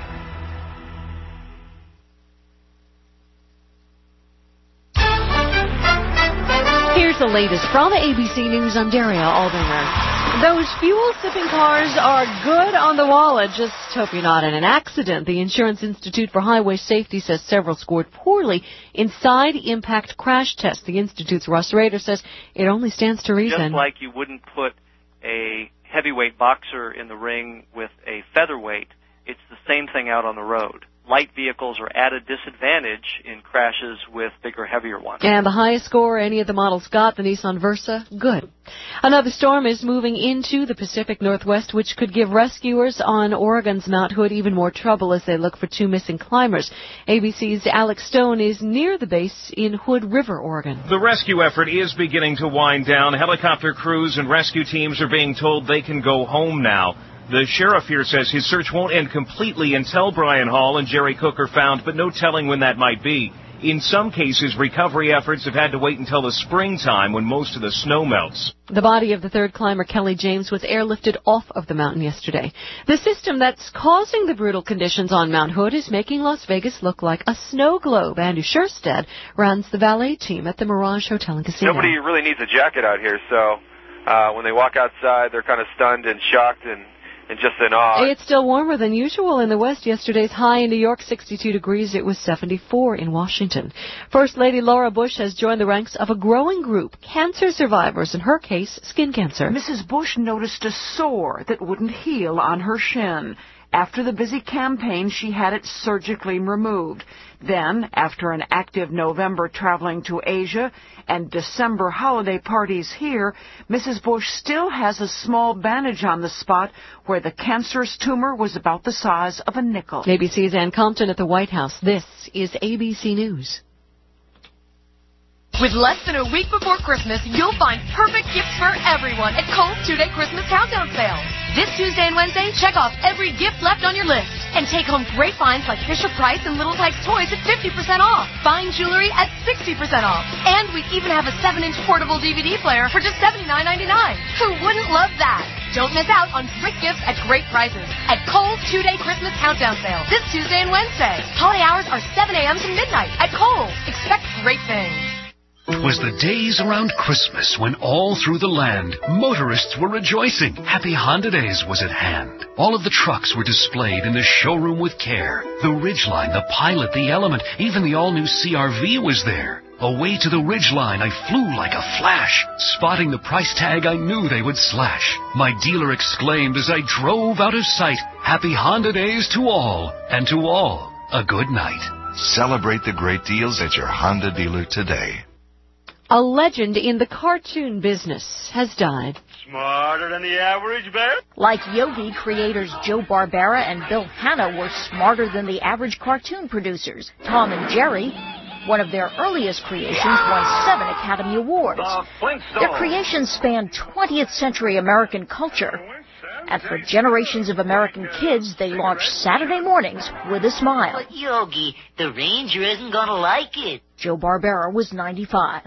S23: Here's the latest from A B C News. I'm Daria Aldinger. Those fuel-sipping cars are good on the wallet. Just hope you're not in an accident. The Insurance Institute for Highway Safety says several scored poorly in side impact crash tests. The Institute's Russ Rader says it only stands to reason.
S11: Just like you wouldn't put a heavyweight boxer in the ring with a featherweight, it's the same thing out on the road. Light vehicles are at a disadvantage in crashes with bigger, heavier ones.
S23: And the highest score any of the models got, the Nissan Versa, good. Another storm is moving into the Pacific Northwest, which could give rescuers on Oregon's Mount Hood even more trouble as they look for two missing climbers. A B C's Alex Stone is near the base in Hood River, Oregon.
S13: The rescue effort is beginning to wind down. Helicopter crews and rescue teams are being told they can go home now. The sheriff here says his search won't end completely until Brian Hall and Jerry Cook are found, but no telling when that might be. In some cases, recovery efforts have had to wait until the springtime when most of the snow melts.
S23: The body of the third climber, Kelly James, was airlifted off of the mountain yesterday. The system that's causing the brutal conditions on Mount Hood is making Las Vegas look like a snow globe. Andrew Scherstedt runs the valet team at the Mirage Hotel and Casino.
S20: Nobody really needs a jacket out here, so uh, when they walk outside, they're kind of stunned and shocked and And just in awe.
S23: It's still warmer than usual in the West. Yesterday's high in New York, sixty-two degrees. It was seventy-four in Washington. First Lady Laura Bush has joined the ranks of a growing group, cancer survivors, in her case, skin cancer.
S21: Missus Bush noticed a sore that wouldn't heal on her shin.
S5: After the busy campaign, she had it surgically removed. Then, after an active November traveling to Asia and December holiday parties here, Missus Bush still has a small bandage on the spot where the cancerous tumor was about the size of a nickel.
S23: A B C's Ann Compton at the White House. This is A B C News.
S15: With less than a week before Christmas, you'll find perfect gifts for everyone at Kohl's two-day Christmas countdown sale. This Tuesday and Wednesday, check off every gift left on your list and take home great finds like Fisher-Price and Little Tikes toys at fifty percent off. Fine jewelry at sixty percent off. And we even have a seven inch portable D V D player for just seventy-nine ninety-nine. Who wouldn't love that? Don't miss out on great gifts at great prices at Kohl's two-day Christmas countdown sale this Tuesday and Wednesday. Holiday hours are seven a.m. to midnight at Kohl's. Expect great things.
S21: Was the days around Christmas when all through the land motorists were rejoicing. Happy Honda Days was at hand. All of the trucks were displayed in the showroom with care. The Ridgeline, the Pilot, the Element, even the all-new C R V was there. Away to the Ridgeline, I flew like a flash. Spotting the price tag, I knew they would slash. My dealer exclaimed as I drove out of sight, Happy Honda Days to all, and to all, a good night.
S22: Celebrate the great deals at your Honda dealer today.
S23: A legend in the cartoon business has died.
S24: Smarter than the average bear?
S25: Like Yogi, creators Joe Barbera and Bill Hanna were smarter than the average cartoon producers. Tom and Jerry, one of their earliest creations, won seven Academy Awards. Their creations spanned twentieth century American culture. And for generations of American kids, they launched Saturday mornings with a smile.
S26: But Yogi, the ranger isn't going to like it.
S25: Joe Barbera was ninety-five.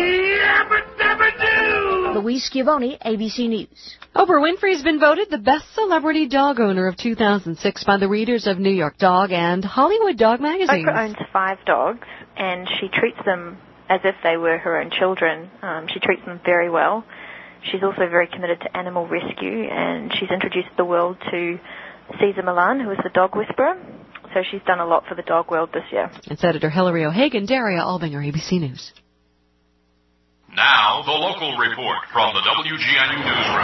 S26: Yabba-dabba-doo!
S25: Louise Schiavone, A B C News.
S23: Oprah Winfrey's been voted the best celebrity dog owner of two thousand six by the readers of New York Dog and Hollywood Dog magazines.
S27: Oprah owns five dogs, and she treats them as if they were her own children. Um, she treats them very well. She's also very committed to animal rescue, and she's introduced the world to Cesar Millan, who is the dog whisperer. So she's done a lot for the dog world this year.
S23: It's Editor Hillary O'Hagan, Daria Albinger, A B C News.
S1: Now, the local report from the W G N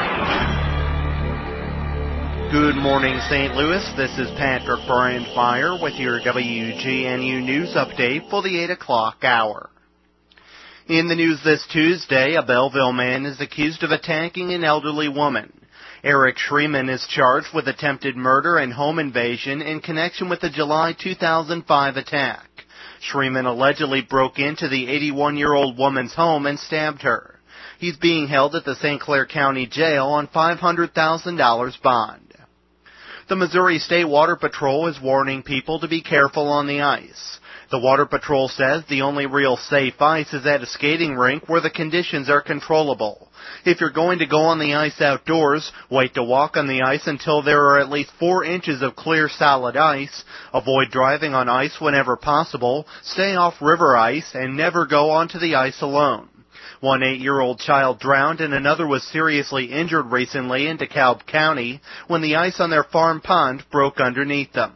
S1: U Newsroom.
S14: Good morning, Saint Louis. This is Patrick Brandmeier with your W G N U News update for the eight o'clock hour. In the news this Tuesday, a Belleville man is accused of attacking an elderly woman. Eric Schreeman is charged with attempted murder and home invasion in connection with the July two thousand five attack. Schreeman allegedly broke into the eighty-one-year-old woman's home and stabbed her. He's being held at the Saint Clair County Jail on five hundred thousand dollars bond. The Missouri State Water Patrol is warning people to be careful on the ice. The Water Patrol says the only real safe ice is at a skating rink where the conditions are controllable. If you're going to go on the ice outdoors, wait to walk on the ice until there are at least four inches of clear solid ice. Avoid driving on ice whenever possible. Stay off river ice and never go onto the ice alone. One eight-year-old child drowned and another was seriously injured recently in DeKalb County when the ice on their farm pond broke underneath them.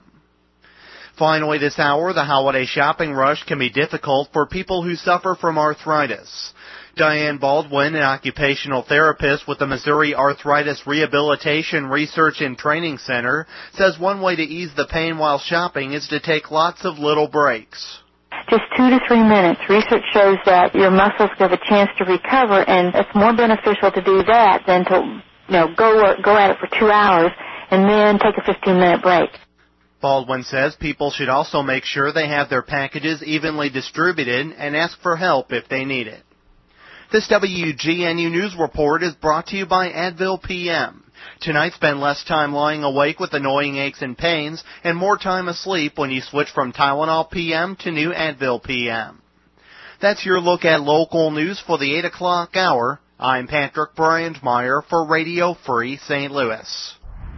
S14: Finally this hour, the holiday shopping rush can be difficult for people who suffer from arthritis. Diane Baldwin, an occupational therapist with the Missouri Arthritis Rehabilitation Research and Training Center, says one way to ease the pain while shopping is to take lots of little breaks.
S30: Just two to three minutes. Research shows that your muscles give a chance to recover, and it's more beneficial to do that than to, you know, go go at it for two hours and then take a fifteen-minute break.
S14: Baldwin says people should also make sure they have their packages evenly distributed and ask for help if they need it. This W G N U News Report is brought to you by Advil P M. Tonight, spend less time lying awake with annoying aches and pains and more time asleep when you switch from Tylenol P M to new Advil P M. That's your look at local news for the eight o'clock hour. I'm Patrick Brandmeier for Radio Free Saint Louis.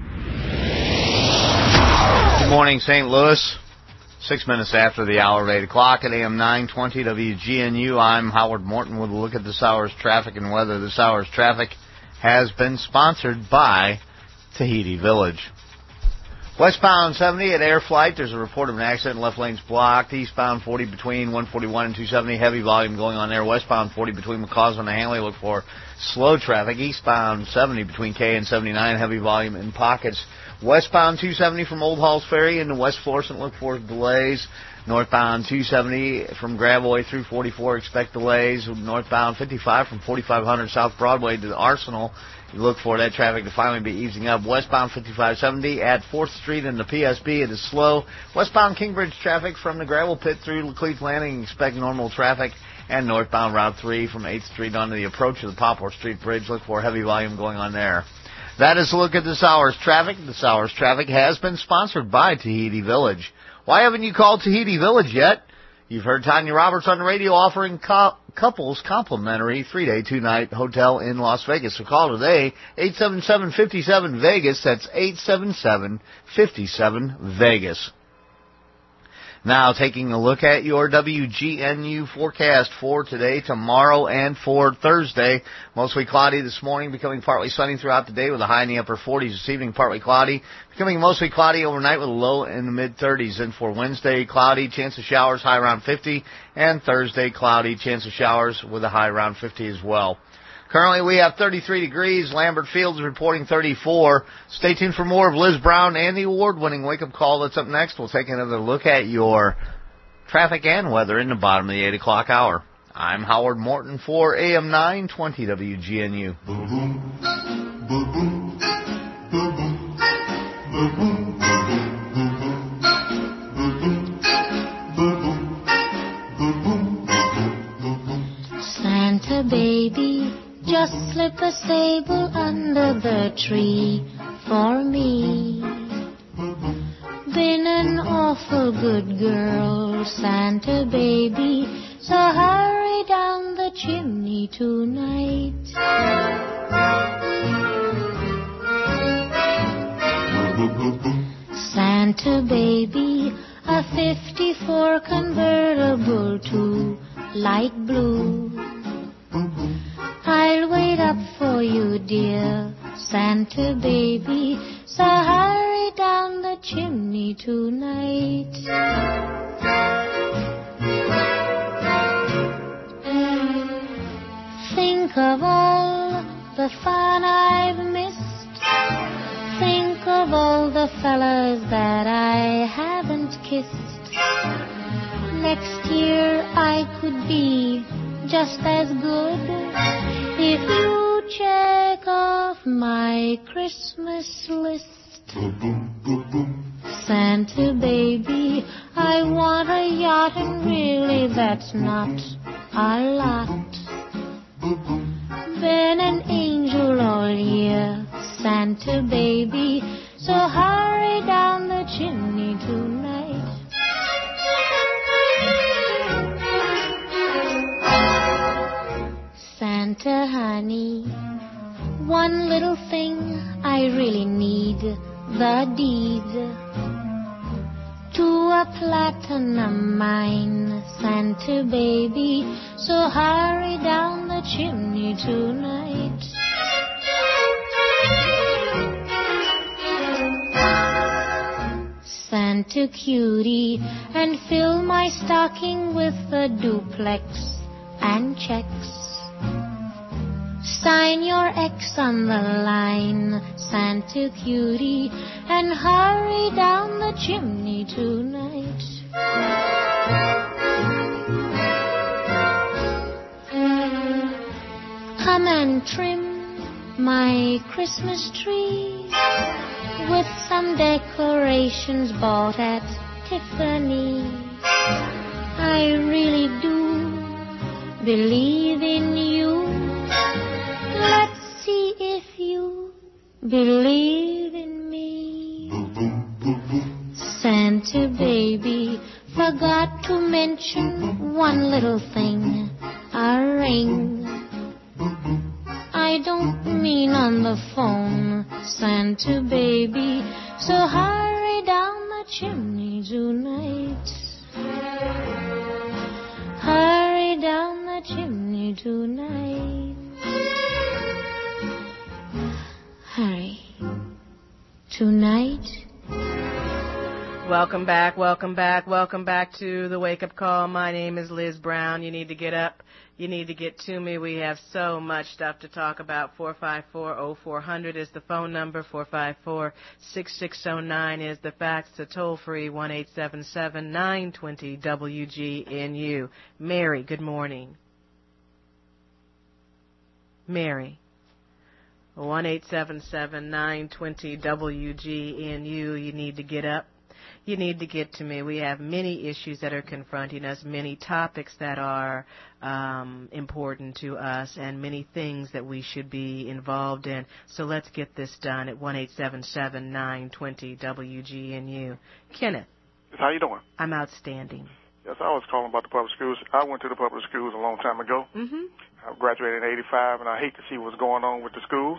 S30: Good morning, Saint Louis. Six minutes after the hour of eight o'clock at A M nine twenty W G N U. I'm Howard Morton with a look at this hour's traffic and weather. This hour's traffic has been sponsored by Tahiti Village. Westbound seventy at Air Flight, there's a report of an accident. Left lane's blocked. Eastbound forty between one forty-one and two seventy. Heavy volume going on there. Westbound forty between McCausland and Hanley. Look for slow traffic. Eastbound seventy between K and seventy-nine. Heavy volume in pockets. Westbound two seventy from Old Halls Ferry into West Florissant. Look for delays. Northbound two seventy from Gravois through forty-four. Expect delays. Northbound fifty-five from forty-five hundred South Broadway to the Arsenal. You look for that traffic to finally be easing up. Westbound fifty-five seventy at fourth Street and the P S B, it is slow. Westbound Kingbridge traffic from the Gravel Pit through Laclede Landing, expect normal traffic. And northbound Route three from eighth Street onto the approach of the Poplar Street Bridge, look for heavy volume going on there. That is a look at this hour's traffic. This hour's traffic has been sponsored by Tahiti Village. Why haven't you called Tahiti Village yet? You've heard Tanya Roberts on the radio offering co- couples complimentary three-day, two-night hotel in Las Vegas. So call today, eight seven seven, five seven, Vegas. That's eight seven seven, five seven, Vegas. Now, taking a look at your W G N U forecast for today, tomorrow, and for Thursday. Mostly cloudy this morning, becoming partly sunny throughout the day with a high in the upper forties. This evening, partly cloudy, becoming mostly cloudy overnight with a low in the mid-thirties. And for Wednesday, cloudy, chance of showers, high around fifty. And Thursday, cloudy, chance of showers with a high around fifty as well. Currently, we have thirty-three degrees. Lambert Fields reporting thirty-four. Stay tuned for more of Liz Brown and the award-winning wake-up call that's up next. We'll take another look at your traffic and weather in the bottom of the eight o'clock hour. I'm Howard Morton for A M nine twenty W G N U.
S2: Santa baby, just slip a sable under the tree for me. Been an awful good girl, Santa baby, so hurry down the chimney tonight. Santa baby, a fifty-four convertible to light blue. I'll wait up for you, dear Santa baby, so hurry down the chimney tonight. Think of all the fun I've missed. Think of all the fellas that I haven't kissed. Next year I could be just as good if you check off my Christmas list. Santa baby, I want a yacht, and really that's not a lot. Been an angel all year, Santa baby, so hurry down the chimney tonight. Santa honey, one little thing I really need, the deed to a platinum mine, Santa baby, so hurry down the chimney tonight. Santa cutie, and fill my stocking with a duplex and checks. Sign your X on the line, Santa cutie, and hurry down the chimney tonight. Come and trim my Christmas tree with some decorations bought at Tiffany. I really do believe in you. Let's see if you believe in me. Santa baby, forgot to mention one little thing, a ring. I don't mean on the phone, Santa baby, so hurry down the chimney tonight. Hurry down the chimney tonight. Hurry. Tonight
S4: Welcome back, welcome back, welcome back to the Wake Up Call. My name is Liz Brown. You need to get up. You need to get to me. We have so much stuff to talk about. four five four, oh four hundred is the phone number. four five four, six six oh nine is the fax. The toll-free one eight seven seven, nine two zero, W G N U. Mary, good morning. Mary. one eight seven seven, nine two zero, W G N U. You need to get up. You need to get to me. We have many issues that are confronting us, many topics that are um, important to us, and many things that we should be involved in. So let's get this done at one eight seven seven, nine two zero, W G N U. Kenneth.
S6: How you doing?
S4: I'm outstanding.
S6: Yes, I was calling about the public schools. I went to the public schools a long time ago.
S4: Mm-hmm.
S6: I graduated in eighty-five, and I hate to see what's going on with the schools.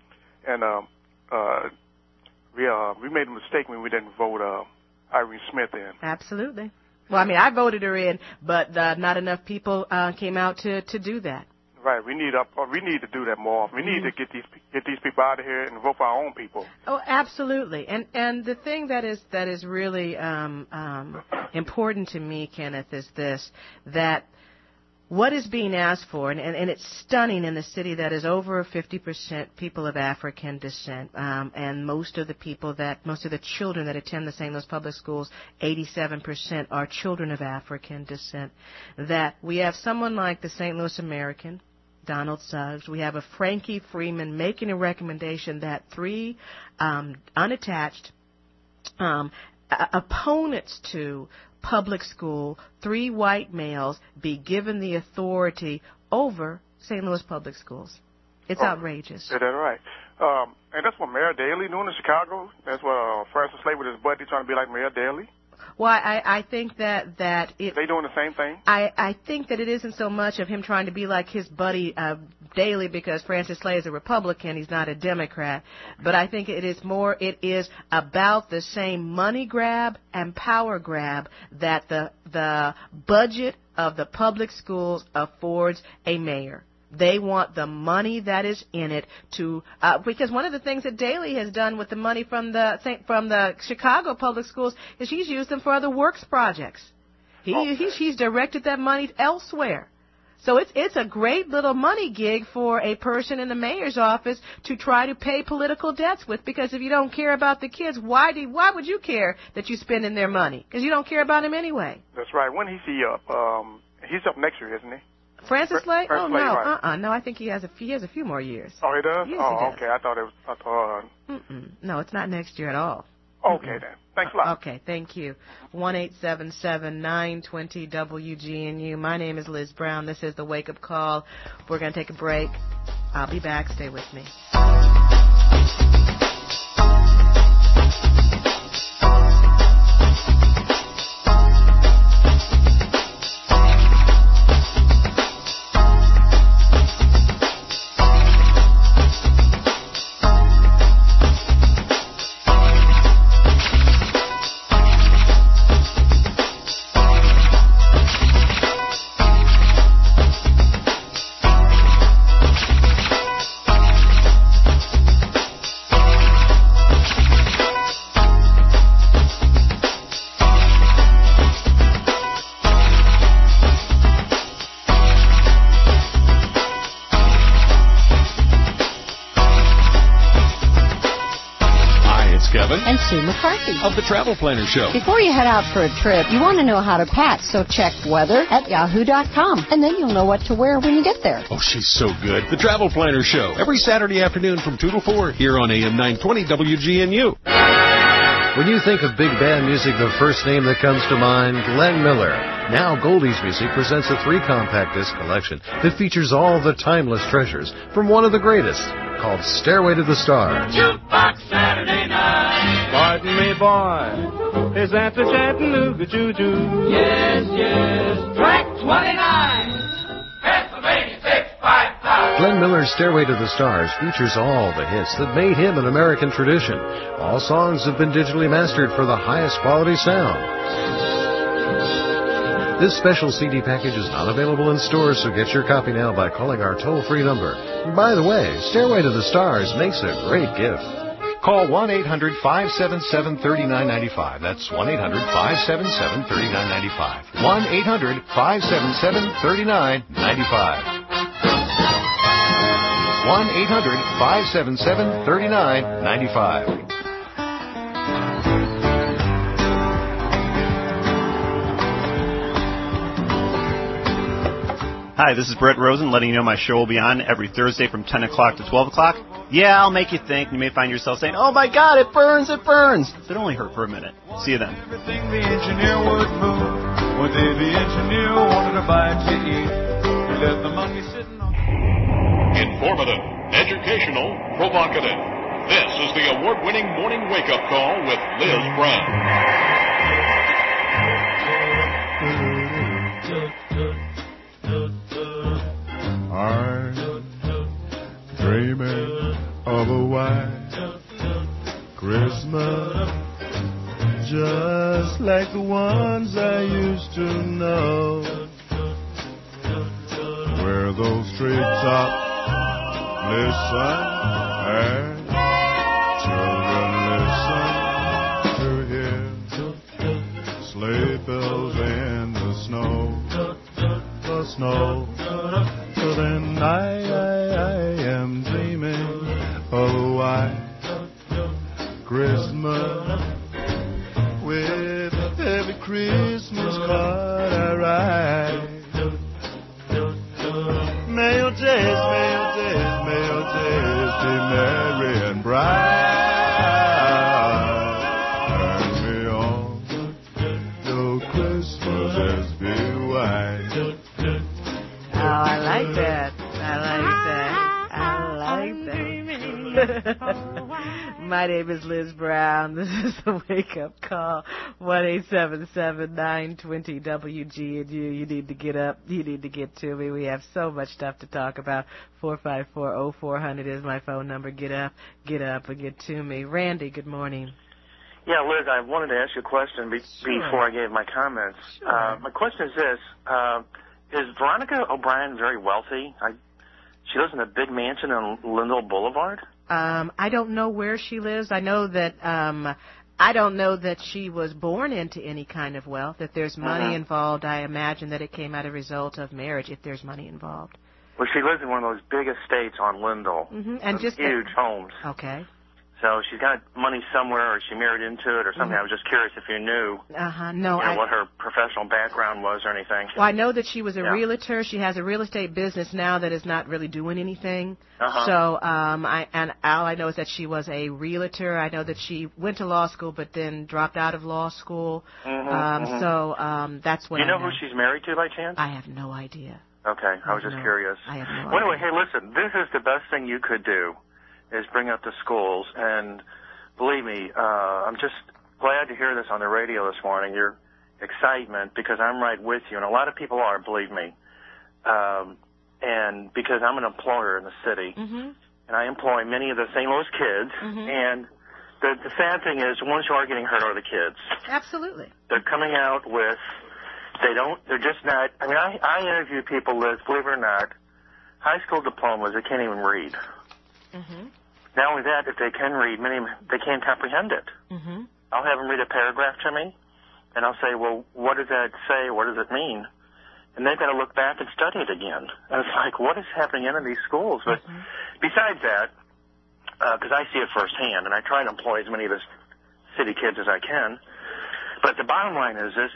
S6: And um, uh, we uh, we made a mistake when we didn't vote uh, Irene Smith in.
S4: Absolutely. Well, I mean, I voted her in, but uh, not enough people uh, came out to, to do that.
S6: Right. We need up. We need to do that more often. We need mm-hmm. to get these get these people out of here and vote for our own people.
S4: Oh, absolutely. And and the thing that is that is really um, um, important to me, Kenneth, is this: that what is being asked for, and, and, and it's stunning in a city that is over fifty percent people of African descent, um, and most of the people that, most of the children that attend the Saint Louis Public Schools, eighty-seven percent are children of African descent, that we have someone like the Saint Louis American, Donald Suggs, we have a Frankie Freeman making a recommendation that three um, unattached um, a- opponents to public school, three white males, be given the authority over Saint Louis Public Schools. It's
S6: oh,
S4: outrageous.
S6: Yeah, that's right. Um, and that's what Mayor Daley doing in Chicago. That's what uh, Francis Slade with his buddy trying to be like Mayor Daley.
S4: Well, I, I think that that it.
S6: They doing the same thing.
S4: I, I think that it isn't so much of him trying to be like his buddy uh, Daley, because Francis Slade is a Republican, he's not a Democrat. But I think it is more. It is about the same money grab and power grab that the the budget of the public schools affords a mayor. They want the money that is in it to, uh, because one of the things that Daley has done with the money from the from the Chicago public schools is he's used them for other works projects. He oh. he's, he's directed that money elsewhere. So it's it's a great little money gig for a person in the mayor's office to try to pay political debts with, because if you don't care about the kids, why do why would you care that you're spending their money? Because you don't care about them anyway.
S6: That's right. When is he up? Um, he's up next year, isn't he?
S4: Francis Slade?
S6: Francis
S4: Oh,
S6: Slade,
S4: no.
S6: right.
S4: Uh-uh. No, I think he has a few, he has a few more years.
S6: Oh, he does?
S4: Yes,
S6: oh,
S4: he does.
S6: okay. I thought it was, I thought, uh...
S4: Mm-mm. No, it's not next year at all.
S6: Okay,
S4: Mm-mm.
S6: then. Thanks a lot.
S4: Okay, thank you. one eight seven seven, nine two zero, W G N U. My name is Liz Brown. This is the Wake Up Call. We're going to take a break. I'll be back. Stay with me.
S9: And Sue McCarthy
S10: of the Travel Planner Show.
S9: Before you head out for a trip, you want to know how to pack, so check weather at yahoo dot com, and then you'll know what to wear when you get there.
S10: Oh, she's so good. The Travel Planner Show, every Saturday afternoon from two to four here on A M nine twenty W G N U.
S3: When you think of big band music, the first name that comes to mind, Glenn Miller. Now Goldie's Music presents a three compact disc collection that features all the timeless treasures from one of the greatest, called Stairway to the Stars.
S12: Jukebox Saturday night. Pardon me, boy. Is that the Chattanooga Choo-Choo? Yes, yes. Track twenty-nine. Pennsylvania six five five.
S3: Glenn Miller's Stairway to the Stars features all the hits that made him an American tradition. All songs have been digitally mastered for the highest quality sound. This special C D package is not available in stores, so get your copy now by calling our toll-free number. And by the way, Stairway to the Stars makes a great gift. Call one eight hundred five seven seven three nine nine five. That's one eight hundred five seven seven three nine nine five. one eight hundred five seven seven three nine nine five. one eight hundred five seven seven three nine nine five.
S7: Hi, this is Brett Rosen letting you know my show will be on every Thursday from ten o'clock to twelve o'clock. Yeah, I'll make you think. You may find yourself saying, oh my God, it burns, it burns. It only hurt for a minute. See you then.
S12: Everything the engineer would move. One day the engineer wanted a bite to eat. He left the monkey sitting on...
S1: Informative, educational, provocative. This is the award-winning morning wake-up call with Liz Brown.
S12: I'm dreaming of a white Christmas, just like the ones I used to know, where those treetops listen and children listen to hear sleigh bells in the snow, the snow. So then I, I, I am dreaming of a white Christmas, with every Christmas card I write. May your days, may your days, may your days be merry and bright. Turn me on, your Christmases be white.
S4: Oh, I like that. I like that. I like that. My name is Liz Brown. This is the Wake Up Call. one eight seven seven nine two zero W G N U. You need to get up. You need to get to me. We have so much stuff to talk about. four five four, oh four hundred is my phone number. Get up, get up, and get to me. Randy, good morning.
S8: Yeah, Liz, I wanted to ask you a question be-
S4: Sure.
S8: before I gave my comments.
S4: Sure.
S8: Uh, my question is this. Uh, Is Veronica O'Brien very wealthy? I, she lives in a big mansion on Lindell Boulevard.
S4: Um, I don't know where she lives. I know that um, I don't know that she was born into any kind of wealth. If there's money
S8: Mhm.
S4: involved, I imagine that it came as a result of marriage. If there's money involved,
S8: Well, she lives in one of those big estates on Lindell.
S4: mm-hmm. and just
S8: huge homes.
S4: Okay.
S8: So she's got money somewhere, or she married into it, or something.
S4: Mhm.
S8: I was just curious if you knew,
S4: Uh huh. No,
S8: you know,
S4: I.
S8: what her professional background was or anything.
S4: Well, I know that she was a
S8: Yeah.
S4: realtor. She has a real estate business now that is not really doing anything.
S8: Uh-huh.
S4: So, um, I and all I know is that she was a realtor. I know that she went to law school, but then dropped out of law school.
S8: Mhm,
S4: um,
S8: mhm.
S4: So, um, that's what
S8: Do you
S4: I
S8: know
S4: know.
S8: who she's married to by chance?
S4: I have no idea.
S8: Okay, I was just
S4: No,
S8: curious.
S4: I have no
S8: Well, anyway,
S4: idea.
S8: hey, listen, this is the best thing you could do, is bring up the schools. And believe me, uh, I'm just glad to hear this on the radio this morning, your excitement, because I'm right with you, and a lot of people are, believe me. Um, and because I'm an employer in the city,
S4: Mm-hmm.
S8: and I employ many of the Saint Louis kids,
S4: Mhm.
S8: and the, the sad thing is, the ones who are getting hurt are the kids.
S4: Absolutely.
S8: They're coming out with, they don't, they're just not, I mean, I, I interview people, Liz, believe it or not, high school diplomas, they can't even read.
S4: Mm-hmm.
S8: Not only that, if they can read, many, they can't comprehend it.
S4: Mm-hmm.
S8: I'll have them read a paragraph to me, and I'll say, well, what does that say? What does it mean? And they've got to look back and study it again. And it's like, what is happening in these schools? But
S4: Mm-hmm.
S8: besides that, because I see it firsthand, and I try to employ as many of the city kids as I can, but the bottom line is this,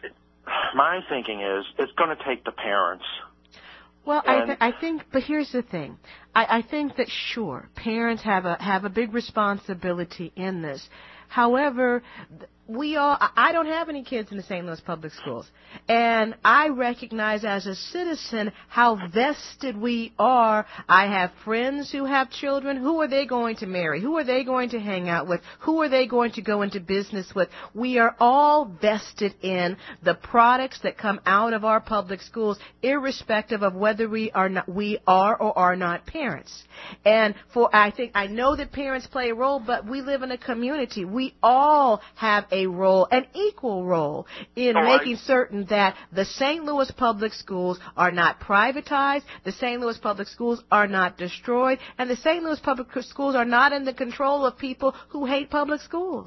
S8: my thinking is, it's going to take the parents.
S4: Well, I,
S8: And-
S4: th- I think, but here's the thing. I, I think that sure, parents have a have a big responsibility in this. However, th- we all, I I don't have any kids in the Saint Louis public schools. And I recognize as a citizen how vested we are. I have friends who have children. Who are they going to marry? Who are they going to hang out with? Who are they going to go into business with? We are all vested in the products that come out of our public schools, irrespective of whether we are not, we are or are not parents. And for, I think, I know that parents play a role, but we live in a community. We all have a a role, an equal role, in
S8: All right.
S4: making certain that the Saint Louis public schools are not privatized, the Saint Louis public schools are not destroyed, and the Saint Louis public schools are not in the control of people who hate public schools.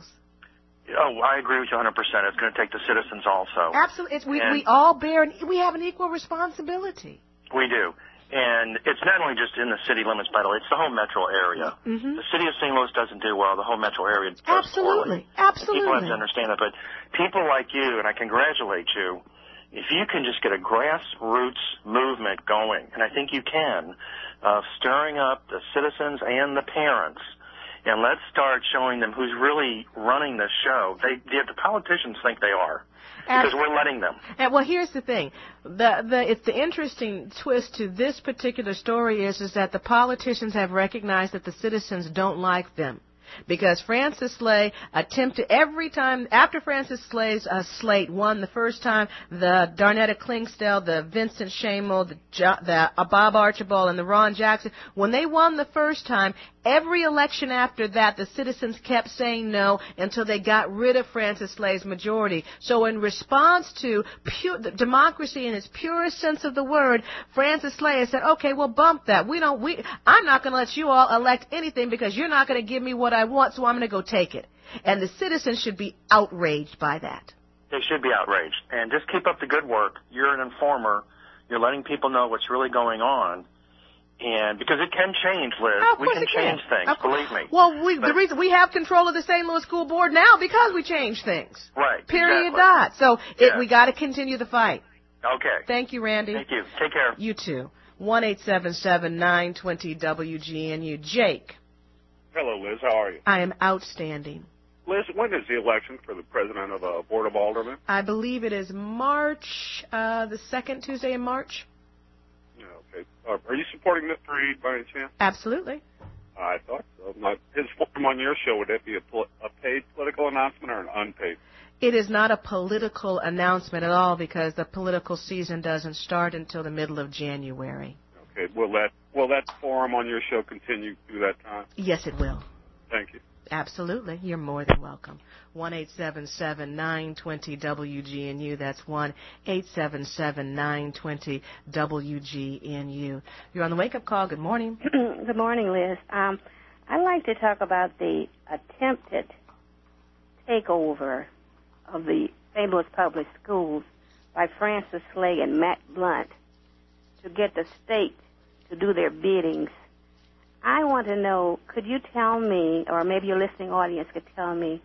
S8: Oh, I agree with you one hundred percent. It's going to take the citizens also.
S4: Absolutely. It's, we,
S8: And
S4: we all bear, an, we have an equal responsibility.
S8: we do. And it's not only just in the city limits, by the way, it's the whole metro area.
S4: Mm-hmm.
S8: The city of Saint Louis doesn't do well. The whole metro area does
S4: Absolutely.
S8: poorly.
S4: Absolutely.
S8: People have to understand that. But people like you, and I congratulate you, if you can just get a grassroots movement going, and I think you can, of stirring up the citizens and the parents, and let's start showing them who's really running this show. They, the, the politicians think they are. Because we're letting them.
S4: And well, here's the thing: the the it's the interesting twist to this particular story is is that the politicians have recognized that the citizens don't like them. Because Francis Slay attempted every time, after Francis Slay's uh, slate won the first time, the Darnetta Klingstell, the Vincent Shamel, the, jo- the uh, Bob Archibald, and the Ron Jackson, when they won the first time, every election after that, the citizens kept saying no until they got rid of Francis Slay's majority. So in response to pure, the democracy in its purest sense of the word, Francis Slay has said, okay, well, bump that. We don't, we, I'm not going to let you all elect anything because you're not going to give me what I want, so I'm going to go take it. And the citizens should be outraged by that.
S8: They should be outraged. And just keep up the good work. You're an informer. You're letting people know what's really going on. And because it can change, Liz.
S4: Of
S8: we
S4: course
S8: can
S4: it can.
S8: change things,
S4: Of course.
S8: believe me.
S4: Well, we,
S8: But-
S4: the reason we have control of the Saint Louis School Board now because we change things.
S8: Right.
S4: Period.
S8: Exactly.
S4: Dot. So it,
S8: Yeah.
S4: we got to continue the fight.
S8: Okay.
S4: Thank you, Randy.
S8: Thank you. Take care.
S4: You too. one eight seven seven nine two zero W G N U. Jake,
S5: Hello, Liz. How are you?
S4: I am outstanding.
S5: Liz, when is the election for the president of the Board of Aldermen?
S4: I believe it is March, uh, the second Tuesday in March.
S5: Yeah, okay. Uh, are you supporting Mister Reed by any chance?
S4: Absolutely.
S5: I thought so. My, his form on your show, would that be a, pol- a paid political announcement or an unpaid?
S4: It is not a political announcement at all because the political season doesn't start until the middle of January.
S5: Okay. Will that will that forum on your show continue through that time?
S4: Yes, it will.
S5: Thank you.
S4: Absolutely. You're more than welcome. one eight seven seven nine two zero W G N U. That's one eight seven seven nine two zero W G N U. You're on the wake-up call. Good morning.
S11: Good morning, Liz. Um, I'd like to talk about the attempted takeover of the Saint Louis Public Schools by Francis Slay and Matt Blunt to get the state to do their biddings. I want to know, could you tell me, or maybe your listening audience could tell me,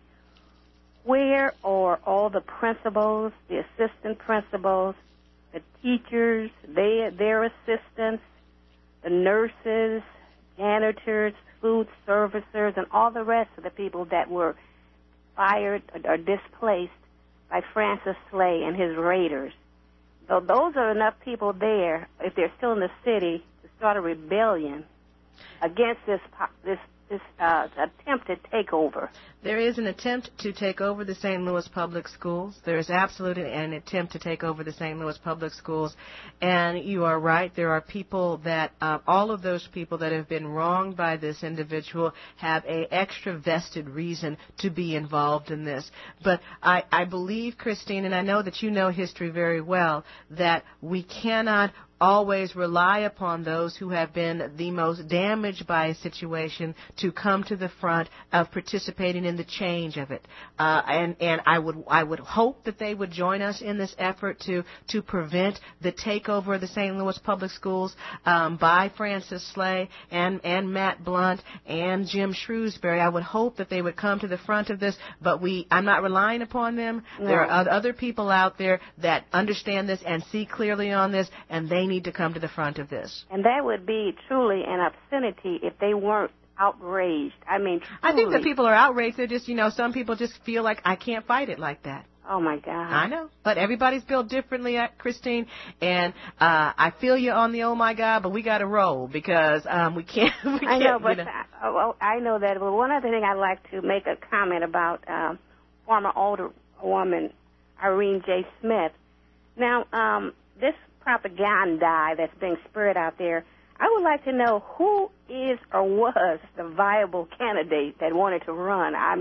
S11: where are all the principals, the assistant principals, the teachers, they, their assistants, the nurses, janitors, food servicers, and all the rest of the people that were fired or displaced by Francis Slay and his raiders? So those are enough people there, if they're still in the city, to start a rebellion against this this this uh, attempted takeover.
S4: There is an attempt to take over the Saint Louis Public Schools. There is absolutely an attempt to take over the Saint Louis Public Schools. And you are right. There are people that, uh, all of those people that have been wronged by this individual have a extra vested reason to be involved in this. But I, I believe, Christine, and I know that you know history very well, that we cannot always rely upon those who have been the most damaged by a situation to come to the front of participating in the change of it. Uh, and, and I would I would hope that they would join us in this effort to, to prevent the takeover of the Saint Louis Public Schools um, by Francis Slay and, and Matt Blunt and Jim Shrewsbury. I would hope that they would come to the front of this, but we I'm not relying upon them.
S11: No.
S4: There are other people out there that understand this and see clearly on this, and they need to come to the front of this.
S11: And that would be truly an obscenity if they weren't outraged. I mean, truly.
S4: I think that people are outraged. They're just, you know, some people just feel like I can't fight it like that.
S11: Oh, my God.
S4: I know. But everybody's built differently, uh, Christine. And uh, I feel you on the oh, my God, but we got to roll because um, we can't. We can't
S11: I know, but
S4: you know.
S11: I, oh, I know that. But one other thing I'd like to make a comment about um, former Alderwoman Irene J. Smith. Now, um, this propaganda that's being spread out there, I would like to know who is or was the viable candidate that wanted to run. I mean,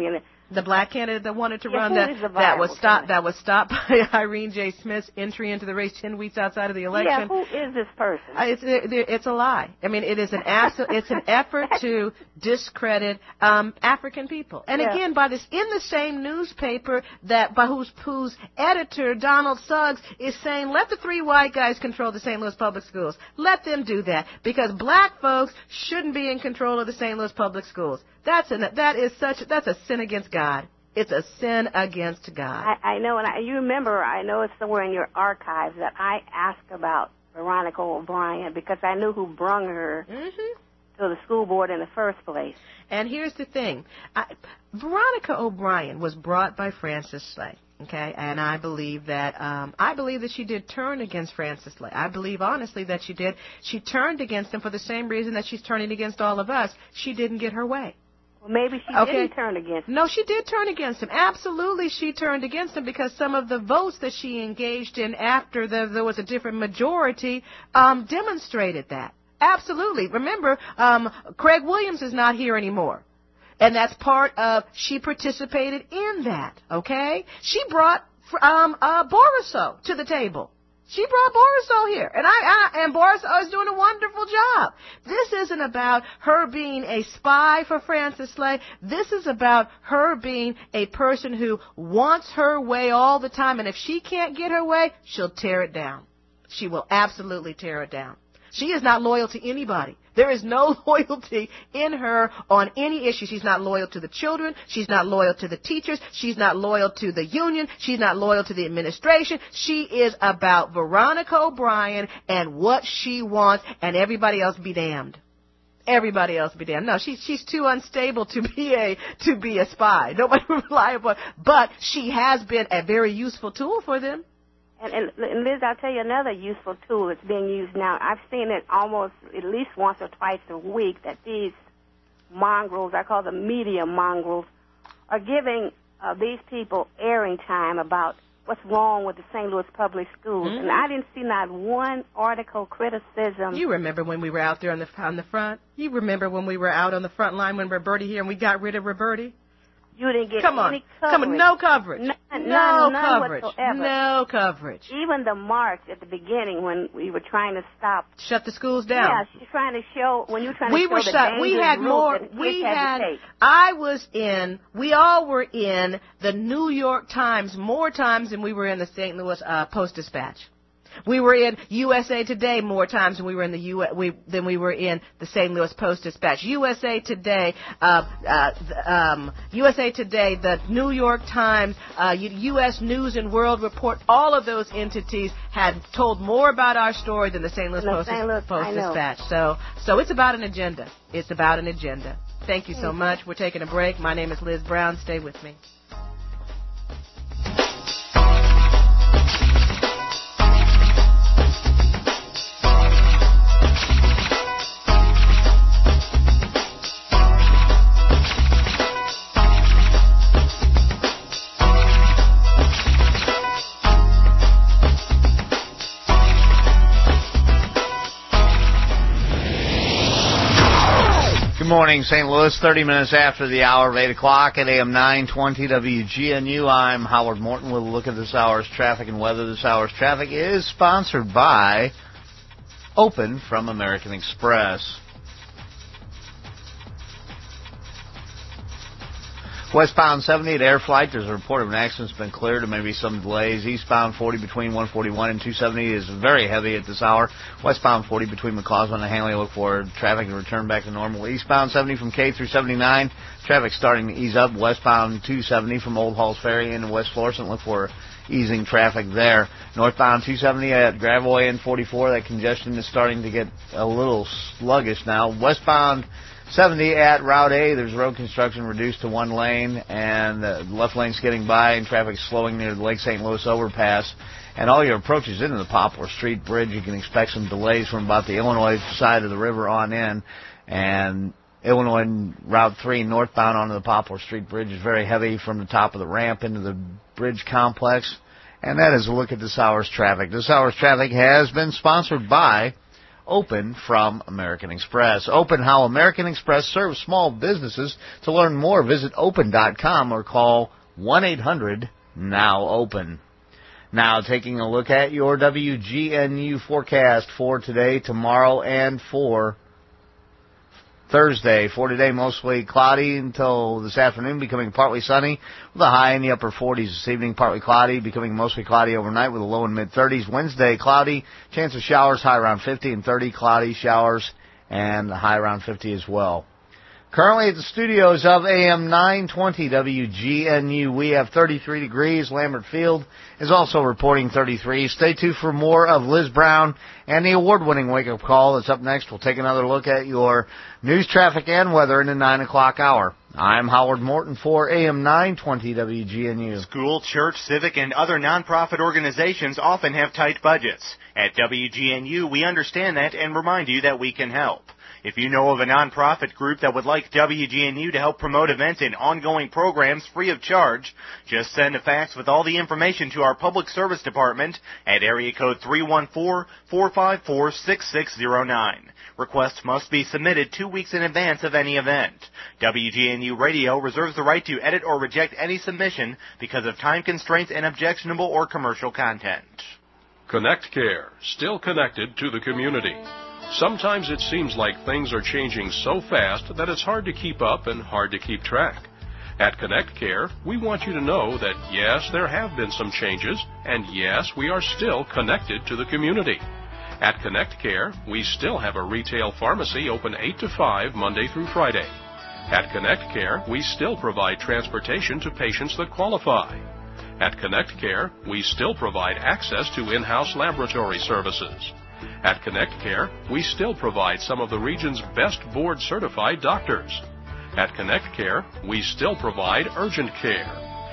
S4: The black candidate that wanted to
S11: yeah,
S4: run
S11: who
S4: that
S11: is the
S4: that was
S11: viable
S4: stopped that was stopped by Irene J. Smith's entry into the race ten weeks outside of the election.
S11: Yeah, who is this person?
S4: Uh, It's it, it's a lie. I mean, it is an absolute. It's an effort to discredit um, African people. And
S11: Yeah.
S4: again, by this in the same newspaper that by whose whose editor Donald Suggs is saying, let the three white guys control the Saint Louis public schools. Let them do that because black folks shouldn't be in control of the Saint Louis public schools. That's an that is such that's a sin against God. It's a sin against God.
S11: I, I know, and I, you remember, I know it's somewhere in your archives that I asked about Veronica O'Brien because I knew who brung her
S4: mm-hmm.
S11: to the school board in the first place.
S4: And here's the thing. I, Veronica O'Brien was brought by Francis Slay, okay? And I believe that um, I believe that she did turn against Francis Slay. I believe honestly that she did. She turned against him for the same reason that she's turning against all of us. She didn't get her way.
S11: Well, maybe she
S4: Okay.
S11: didn't turn against him.
S4: No, she did turn against him. Absolutely, she turned against him because some of the votes that she engaged in after the, there was a different majority um, demonstrated that. Absolutely. Remember, um, Craig Williams is not here anymore. And that's part of, she participated in that, okay? She brought um, uh, Borissow to the table. She brought Borissow here, and I, I and Borissow is doing a wonderful job. This isn't about her being a spy for Francis Slay. This is about her being a person who wants her way all the time, and if she can't get her way, she'll tear it down. She will absolutely tear it down. She is not loyal to anybody. There is no loyalty in her on any issue. She's not loyal to the children. She's not loyal to the teachers. She's not loyal to the union. She's not loyal to the administration. She is about Veronica O'Brien and what she wants, and everybody else be damned. Everybody else be damned. No, she's she's too unstable to be a to be a spy. Nobody would rely upon. But she has been a very useful tool for them.
S11: And, and, and Liz, I'll tell you another useful tool that's being used now. I've seen it almost at least once or twice a week that these mongrels, I call them media mongrels, are giving uh, these people airing time about what's wrong with the Saint Louis public schools.
S4: Mm-hmm.
S11: And I didn't see not one article criticism.
S4: You remember when we were out there on the on the front? You remember when we were out on the front line when Roberti here and we got rid of Roberti?
S11: You didn't get
S4: Come on.
S11: any coverage.
S4: Come on, no coverage.
S11: None,
S4: no
S11: none, none
S4: coverage.
S11: whatsoever.
S4: No coverage.
S11: Even the march at the beginning when we were trying to stop.
S4: Shut the schools down.
S11: Yeah, she's trying to show, when you're trying
S4: we
S11: to show
S4: were
S11: the
S4: shut. We had more. We
S11: had,
S4: had.
S11: to take.
S4: I was in. We all were in the New York Times more times than we were in the Saint Louis uh, Post-Dispatch. We were in U S A Today more times than we were in the U. We than we were in the Saint Louis Post-Dispatch. U S A Today, uh, uh, um, U S A Today, the New York Times, uh, U S News and World Report. All of those entities had told more about our story than the Saint Louis
S11: No,
S4: Post-
S11: Saint Louis,
S4: Post-Dispatch. So, so it's about an agenda. It's about an agenda. Thank you so much. We're taking a break. My name is Liz Brown. Stay with me.
S30: Good morning, Saint Louis. thirty minutes after the hour of eight o'clock at A M nine twenty W G N U. I'm Howard Morton with a look at this hour's traffic and weather. This hour's traffic is sponsored by Open from American Express. Westbound seventy at Air Flight, there's a report of an accident that's been cleared. There may be some delays. Eastbound forty between one forty-one and two seventy is very heavy at this hour. Westbound forty between McCausland and Hanley, look for traffic to return back to normal. Eastbound seventy from K through seventy-nine, traffic starting to ease up. Westbound two seventy from Old Halls Ferry into West Florissant, look for easing traffic there. Northbound two seventy at Gravois and forty-four, that congestion is starting to get a little sluggish now. Westbound seventy at Route A, there's road construction reduced to one lane, and the left lane's getting by, and traffic's slowing near the Lake Saint Louis overpass. And all your approaches into the Poplar Street Bridge, you can expect some delays from about the Illinois side of the river on in. And Illinois Route three northbound onto the Poplar Street Bridge is very heavy from the top of the ramp into the bridge complex. And that is a look at this hour's traffic. This hour's traffic has been sponsored by Open from American Express. Open, how American Express serves small businesses. To learn more, visit open dot com or call one eight hundred now open. Now, taking a look at your W G N U forecast for today, tomorrow, and for Thursday. For today, mostly cloudy until this afternoon, becoming partly sunny with a high in the upper forties. This evening, partly cloudy, becoming mostly cloudy overnight with a low in mid-thirties. Wednesday, cloudy, chance of showers, high around fifty, and thirty, cloudy, showers, and high around fifty as well. Currently at the studios of A M nine twenty W G N U, we have thirty-three degrees. Lambert Field is also reporting thirty-three. Stay tuned for more of Liz Brown and the award-winning wake-up call that's up next. We'll take another look at your news, traffic, and weather in the nine o'clock hour. I'm Howard Morton for A M nine twenty W G N U.
S13: School, church, civic, and other nonprofit organizations often have tight budgets. At W G N U, we understand that and remind you that we can help. If you know of a nonprofit group that would like W G N U to help promote events and ongoing programs free of charge, just send a fax with all the information to our Public Service Department at area code three one four, four five four, six six zero nine. Requests must be submitted two weeks in advance of any event. W G N U Radio reserves the right to edit or reject any submission because of time constraints and objectionable or commercial content.
S1: Connect Care, still connected to the community. Sometimes it seems like things are changing so fast that it's hard to keep up and hard to keep track. At Connect Care, we want you to know that yes, there have been some changes, and yes, we are still connected to the community. At Connect Care, we still have a retail pharmacy open eight to five Monday through Friday. At Connect Care, we still provide transportation to patients that qualify. At Connect Care, we still provide access to in-house laboratory services. At Connect Care, we still provide some of the region's best board-certified doctors. At Connect Care, we still provide urgent care.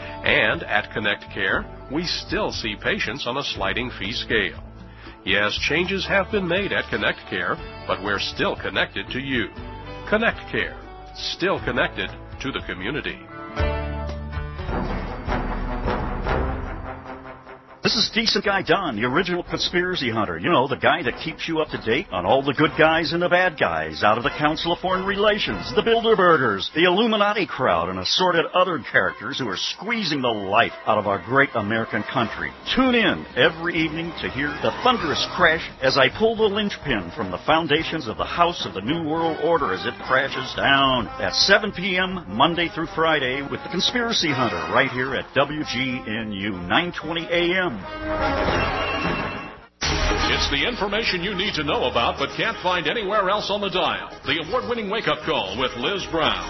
S1: And at Connect Care, we still see patients on a sliding fee scale. Yes, changes have been made at Connect Care, but we're still connected to you. Connect Care, still connected to the community.
S15: This is Decent Guy Don, the original conspiracy hunter. You know, the guy that keeps you up to date on all the good guys and the bad guys out of the Council of Foreign Relations, the Bilderbergers, the Illuminati crowd, and assorted other characters who are squeezing the life out of our great American country. Tune in every evening to hear the thunderous crash as I pull the linchpin from the foundations of the House of the New World Order as it crashes down at seven p.m. Monday through Friday with the Conspiracy Hunter right here at W G N U nine twenty A M.
S1: It's the information you need to know about but can't find anywhere else on the dial. The award-winning wake-up call with Liz Brown.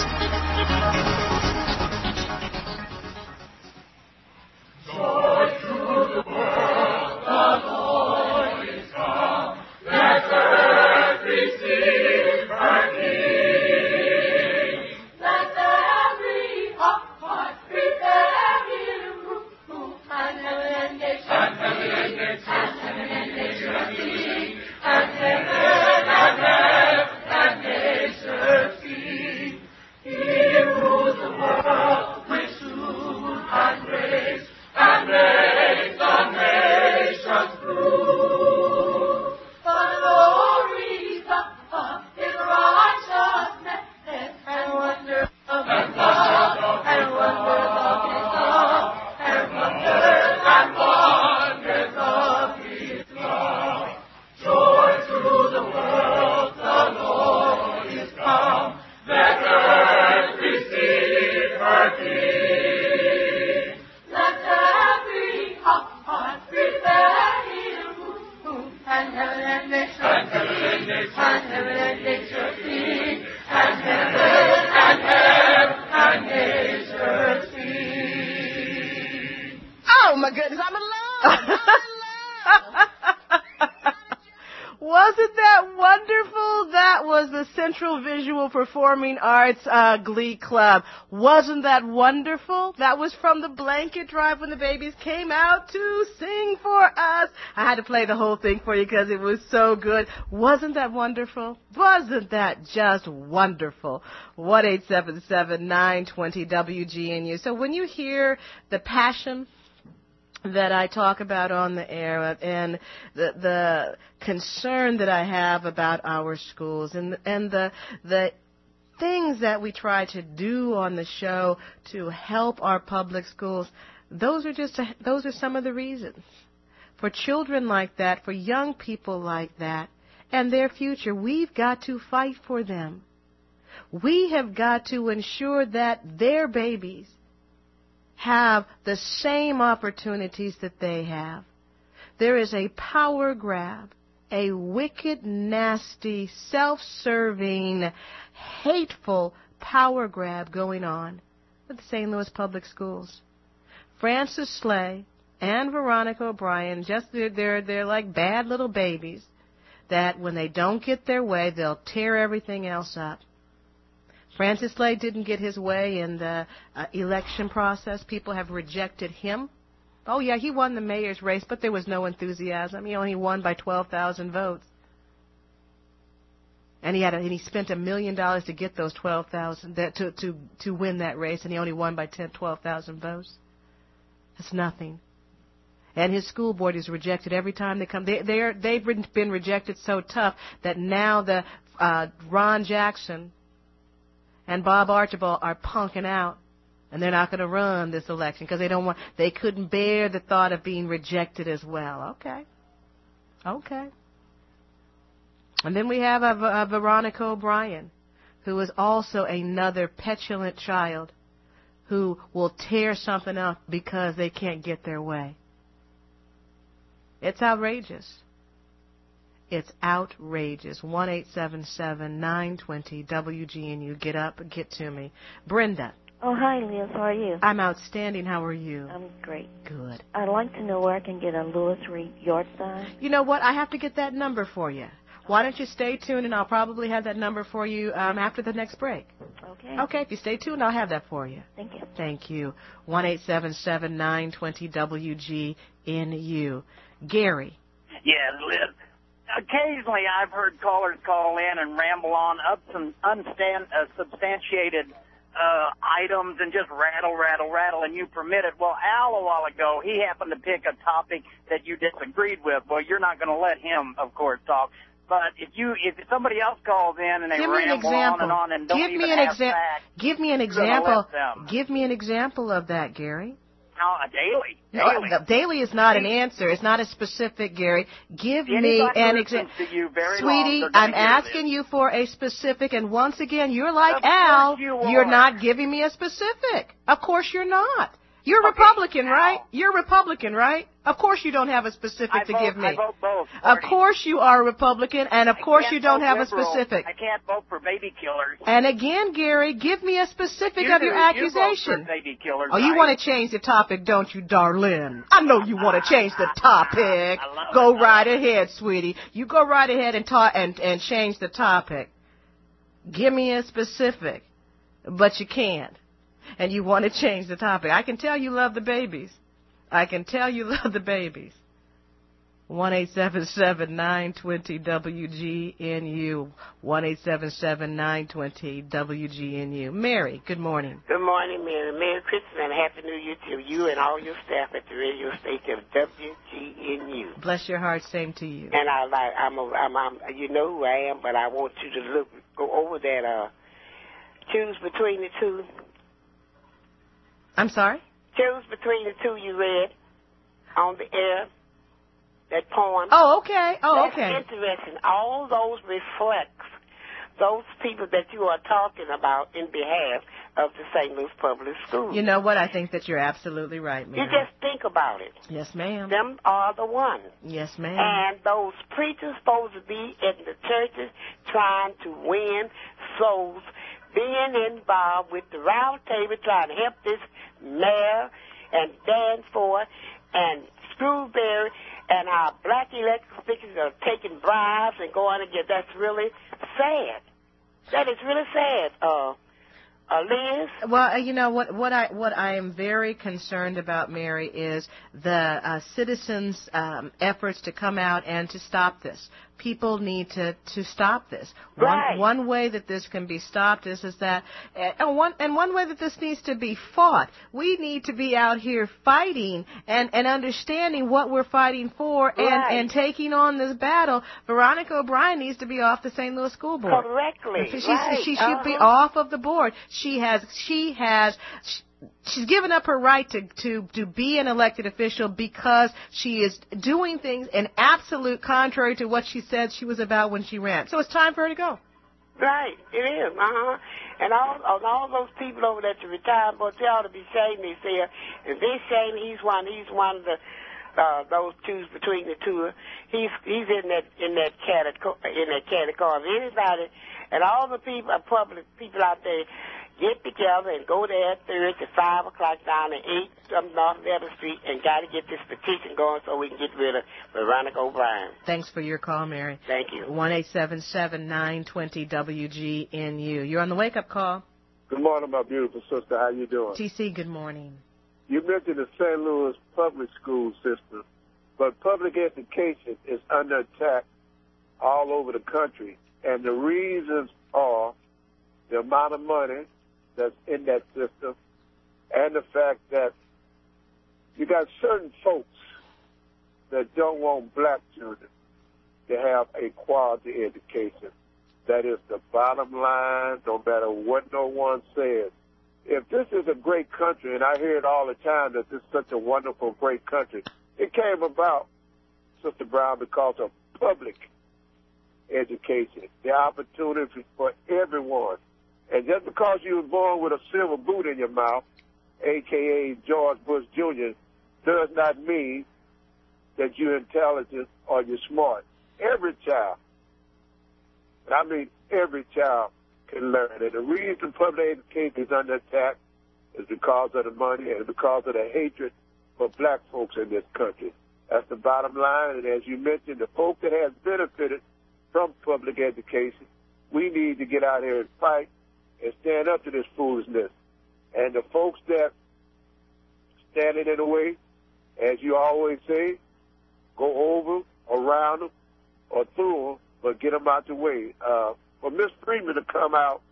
S1: Joy to the world, the Lord is come. Let earth receive her King. Let every heart prepare him who and heaven and nature and heaven and nature and heaven and nature see and heaven and earth and nature see. He rules the world with truth and grace and makes the nations prove. The glories of His righteousness and wonders of His love and wonders of His love and wonders and wonders of His love. Joy to the world, the Lord is come. Let earth receive her King. Let every heart prepare Him, and heaven and nature and heaven and nature and heaven and nature sing, and heaven and earth and nature sing.
S4: Oh my goodness, I'm in love. I'm in love. Wasn't that wonderful? That was the Central Visual Performing Arts uh, Glee Club. Wasn't that wonderful? That was from the blanket drive when the babies came out to sing for us. I had to play the whole thing for you because it was so good. Wasn't that wonderful? Wasn't that just wonderful? one eight seven seven, nine two zero W G N U. So when you hear the passion that I talk about on the air, and the the concern that I have about our schools, and and the the things that we try to do on the show to help our public schools. Those are just those are some of the reasons for children like that, for young people like that, and their future. We've got to fight for them. We have got to ensure that their babies have the same opportunities that they have. There is a power grab, a wicked, nasty, self-serving, hateful power grab going on with the Saint Louis Public Schools. Francis Slay and Veronica O'Brien, just they're, they're, they're like bad little babies that when they don't get their way, they'll tear everything else up. Francis Slay didn't get his way in the uh, election process. People have rejected him. Oh, yeah, he won the mayor's race, but there was no enthusiasm. He only won by twelve thousand votes. And he had a, and he spent a million dollars to get those twelve thousand to to to win that race, and he only won by ten, twelve thousand votes. That's nothing. And his school board is rejected every time they come. They they're they've been rejected so tough that now the uh, Ron Jackson and Bob Archibald are punking out, and they're not going to run this election because they don't want. They couldn't bear the thought of being rejected as well. Okay, okay. And then we have a, a Veronica O'Brien, who is also another petulant child who will tear something up because they can't get their way. It's outrageous. It's outrageous. one eight seven seven, nine two zero, W G N U. Get up and get to me. Brenda.
S16: Oh, hi, Liz. How are you?
S4: I'm outstanding. How are you?
S16: I'm great.
S4: Good.
S16: I'd like to know where I can get a Lewis Reed yard sign.
S4: You know what? I have to get that number for you. Why don't you stay tuned, and I'll probably have that number for you um, after the next break.
S16: Okay.
S4: Okay, if you stay tuned, I'll have that for you.
S16: Thank you.
S4: Thank you. one eight seven seven, nine two zero, W G N U. Gary.
S17: Yeah, Liz. Occasionally I've heard callers call in and ramble on up some unsubstantiated uh, items and just rattle, rattle, rattle, and you permit it. Well, Al, a while ago, he happened to pick a topic that you disagreed with. Well, you're not going to let him, of course, talk. But if you, if somebody else calls in and they
S4: Give me an
S17: ramble
S4: example.
S17: on and on and don't
S4: Give
S17: even
S4: me an
S17: have
S4: exa-
S17: facts,
S4: Give me an
S17: you're gonna
S4: example.
S17: let them.
S4: Give me an example of that, Gary.
S17: Now, a daily.
S4: Daily. No, daily is not an answer. It's not a specific, Gary. Give
S17: Anybody
S4: me an
S17: who
S4: example.
S17: listens to you very
S4: Sweetie,
S17: long, they're
S4: I'm
S17: gonna hear
S4: asking you for a specific, and once again, you're like
S17: Of
S4: Al.
S17: course you
S4: You're
S17: are.
S4: not giving me a specific. Of course you're not. You're
S17: Okay,
S4: Republican,
S17: Al.
S4: right? You're Republican, right? Of course you don't have a specific
S17: I
S4: to
S17: vote,
S4: give me.
S17: I vote both
S4: Of
S17: parties.
S4: course you are a Republican, and of
S17: I
S4: course
S17: can't
S4: you don't
S17: vote
S4: have
S17: liberal.
S4: a specific.
S17: I can't vote for baby killers.
S4: And again, Gary, give me a specific
S17: You
S4: of
S17: do.
S4: your
S17: You vote
S4: accusation.
S17: for baby killers.
S4: Oh, you
S17: right?
S4: want to change the topic, don't you, darling? I know you want to change the topic.
S17: I love
S4: Go
S17: it.
S4: right ahead, sweetie. You go right ahead and ta- and and change the topic. Give me a specific, but you can't. And you want to change the topic. I can tell you love the babies. I can tell you love the babies. one eight seven seven, nine two zero, W G N U. one eight seven seven, nine two zero, W G N U. Mary, good morning.
S18: Good morning, Mary. Merry Christmas and Happy New Year to you and all your staff at the radio station of W G N U.
S4: Bless your heart, same to you.
S18: And I like, I'm, a, I'm, I'm, you know who I am, but I want you to look, go over that, uh, choose between the two.
S4: I'm sorry?
S18: Choose between the two you read on the air, that poem.
S4: Oh, okay. Oh,
S18: That's
S4: okay.
S18: interesting. All those reflects those people that you are talking about in behalf of the Saint Louis Public Schools.
S4: You know what? I think that you're absolutely right,
S18: You
S4: Mary.
S18: just think about it.
S4: Yes, ma'am.
S18: Them are the ones.
S4: Yes, ma'am.
S18: And those preachers supposed to be in the churches trying to win souls, being involved with the round table trying to help this mayor and Danforth and Screwberry and our black elected officials are taking bribes and going to get. That's really sad. That is really sad, uh, uh, Liz.
S4: Well, uh, you know what? What I what I am very concerned about, Mary, is the uh, citizens' um, efforts to come out and to stop this. people need to, to stop this.
S18: Right.
S4: One, one way that this can be stopped is, is that, and one, and one way that this needs to be fought, we need to be out here fighting and, and understanding what we're fighting for and,
S18: Right.
S4: and taking on this battle. Veronica O'Brien needs to be off the Saint Louis School Board.
S18: Correctly.
S4: She,
S18: Right.
S4: she should be
S18: Uh-huh.
S4: off of the board. She has, she has, she's given up her right to, to, to be an elected official because she is doing things in absolute contrary to what she said she was about when she ran. So it's time for her to go.
S18: Right, it is, uh-huh. And all, and all those people over there to retire, boy, they ought to be saying themselves, and they saying he's one, he's one of the, uh, those twos between the two. He's, he's in that, in that category, in that category. Anybody, and all the people, public people out there, get together and go there Thursday at five o'clock down at eight um, North Eleventh Street and got to get this petition going so we can get rid of Veronica O'Brien.
S4: Thanks for your call, Mary.
S18: Thank you.
S4: one eight seven seven, nine two zero, W G N U. You're on the wake-up call.
S19: Good morning, my beautiful sister. How you doing?
S4: T C, good morning.
S19: You mentioned the Saint Louis public school system, but public education is under attack all over the country, and the reasons are the amount of money that's in that system, and the fact that you got certain folks that don't want black children to have a quality education. That is the bottom line, no matter what no one says. If this is a great country, and I hear it all the time that this is such a wonderful, great country, it came about, Sister Brown, because of public education, the opportunity for everyone. And just because you were born with a silver boot in your mouth, a k a. George Bush Junior, does not mean that you're intelligent or you're smart. Every child, and I mean every child, can learn. And the reason public education is under attack is because of the money and because of the hatred for black folks in this country. That's the bottom line. And as you mentioned, the folk that has benefited from public education, we need to get out here and fight and stand up to this foolishness. And the folks that standing in the way, as you always say, go over, around them, or through them, but get them out the way. Uh, for Miss Freeman to come out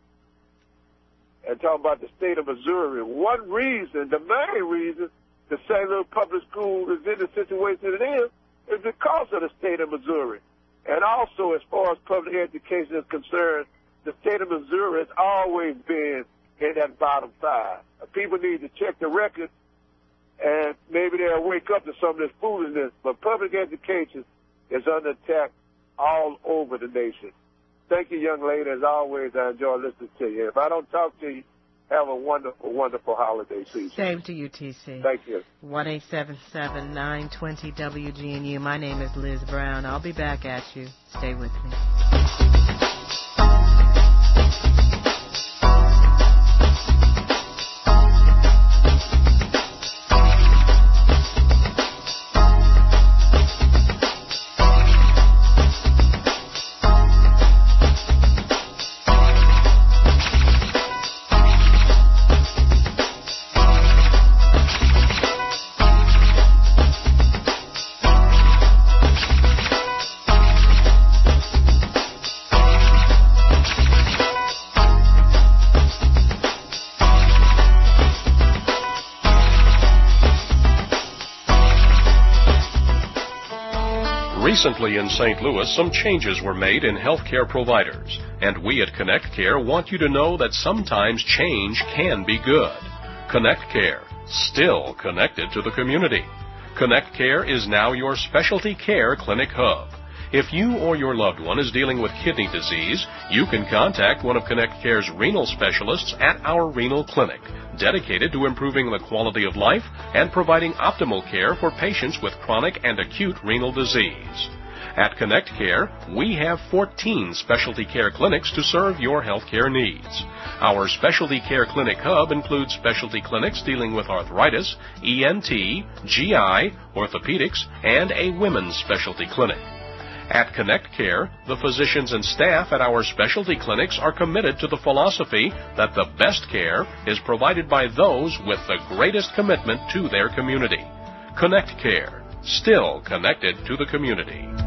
S19: and talk about the state of Missouri, one reason, the main reason the Saint Louis Public School is in the situation it is, is because of the state of Missouri. And also, as far as public education is concerned, the state of Missouri has always been in that bottom five. People need to check the record, and maybe they'll wake up to some of this foolishness. But public education is under attack all over the nation. Thank you, young lady. As always, I enjoy listening to you. If I don't talk to you, have a wonderful, wonderful holiday season.
S4: Same to you, T C.
S19: Thank you.
S4: one eight seven seven, nine two zero, W G N U. My name is Liz Brown. I'll be back at you. Stay with me.
S1: Recently in Saint Louis, some changes were made in healthcare providers, and we at Connect Care want you to know that sometimes change can be good. Connect Care, still connected to the community. Connect Care is now your specialty care clinic hub. If you or your loved one is dealing with kidney disease, you can contact one of Connect Care's renal specialists at our renal clinic, dedicated to improving the quality of life and providing optimal care for patients with chronic and acute renal disease. At Connect Care, we have fourteen specialty care clinics to serve your healthcare needs. Our specialty care clinic hub includes specialty clinics dealing with arthritis, E N T, G I, orthopedics, and a women's specialty clinic. At Connect Care, the physicians and staff at our specialty clinics are committed to the philosophy that the best care is provided by those with the greatest commitment to their community. Connect Care, still connected to the community.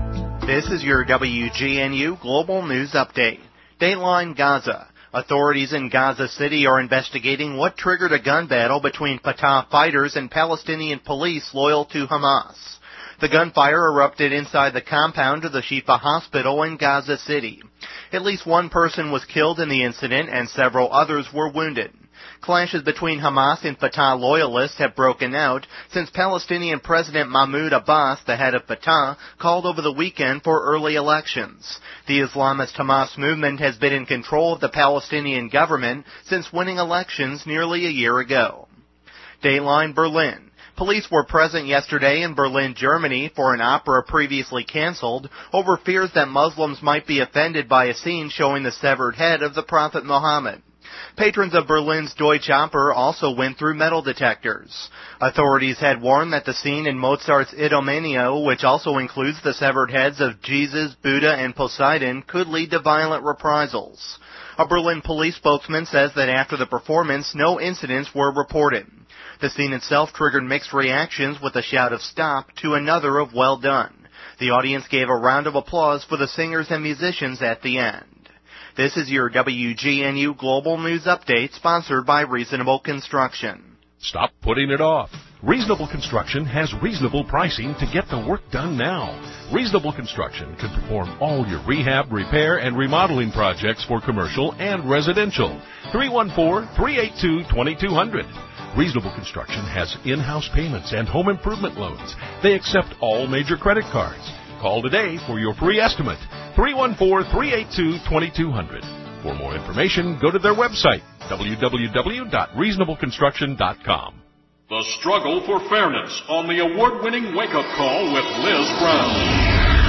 S13: This is your W G N U Global News Update. Dateline Gaza. Authorities in Gaza City are investigating what triggered a gun battle between Fatah fighters and Palestinian police loyal to Hamas. The gunfire erupted inside the compound of the Shifa Hospital in Gaza City. At least one person was killed in the incident and several others were wounded. Clashes between Hamas and Fatah loyalists have broken out since Palestinian President Mahmoud Abbas, the head of Fatah, called over the weekend for early elections. The Islamist Hamas movement has been in control of the Palestinian government since winning elections nearly a year ago. Dateline Berlin. Police were present yesterday in Berlin, Germany, for an opera previously canceled over fears that Muslims might be offended by a scene showing the severed head of the Prophet Muhammad. Patrons of Berlin's Deutsche Oper also went through metal detectors. Authorities had warned that the scene in Mozart's Idomeneo, which also includes the severed heads of Jesus, Buddha, and Poseidon, could lead to violent reprisals. A Berlin police spokesman says that after the performance, no incidents were reported. The scene itself triggered mixed reactions with a shout of "stop" to another of "well done." The audience gave a round of applause for the singers and musicians at the end. This is your W G N U Global News Update, sponsored by Reasonable Construction.
S10: Stop putting it off. Reasonable Construction has reasonable pricing to get the work done now. Reasonable Construction can perform all your rehab, repair, and remodeling projects for commercial and residential. three one four, three eight two, two two zero zero. Reasonable Construction has in-house payments and home improvement loans. They accept all major credit cards. Call today for your free estimate. three one four, three eight two, two two zero zero. For more information, go to their website, w w w dot reasonable construction dot com.
S1: The struggle for fairness on the award-winning Wake Up Call with Liz Brown.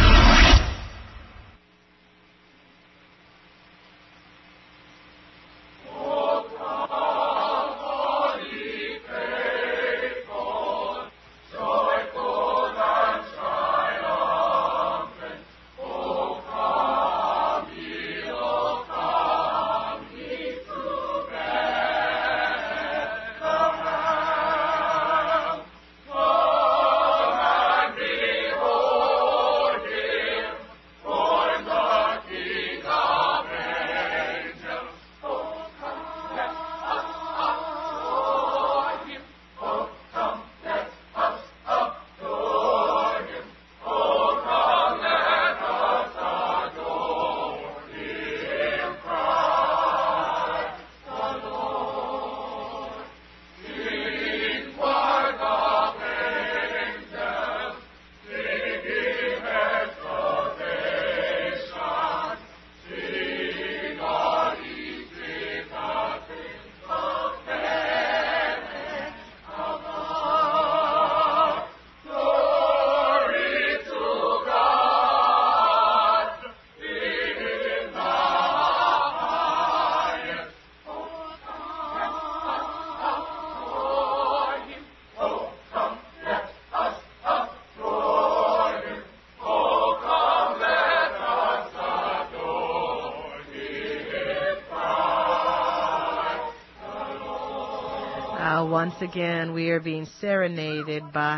S4: Once again, we are being serenaded by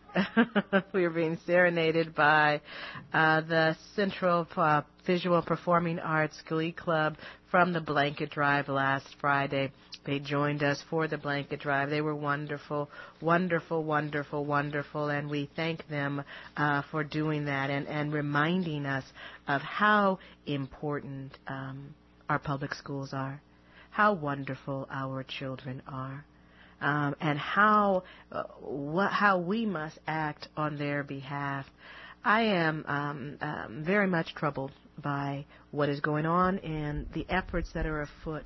S4: we are being serenaded by uh, the Central uh, Visual Performing Arts Glee Club from the Blanket Drive last Friday. They joined us for the Blanket Drive. They were wonderful, wonderful, wonderful, wonderful, and we thank them uh, for doing that and, and reminding us of how important um, our public schools are, how wonderful our children are. Um, and how uh, what, how we must act on their behalf. I am um, um, very much troubled by what is going on and the efforts that are afoot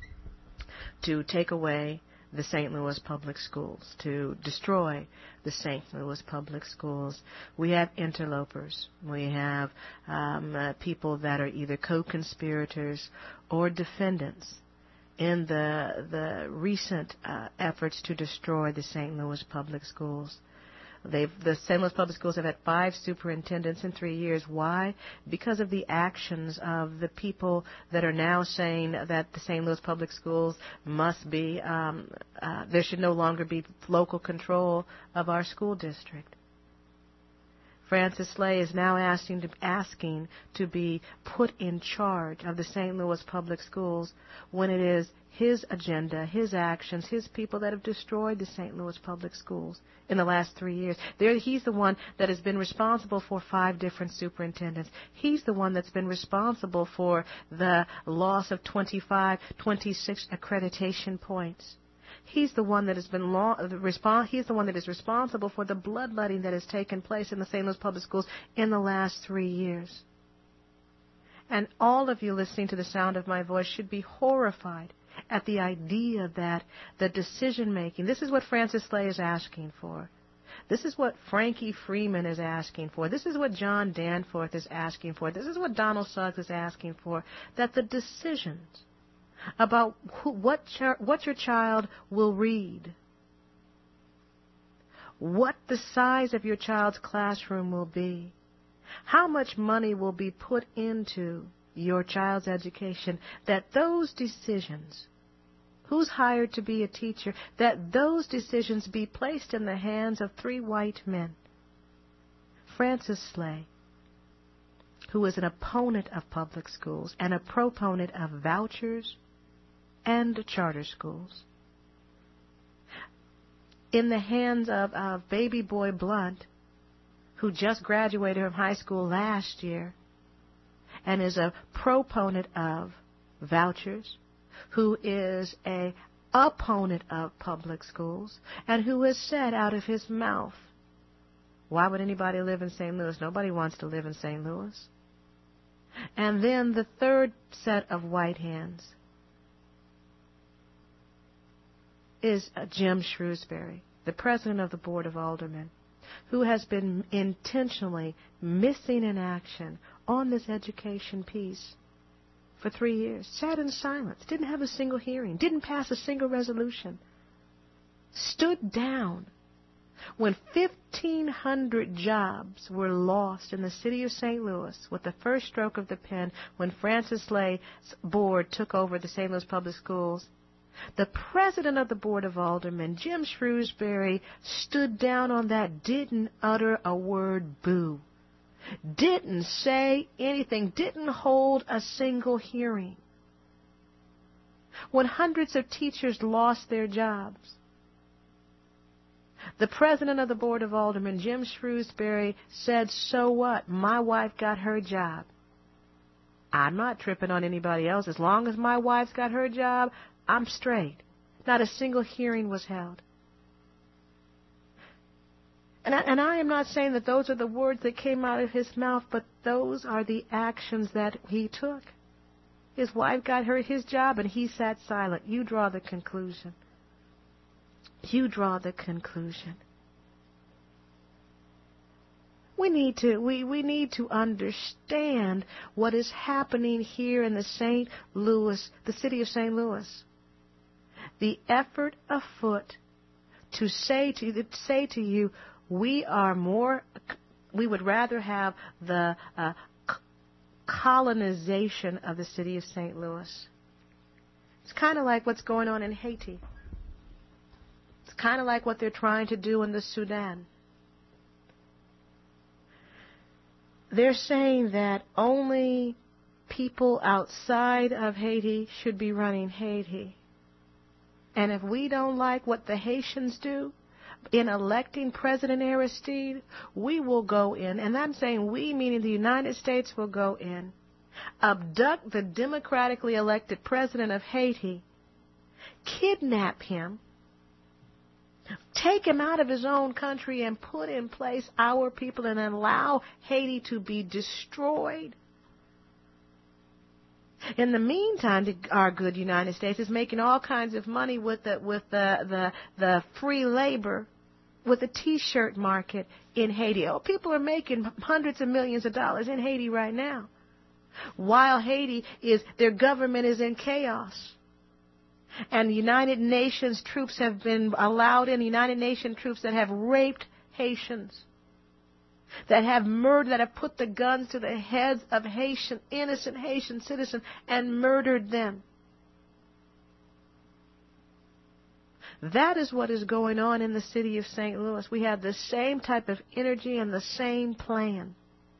S4: to take away the Saint Louis public schools, to destroy the Saint Louis public schools. We have interlopers. We have um, uh, people that are either co-conspirators or defendants in the the recent uh, efforts to destroy the Saint Louis public schools. They've, the Saint Louis public schools have had five superintendents in three years. Why? Because of the actions of the people that are now saying that the Saint Louis public schools must be, um, uh, there should no longer be local control of our school district. Francis Slay is now asking to, asking to be put in charge of the Saint Louis Public Schools when it is his agenda, his actions, his people that have destroyed the Saint Louis Public Schools in the last three years. There, he's the one that has been responsible for five different superintendents. He's the one that's been responsible for the loss of twenty-five, twenty-six accreditation points. He's the one that has been law, the respon- He's the one that is responsible for the bloodletting that has taken place in the Saint Louis Public Schools in the last three years. And all of you listening to the sound of my voice should be horrified at the idea that the decision-making, this is what Francis Slay is asking for. This is what Frankie Freeman is asking for. This is what John Danforth is asking for. This is what Donald Suggs is asking for, that the decisions about who, what, ch- what your child will read, what the size of your child's classroom will be, how much money will be put into your child's education, that those decisions, who's hired to be a teacher, that those decisions be placed in the hands of three white men. Francis Slay, who is an opponent of public schools and a proponent of vouchers and charter schools. In the hands of, of baby boy Blunt, who just graduated from high school last year and is a proponent of vouchers, who is a opponent of public schools, and who has said out of his mouth, why would anybody live in Saint Louis? Nobody wants to live in Saint Louis. And then the third set of white hands is Jim Shrewsbury, the president of the Board of Aldermen, who has been intentionally missing in action on this education piece for three years, sat in silence, didn't have a single hearing, didn't pass a single resolution, stood down when fifteen hundred jobs were lost in the city of Saint Louis with the first stroke of the pen when Francis Slay's board took over the Saint Louis Public Schools. The president of the Board of Aldermen, Jim Shrewsbury, stood down on that, didn't utter a word boo, didn't say anything, didn't hold a single hearing. When hundreds of teachers lost their jobs, the president of the Board of Aldermen, Jim Shrewsbury, said, so what? My wife got her job. I'm not tripping on anybody else. As long as my wife's got her job, I'm straight. Not a single hearing was held. And I, and I am not saying that those are the words that came out of his mouth, but those are the actions that he took. His wife got her his job, and he sat silent. You draw the conclusion. You draw the conclusion. We need to we, we need to understand what is happening here in the Saint Louis, the city of Saint Louis. The effort afoot to say to say to you, we are more. We would rather have the uh, colonization of the city of Saint Louis. It's kind of like what's going on in Haiti. It's kind of like what they're trying to do in the Sudan. They're saying that only people outside of Haiti should be running Haiti. And if we don't like what the Haitians do in electing President Aristide, we will go in, and I'm saying we, meaning the United States, will go in, abduct the democratically elected president of Haiti, kidnap him, take him out of his own country and put in place our people and allow Haiti to be destroyed. In the meantime, the, our good United States is making all kinds of money with the with the the, the free labor, with the T-shirt market in Haiti. Oh, people are making hundreds of millions of dollars in Haiti right now, while Haiti is their government is in chaos. And the United Nations troops have been allowed in, United Nations troops that have raped Haitians, that have murdered, that have put the guns to the heads of Haitian, innocent Haitian citizens and murdered them. That is what is going on in the city of Saint Louis. We have the same type of energy and the same plan.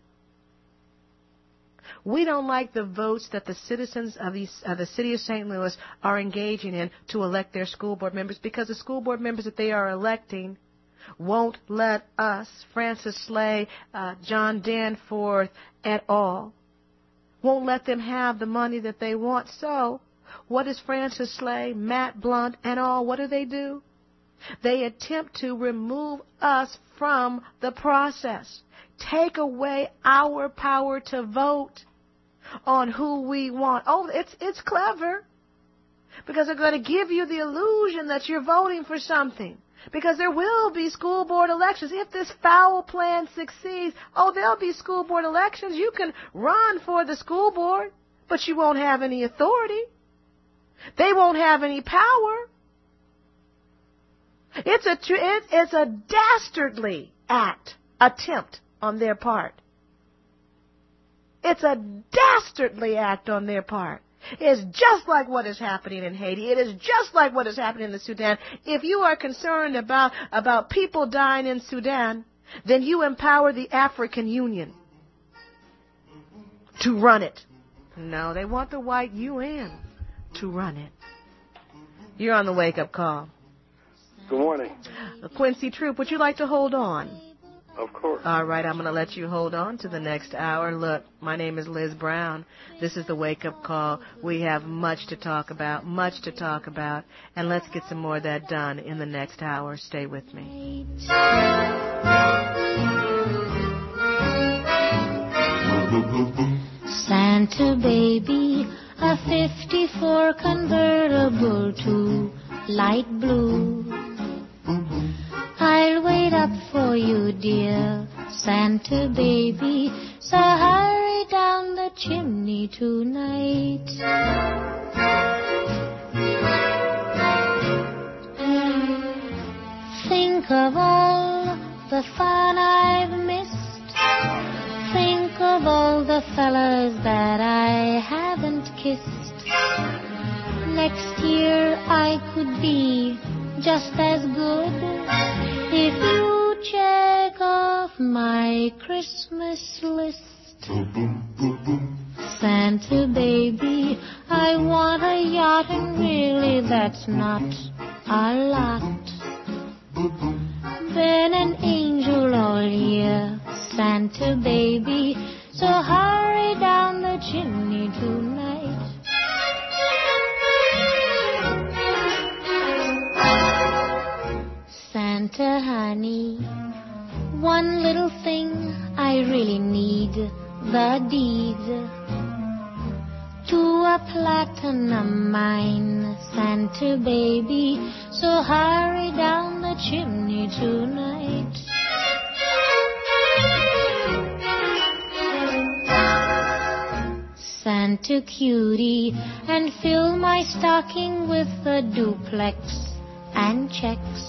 S4: We don't like the votes that the citizens of the, of the city of Saint Louis are engaging in to elect their school board members, because the school board members that they are electing won't let us, Francis Slay, uh, John Danforth, et al., won't let them have the money that they want. So what does Francis Slay, Matt Blunt, and all, what do they do? They attempt to remove us from the process, take away our power to vote on who we want. Oh, it's it's clever, because they're going to give you the illusion that you're voting for something. Because there will be school board elections. If this foul plan succeeds, oh, there'll be school board elections. You can run for the school board, but you won't have any authority. They won't have any power. It's a, it, it's a dastardly act, attempt on their part. It's a dastardly act on their part. It's just like what is happening in Haiti. It is just like what is happening in the Sudan. If you are concerned about, about people dying in Sudan, then you empower the African Union to run it. No, they want the white U N to run it. You're on the wake-up call.
S19: Good morning.
S4: Quincy Troop, would you like to hold on?
S19: Of course.
S4: All right, I'm going to let you hold on to the next hour. Look, my name is Liz Brown. This is the wake-up call. We have much to talk about, much to talk about, and let's get some more of that done in the next hour. Stay with me.
S2: Santa baby, a fifty-four convertible to light blue. I'll wait up for you, dear Santa baby, so hurry down the chimney tonight. Think of all the fun I've missed. Think of all the fellas that I haven't kissed. Next year I could be just as good if you check off my Christmas list. Santa baby, I want a yacht, and really that's not a lot. Been an angel all year, Santa baby, so hurry down the chimney tonight. Santa honey, one little thing I really need, the deed to a platinum mine, Santa baby, so hurry down the chimney tonight. Santa cutie, and fill my stocking with a duplex and checks.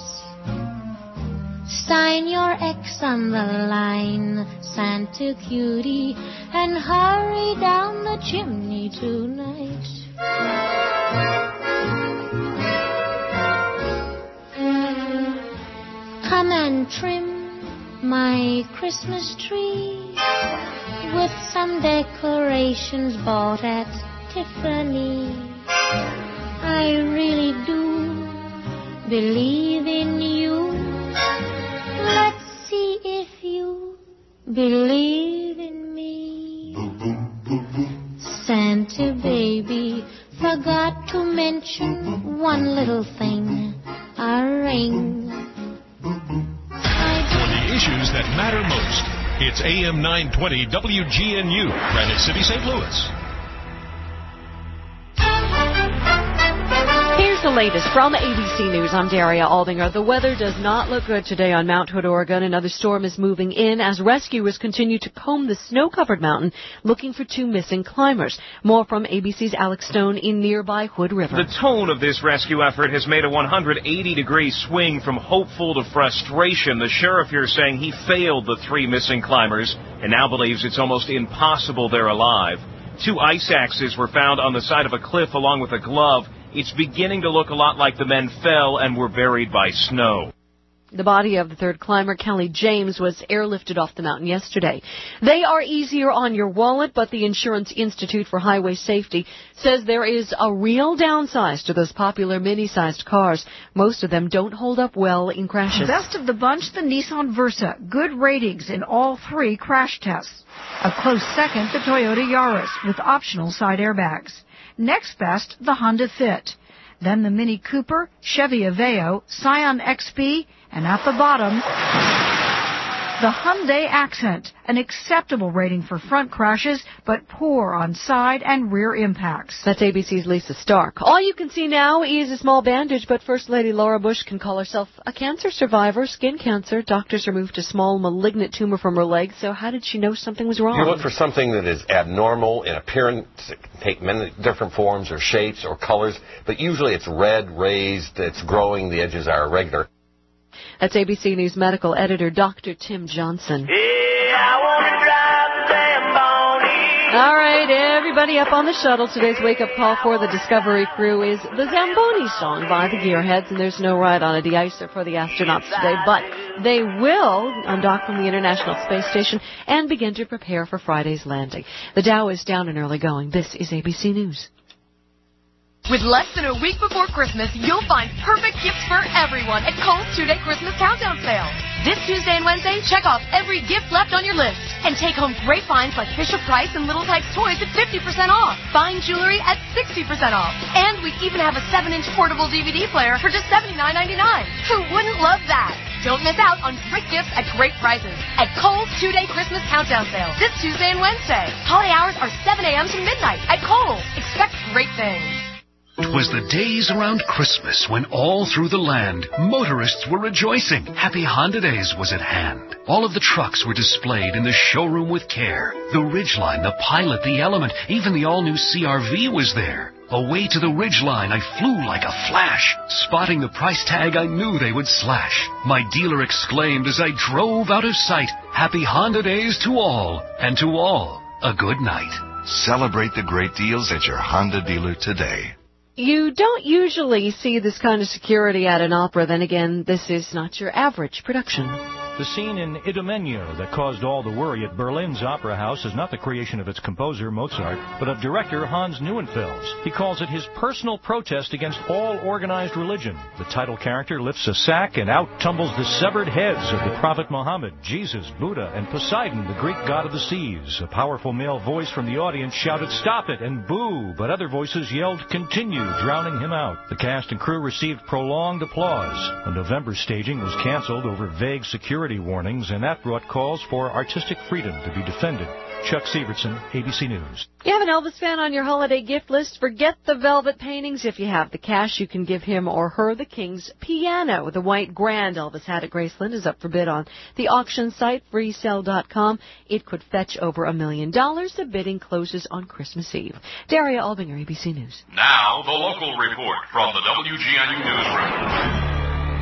S2: Sign your X on the line, Santa cutie, and hurry down the chimney tonight. Come and trim my Christmas tree with some decorations bought at Tiffany. I really do believe in you. Let's see if you believe in me. Santa baby, forgot to mention one little thing, a ring.
S10: For the issues that matter most, it's A M nine twenty W G N U, Granite City, Saint Louis.
S20: The latest from A B C News. I'm Daria Aldinger. The weather does not look good today on Mount Hood, Oregon. Another storm is moving in as rescuers continue to comb the snow-covered mountain looking for two missing climbers. More from A B C's Alex Stone in nearby Hood River.
S21: The tone of this rescue effort has made a one hundred eighty degree swing from hopeful to frustration. The sheriff here saying he failed the three missing climbers and now believes it's almost impossible they're alive. Two ice axes were found on the side of a cliff along with a glove it's beginning to look a lot like the men fell and were buried by snow.
S20: The body of the third climber, Kelly James, was airlifted off the mountain yesterday. They are easier on your wallet, but the Insurance Institute for Highway Safety says there is a real downside to those popular mini-sized cars. Most of them don't hold up well in crashes.
S6: Best of the bunch, the Nissan Versa. Good ratings in all three crash tests. A close second, the Toyota Yaris, with optional side airbags. Next best, the Honda Fit. Then the Mini Cooper, Chevy Aveo, Scion X B, and at the bottom, the Hyundai Accent, an acceptable rating for front crashes, but poor on side and rear impacts.
S20: That's A B C's Lisa Stark. All you can see now is a small bandage, but First Lady Laura Bush can call herself a cancer survivor, skin cancer. Doctors removed a small malignant tumor from her leg, so how did she know something was wrong?
S14: You look for something that is abnormal in appearance. It can take many different forms or shapes or colors, but usually it's red, raised, it's growing, the edges are irregular.
S20: That's A B C News medical editor Doctor Tim Johnson.
S12: Yeah, I want to drive the Zamboni.
S20: All right, everybody up on the shuttle. Today's wake-up call for the Discovery crew is the Zamboni song by the Gearheads, and there's no ride on a de-icer for the astronauts today, but they will undock from the International Space Station and begin to prepare for Friday's landing. The Dow is down and early going. This is A B C News.
S22: With less than a week before Christmas, you'll find perfect gifts for everyone at Kohl's two-day Christmas countdown sale. This Tuesday and Wednesday, check off every gift left on your list and take home great finds like Fisher-Price and Little Tikes toys at fifty percent off. Fine jewelry at sixty percent off. And we even have a seven inch portable D V D player for just seventy-nine ninety-nine. Who wouldn't love that? Don't miss out on great gifts at great prices at Kohl's two-day Christmas countdown sale this Tuesday and Wednesday. Holiday hours are seven a.m. to midnight at Kohl's. Expect great things.
S23: It was the days around Christmas when all through the land, motorists were rejoicing. Happy Honda Days was at hand. All of the trucks were displayed in the showroom with care. The Ridgeline, the Pilot, the Element, even the all-new C R V was there. Away to the Ridgeline, I flew like a flash. Spotting the price tag, I knew they would slash. My dealer exclaimed as I drove out of sight, Happy Honda Days to all, and to all, a good night.
S24: Celebrate the great deals at your Honda dealer today.
S20: You don't usually see this kind of security at an opera. Then again, this is not your average production.
S25: The scene in Idomeneo that caused all the worry at Berlin's Opera House is not the creation of its composer, Mozart, but of director Hans Neuenfels. He calls it his personal protest against all organized religion. The title character lifts a sack and out tumbles the severed heads of the Prophet Muhammad, Jesus, Buddha, and Poseidon, the Greek god of the seas. A powerful male voice from the audience shouted, "Stop it!" and "Boo!" but other voices yelled, "Continue!" drowning him out. The cast and crew received prolonged applause. The November staging was canceled over vague security warnings, and that brought calls for artistic freedom to be defended. Chuck Severson, A B C News.
S20: You have an Elvis fan on your holiday gift list? Forget the velvet paintings. If you have the cash, you can give him or her the King's piano. The white grand Elvis had at Graceland is up for bid on the auction site, free sale dot com. It could fetch over a million dollars. The bidding closes on Christmas Eve. Daria Albinger, A B C News.
S1: Now, the local report from the W G N U Newsroom.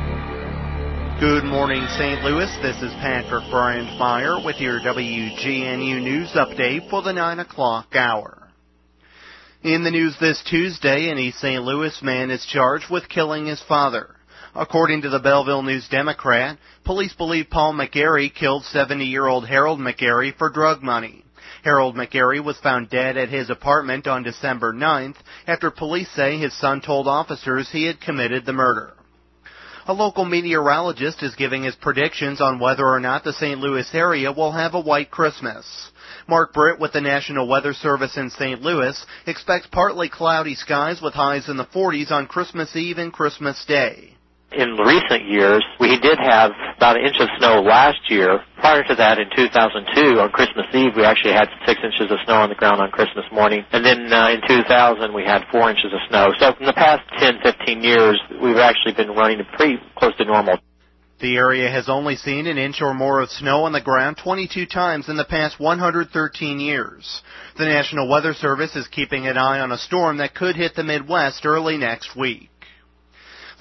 S13: Good morning, Saint Louis. This is Patrick Brandmeier with your W G N U News update for the nine o'clock hour. In the news this Tuesday, an East Saint Louis man is charged with killing his father. According to the Belleville News-Democrat, police believe Paul McGarry killed seventy-year-old Harold McGarry for drug money. Harold McGarry was found dead at his apartment on December ninth after police say his son told officers he had committed the murder. A local meteorologist is giving his predictions on whether or not the Saint Louis area will have a white Christmas. Mark Britt with the National Weather Service in Saint Louis expects partly cloudy skies with highs in the forties on Christmas Eve and Christmas Day.
S26: In recent years, we did have about an inch of snow last year. Prior to that, in two thousand two, on Christmas Eve, we actually had six inches of snow on the ground on Christmas morning. And then uh, in two thousand, we had four inches of snow. So in the past ten, fifteen years, we've actually been running pretty close to normal.
S13: The area has only seen an inch or more of snow on the ground twenty-two times in the past one hundred thirteen years. The National Weather Service is keeping an eye on a storm that could hit the Midwest early next week.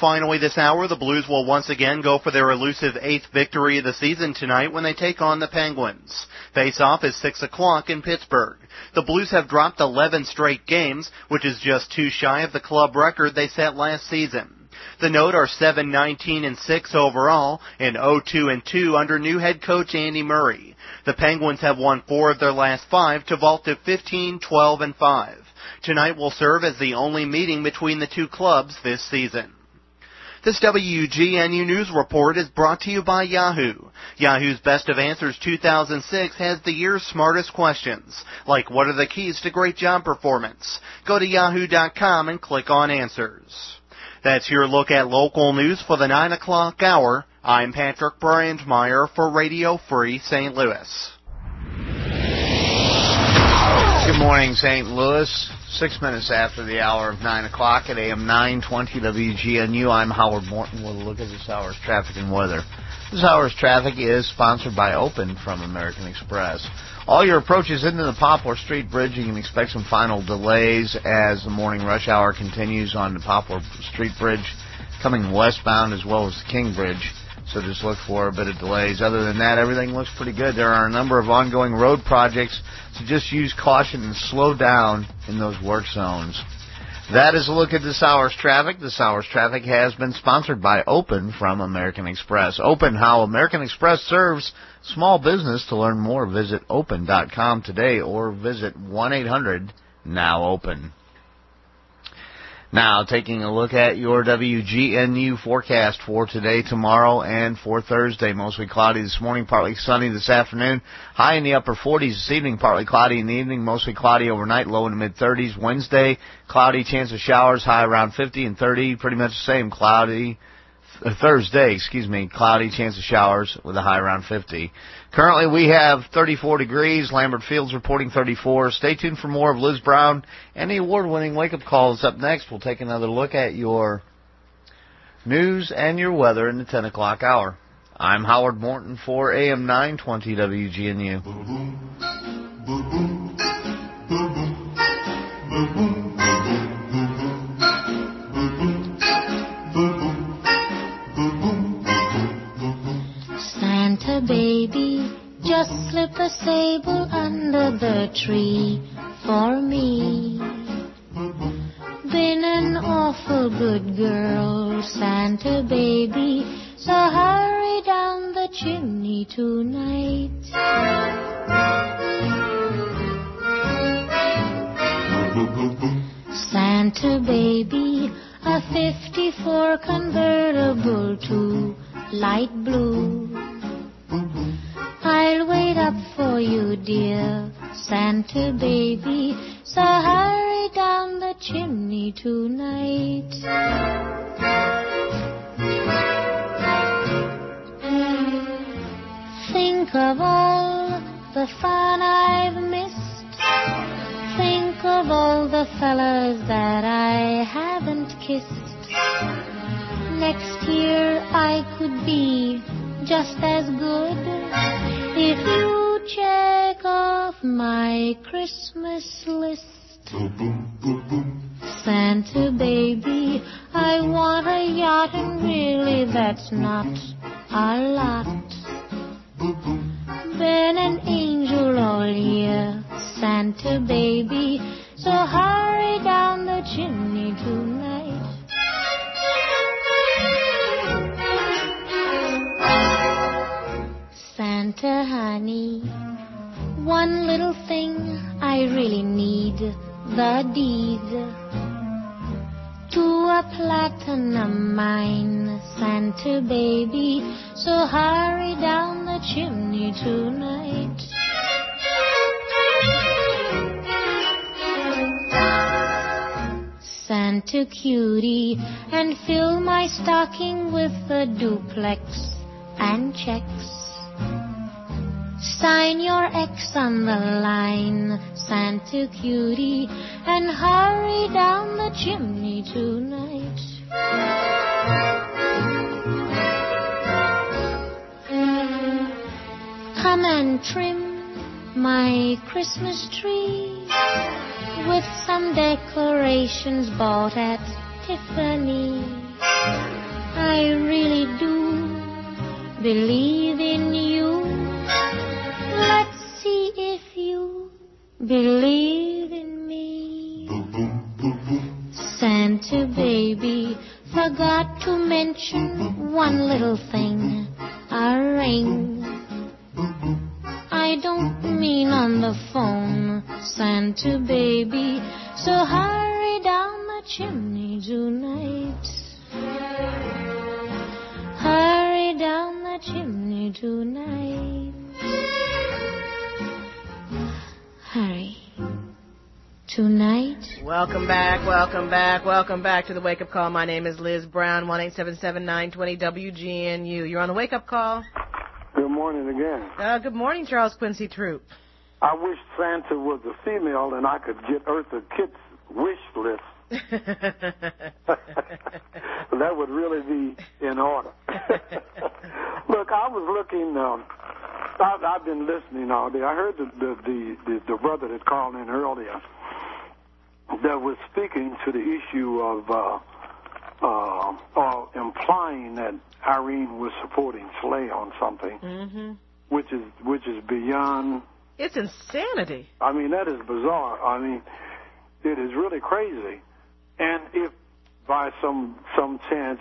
S13: Finally this hour, the Blues will once again go for their elusive eighth victory of the season tonight when they take on the Penguins. Face-off is six o'clock in Pittsburgh. The Blues have dropped eleven straight games, which is just two shy of the club record they set last season. The Note are seven nineteen and six overall and oh two and two under new head coach Andy Murray. The Penguins have won four of their last five to vault to fifteen, twelve, and five. Tonight will serve as the only meeting between the two clubs this season. This W G N U News Report is brought to you by Yahoo. Yahoo's Best of Answers two thousand six has the year's smartest questions, like what are the keys to great job performance? Go to yahoo dot com and click on Answers. That's your look at local news for the nine o'clock hour. I'm Patrick Brandmeier for Radio Free Saint Louis.
S3: Good morning, Saint Louis. Six minutes after the hour of nine o'clock at A M nine twenty W G N U. I'm Howard Morton. We'll look at this hour's traffic and weather. This hour's traffic is sponsored by Open from American Express. All your approaches into the Poplar Street Bridge, you can expect some final delays as the morning rush hour continues on the Poplar Street Bridge, coming westbound as well as the King Bridge. So just look for a bit of delays. Other than that, everything looks pretty good. There are a number of ongoing road projects, so just use caution and slow down in those work zones. That is a look at this hour's traffic. This hour's traffic has been sponsored by Open from American Express. Open, how American Express serves small business. To learn more, visit open dot com today or visit one eight hundred now open. Now, taking a look at your W G N U forecast for today, tomorrow, and for Thursday. Mostly cloudy this morning, partly sunny this afternoon. High in the upper forties this evening, partly cloudy in the evening, mostly cloudy overnight, low in the mid-thirties. Wednesday, cloudy, chance of showers, high around fifty and thirty, pretty much the same. Cloudy, uh, Thursday, excuse me, cloudy, chance of showers with a high around fifty. Currently, we have thirty-four degrees. Lambert Field's reporting thirty-four. Stay tuned for more of Liz Brown and the award-winning Wake Up Call is up next. We'll take another look at your news and your weather in the ten o'clock hour. I'm Howard Morton for A M nine twenty W G N U.
S2: Santa baby, just slip a sable under the tree for me. Been an awful good girl, Santa baby, so hurry down the chimney tonight. Santa baby, a fifty-four convertible to light blue. I'll wait up for you, dear Santa baby, so hurry down the chimney tonight. Think of all the fun I've missed. Think of all the fellas that I haven't kissed. Next year I could be just as good if you check off my Christmas list. Santa baby, I want a yacht, and really that's not a lot. Been an angel all year, Santa baby, so hurry down the chimney tonight. Santa honey, one little thing I really need, the deed to a platinum mine, Santa baby, so hurry down the chimney tonight. Santa cutie, and fill my stocking with a duplex and checks. Sign your X on the line, Santa cutie, and hurry down the chimney tonight. Come and trim my Christmas tree with some decorations bought at Tiffany. I really do believe in you. Let's see if you believe in me. Santa baby forgot to mention one little thing, a ring. I don't mean on the phone, Santa baby, so hurry down the chimney tonight. Hurry down the chimney tonight. Hurry. Tonight.
S4: Welcome back, welcome back, welcome back to the Wake Up Call. My name is Liz Brown, one eight seven seven, nine two zero W G N U. You're on the Wake Up Call.
S5: Good morning again.
S4: Uh, good morning, Charles Quincy Troop.
S5: I wish Santa was a female and I could get Eartha Kitt's wish list. That would really be in order. Look, I was looking, um, I, I've been listening all day. I heard the, the, the, the, the brother that called in earlier that was speaking to the issue of uh, uh, uh, implying that Irene was supporting Slay on something,
S4: Mm-hmm.
S5: which is which is beyond.
S4: It's insanity.
S5: I mean, that is bizarre. I mean, it is really crazy. And if by some some chance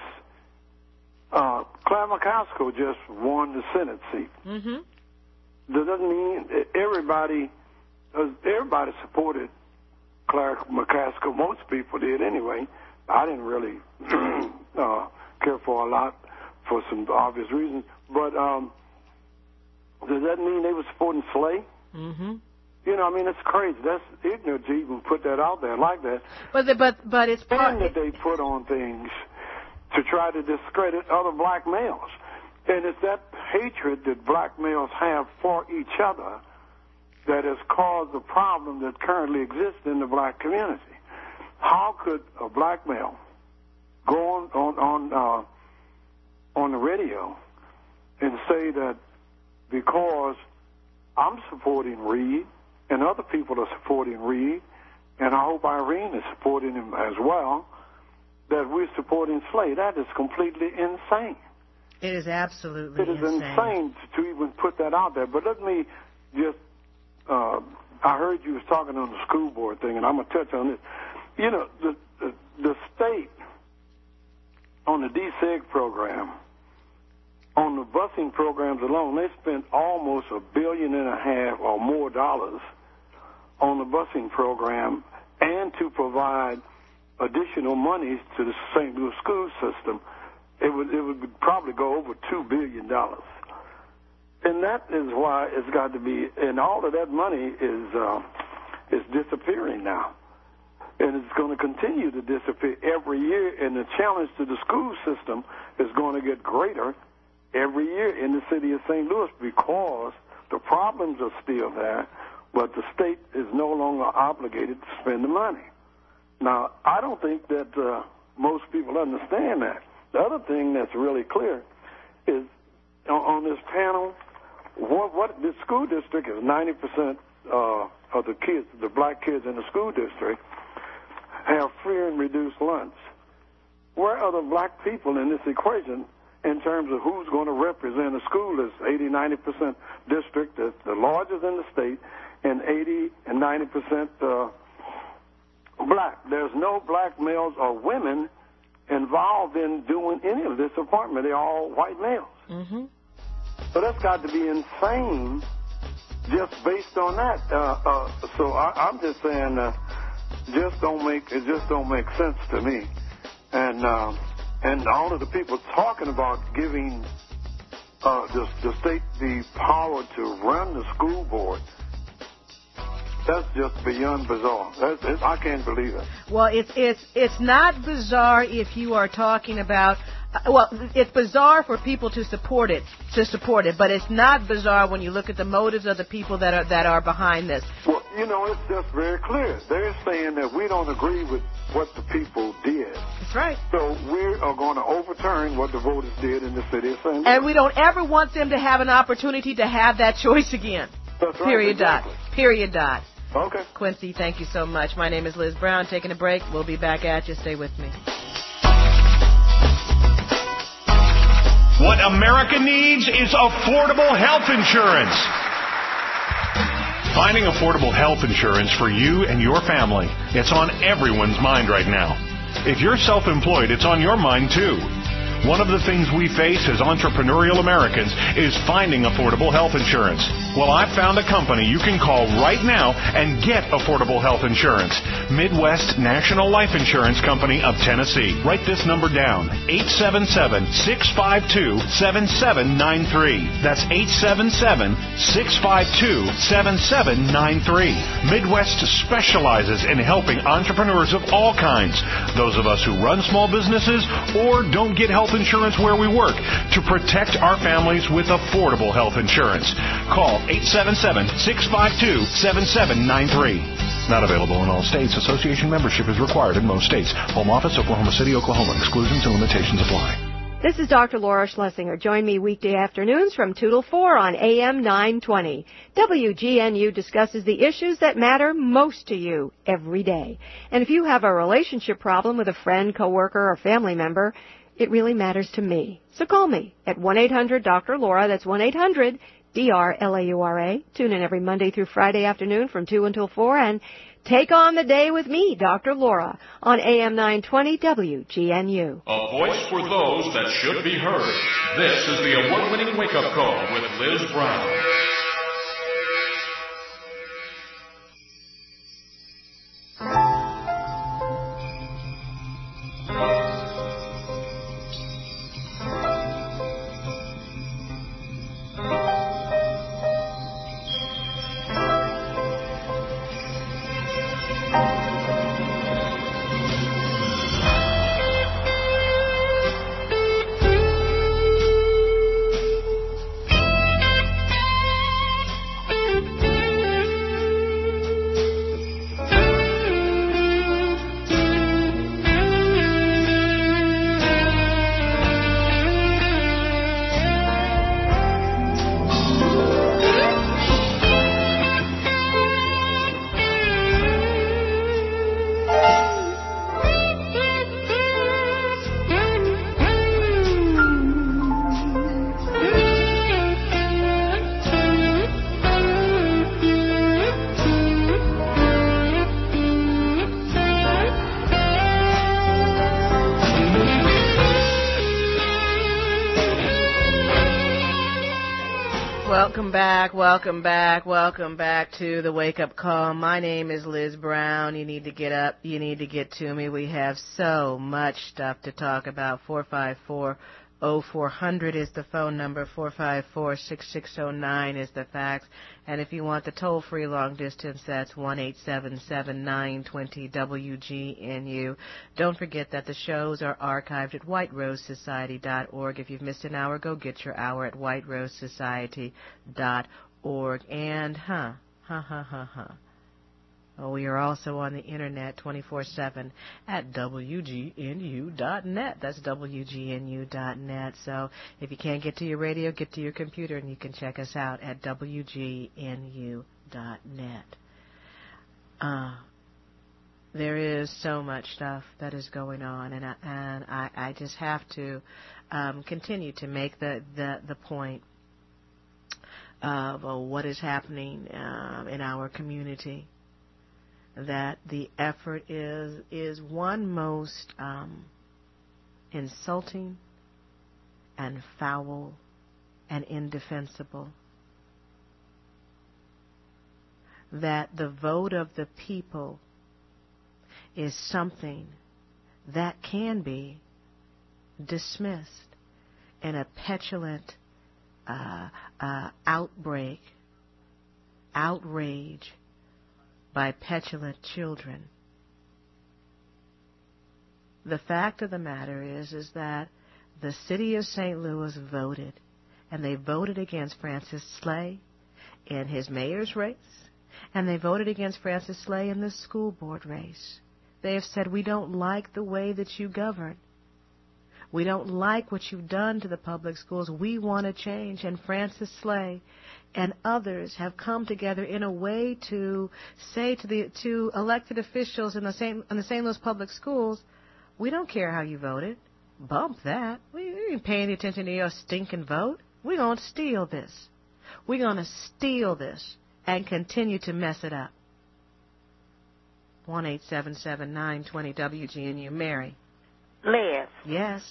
S5: uh, Claire McCaskill just won the Senate seat,
S4: Mm-hmm.
S5: that doesn't mean everybody uh, everybody supported Claire McCaskill. Most people did anyway. I didn't really uh, care for a lot for some obvious reasons. But um, does that mean they were supporting Slay?
S4: Mm-hmm.
S5: You know, I mean, it's crazy. That's ignorant to even put that out there like that.
S4: But the, but but it's part
S5: and that they put on things to try to discredit other black males. And it's that hatred that black males have for each other that has caused the problem that currently exists in the black community. How could a black male go on on on, uh, on the radio and say that because I'm supporting Reed and other people are supporting Reed, and I hope Irene is supporting him as well, that we're supporting Slay? That is completely insane.
S4: It is absolutely
S5: It is
S4: insane.
S5: insane to even put that out there. But let me just, uh, I heard you was talking on the school board thing, and I'm going to touch on this. You know, the, the, the state on the D S E G program, on the busing programs alone, they spent almost a billion and a half or more dollars on the busing program and to provide additional monies to the Saint Louis school system. It would it would probably go over two billion dollars, and that is why it's got to be. And all of that money is uh, is disappearing now, and it's going to continue to disappear every year. And the challenge to the school system is going to get greater every year in the city of Saint Louis because the problems are still there, but the state is no longer obligated to spend the money. Now, I don't think that uh, most people understand that. The other thing that's really clear is on, on this panel, what, what the school district is ninety percent uh, of the kids, the black kids in the school district, have free and reduced lunch. Where are the black people in this equation in terms of who's going to represent a school that's eighty, ninety percent district, that's the largest in the state, and eighty and ninety percent uh, black? There's no black males or women involved in doing any of this appointment. They're all white males.
S4: Mm-hmm.
S5: So that's got to be insane just based on that. Uh, uh, so I, I'm just saying, uh, just don't make it just don't make sense to me. And uh, and all of the people talking about giving uh, the, the state the power to run the school board, that's just beyond bizarre. That's, it, I can't believe it.
S4: Well, it's it's it's not bizarre if you are talking about. Uh, well, it's bizarre for people to support it, to support it, but it's not bizarre when you look at the motives of the people that are that are behind this.
S5: Well, you know, it's just very clear. They're saying that we don't agree with what the people did.
S4: That's right.
S5: So we are going to overturn what the voters did in the city of Saint Louis.
S4: And we don't ever want them to have an opportunity to have that choice again.
S5: That's right.
S4: Period.
S5: Exactly.
S4: Dot. Period. Dot.
S5: Okay.
S4: Quincy, thank you so much. My name is Liz Brown. Taking a break. We'll be back at you. Stay with me.
S7: What America needs is affordable health insurance. Finding affordable health insurance for you and your family, it's on everyone's mind right now. If you're self-employed, it's on your mind too. One of the things we face as entrepreneurial Americans is finding affordable health insurance. Well, I've found a company you can call right now and get affordable health insurance. Midwest National Life Insurance Company of Tennessee. Write this number down, eight seven seven, six five two, seven seven nine three. That's eight seven seven, six five two, seven seven nine three. Midwest specializes in helping entrepreneurs of all kinds, those of us who run small businesses or don't get health insurance where we work, to protect our families with affordable health insurance. Call eight seven seven, six five two, seven seven nine three. Not available in all states. Association membership is required in most states. Home office, Oklahoma City, Oklahoma. Exclusions and limitations apply.
S8: This is Doctor Laura Schlesinger. Join me weekday afternoons from two till four on A M nine twenty. W G N U discusses the issues that matter most to you every day. And if you have a relationship problem with a friend, coworker, or family member, it really matters to me. So call me at one eight hundred Doctor Laura. That's one eight hundred D R L A U R A. Tune in every Monday through Friday afternoon from two until four and take on the day with me, Doctor Laura, on A M nine twenty W G N U.
S1: A voice for those that should be heard. This is the award-winning wake-up call with Liz Brown.
S4: Welcome back, welcome back, welcome back to the Wake Up Call. My name is Liz Brown. You need to get up, you need to get to me. We have so much stuff to talk about. four five four, oh four hundred is the phone number. four five four, six six oh nine is the fax. And if you want the toll-free long distance, that's one eight seven seven, nine two zero, W G N U. Don't forget that the shows are archived at white rose society dot org. If you've missed an hour, go get your hour at white rose society dot org. And, huh, huh, huh, huh, huh. Oh, we are also on the internet twenty-four seven at W G N U dot net. That's W G N U dot net. So if you can't get to your radio, get to your computer, and you can check us out at W G N U dot net. Uh, there is so much stuff that is going on, and I, and I, I just have to um, continue to make the, the, the point of uh, what is happening um, in our community. That the effort is is one most um, insulting and foul and indefensible. That the vote of the people is something that can be dismissed in a petulant uh, uh, outbreak, outrage, by petulant children. The fact of the matter is, is that the city of Saint Louis voted, and they voted against Francis Slay in his mayor's race, and they voted against Francis Slay in the school board race. They have said, we don't like the way that you govern. We don't like what you've done to the public schools. We want to change. And Francis Slay and others have come together in a way to say to the to elected officials in the Saint in the Saint Louis public schools, we don't care how you voted. bump that. We ain't paying attention to your stinking vote. We're going to steal this. We're going to steal this and continue to mess it up. one eight seven seven, nine two zero, W G N U. Mary.
S9: Liz.
S4: Yes.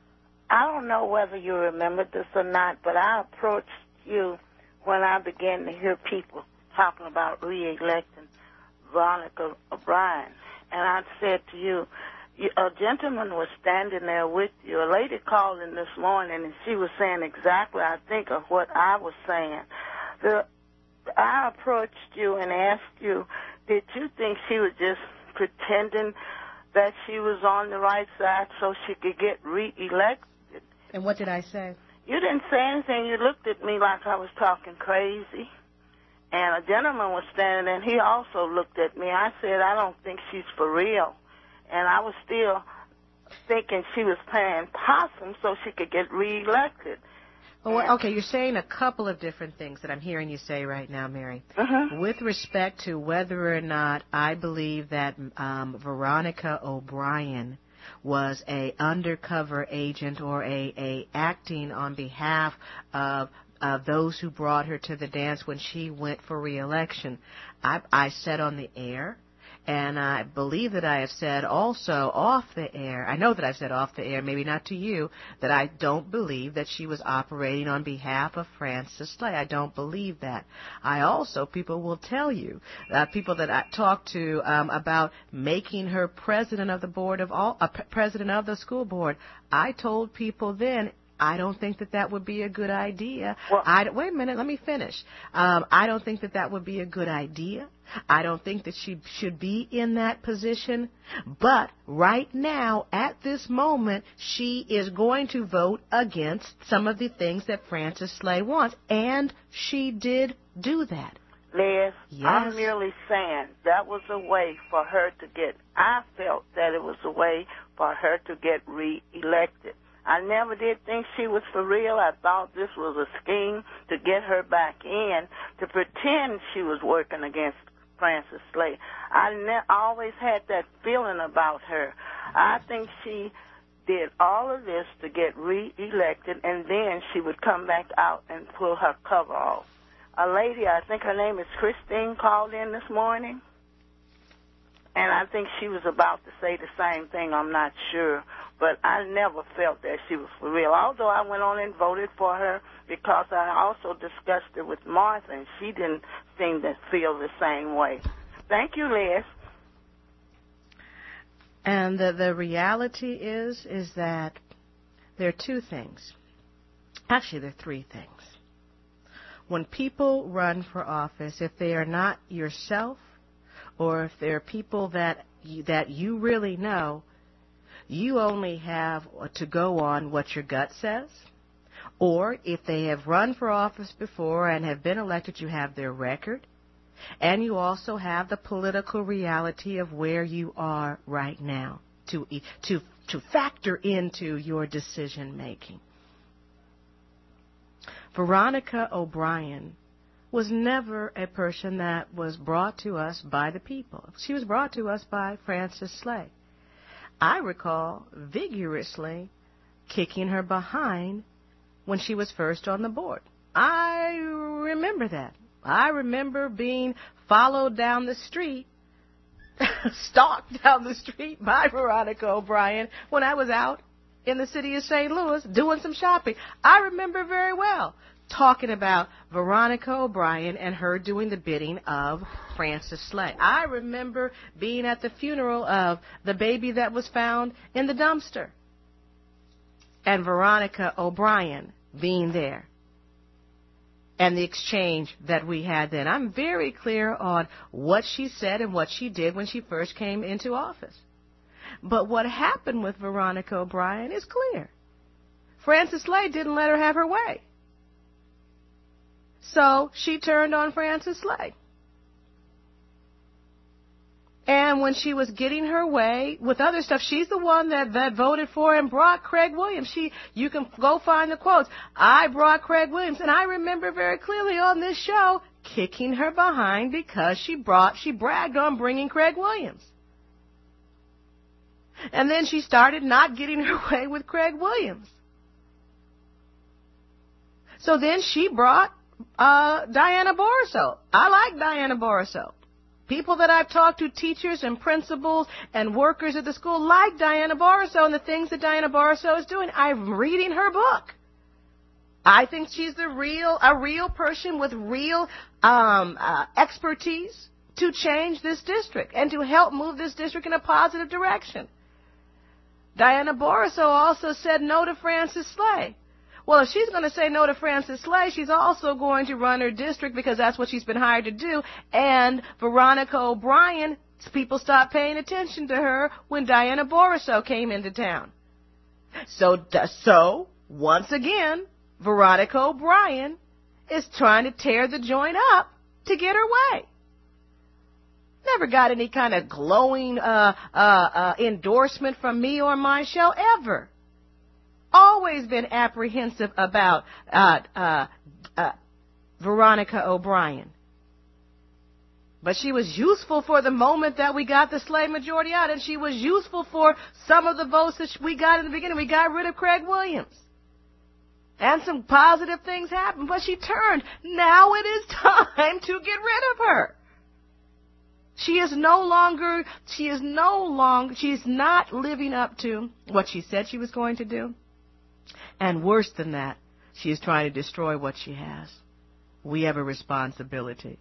S9: I don't know whether you remember this or not, but I approached you when I began to hear people talking about re-electing Veronica O'Brien. And I said to you, a gentleman was standing there with you. A lady called in this morning, and she was saying exactly, I think, of what I was saying. The, I approached you and asked you, did you think she was just pretending that she was on the right side so she could get re-elected?
S4: And what did I say?
S9: You didn't say anything. You looked at me like I was talking crazy. And a gentleman was standing there, and he also looked at me. I said, I don't think she's for real. And I was still thinking she was playing possum so she could get reelected.
S4: Well, okay, you're saying a couple of different things that I'm hearing you say right now, Mary.
S9: Uh-huh.
S4: With respect to whether or not I believe that um, Veronica O'Brien was a undercover agent or a, a acting on behalf of uh, those who brought her to the dance when she went for re-election, I, I said on the air, and I believe that I have said also off the air, I know that I've said off the air, maybe not to you, that I don't believe that she was operating on behalf of Francis Slay. I don't believe that. I also, people will tell you, uh, people that I talked to um, about making her president of the board of all, uh, president of the school board, I told people then, I don't think that that would be a good idea.
S9: Well,
S4: I, wait a minute, let me finish. Um, I don't think that that would be a good idea. I don't think that she should be in that position. But right now, at this moment, she is going to vote against some of the things that Francis Slay wants. And she did do that.
S9: Liz,
S4: yes.
S9: I'm merely saying that was a way for her to get, I felt that it was a way for her to get re-elected. I never did think she was for real. I thought this was a scheme to get her back in, to pretend she was working against Francis Slay. I ne- always had that feeling about her. I think she did all of this to get re-elected, and then she would come back out and pull her cover off. A lady, I think her name is Christine, called in this morning, and I think she was about to say the same thing. I'm not sure. But I never felt that she was for real, although I went on and voted for her because I also discussed it with Martha, and she didn't seem to feel the same way. Thank you, Liz.
S4: And the, the reality is, is that there are two things. Actually, there are three things. When people run for office, if they are not yourself, or if they're people that you, that you really know, you only have to go on what your gut says. Or if they have run for office before and have been elected, you have their record. And you also have the political reality of where you are right now to to to factor into your decision making. Veronica O'Brien was never a person that was brought to us by the people. She was brought to us by Francis Slay. I recall vigorously kicking her behind when she was first on the board. I remember that. I remember being followed down the street, stalked down the street by Veronica O'Brien when I was out in the city of Saint Louis doing some shopping. I remember very well talking about Veronica O'Brien and her doing the bidding of Francis Slay. I remember being at the funeral of the baby that was found in the dumpster and Veronica O'Brien being there and the exchange that we had then. I'm very clear on what she said and what she did when she first came into office. But what happened with Veronica O'Brien is clear. Francis Slay didn't let her have her way. So she turned on Francis Slay. And when she was getting her way with other stuff, she's the one that, that voted for and brought Craig Williams. She, you can go find the quotes. I brought Craig Williams, and I remember very clearly on this show kicking her behind because she brought, she bragged on bringing Craig Williams. And then she started not getting her way with Craig Williams. So then she brought uh, Diana Borisow. I like Diana Borisow. People that I've talked to, teachers and principals and workers at the school, like Diana Borisow and the things that Diana Borisow is doing. I'm reading her book. I think she's the real, a real person with real um, uh, expertise to change this district and to help move this district in a positive direction. Diana Borisow also said no to Francis Slay. Well, if she's going to say no to Francis Slay, she's also going to run her district because that's what she's been hired to do. And Veronica O'Brien, people stopped paying attention to her when Diana Borisow came into town. So, so once again, Veronica O'Brien is trying to tear the joint up to get her way. Never got any kind of glowing uh, uh, uh, endorsement from me or my show, ever. Always been apprehensive about uh, uh, uh, Veronica O'Brien. But she was useful for the moment that we got the Slay majority out, and she was useful for some of the votes that we got in the beginning. We got rid of Craig Williams. And some positive things happened, but she turned. Now it is time to get rid of her. She is no longer, she is no longer, she's not living up to what she said she was going to do. And worse than that, she is trying to destroy what she has. We have a responsibility.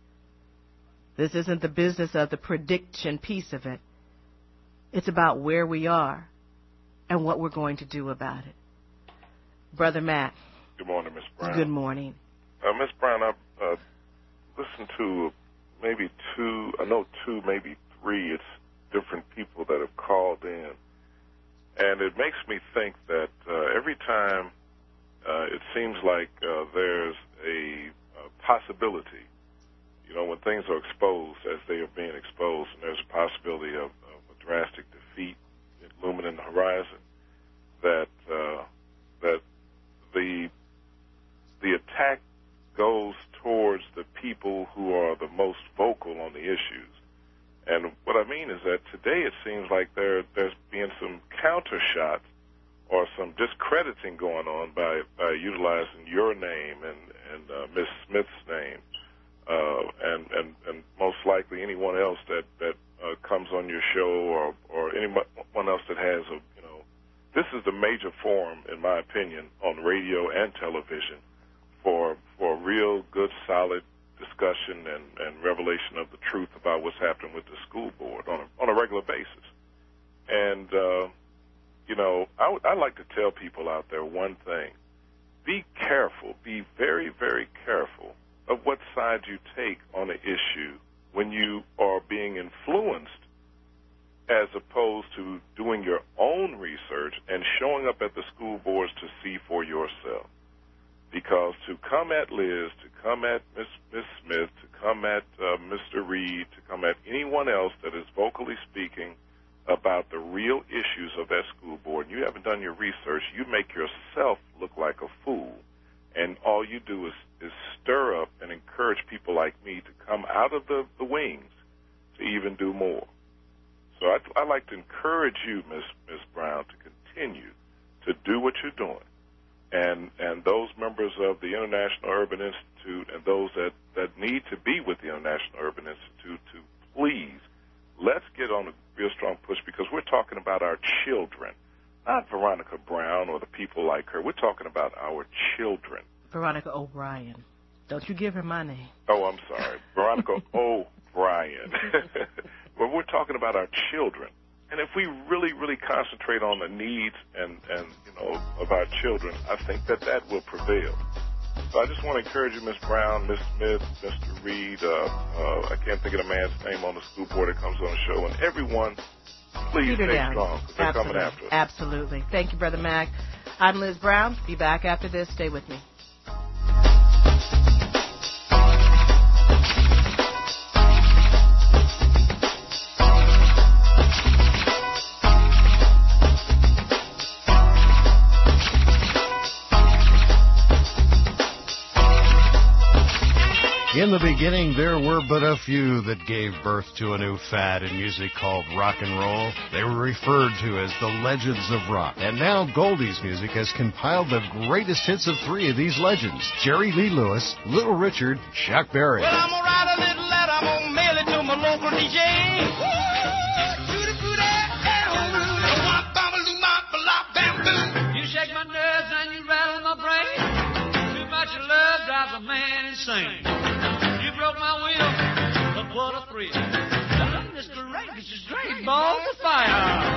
S4: This isn't the business of the prediction piece of it. It's about where we are and what we're going to do about it. Brother Matt.
S11: Good morning, Miss Brown.
S4: Good morning.
S11: Uh, Miss Brown, I've uh, listened to maybe two, I know two, maybe three, it's different people that have called in. And it makes me think that uh, every time uh, it seems like uh, there's a, a possibility, you know, when things are exposed as they are being exposed, and there's a possibility of, of a drastic defeat looming in the horizon, that uh, that the the attack goes towards the people who are the most vocal on the issues. And what I mean is that today it seems like there there's being some counter shots or some discrediting going on by, by utilizing your name and, and uh, Miss Smith's name, uh, and, and, and most likely anyone else that, that uh, comes on your show or, or anyone else that has a, you know, this is the major forum, in my opinion, on radio and television for for real good, solid discussion and, and revelation of the truth about what's happening with the school board on a, on a regular basis. And, uh, you know, I would, I'd like to tell people out there one thing. Be careful, be very, very careful of what side you take on an issue when you are being influenced as opposed to doing your own research and showing up at the school boards to see for yourself. Because to come at Liz, to come at Miss Miss Smith, to come at uh, Mister Reed, to come at anyone else that is vocally speaking about the real issues of that school board, and you haven't done your research, you make yourself look like a fool. And all you do is, is stir up and encourage people like me to come out of the, the wings to even do more. So I'd, I'd like to encourage you, Miss Miss Brown, to continue to do what you're doing. And and those members of the International Urban Institute and those that, that need to be with the International Urban Institute to please, let's get on a real strong push because we're talking about our children, not Veronica Brown or the people like her. We're talking about our children.
S4: Veronica O'Brien. Don't you give her my name.
S11: Oh, I'm sorry. Veronica O'Brien. But we're talking about our children. And if we really, really concentrate on the needs and, and, you know, of our children, I think that that will prevail. So I just want to encourage you, Miss Brown, Miss Smith, Mister Reed, uh, uh, I can't think of the man's name on the school board that comes on the show, and everyone, please stay strong, because they're coming after us.
S4: Absolutely. Thank you, Brother Mac. I'm Liz Brown. Be back after this. Stay with me.
S10: In the beginning, there were but a few that gave birth to a new fad in music called rock and roll. They were referred to as the Legends of Rock. And now Goldie's Music has compiled the greatest hits of three of these legends: Jerry Lee Lewis, Little Richard, Chuck Berry.
S12: Well, I'm gonna write a little letter, I'm gonna mail it to my local D J. You shake my nerves and you rattle my brain. Too much love drives a man insane. You broke my will, but what a thrill. Done this courageous straight balls of fire.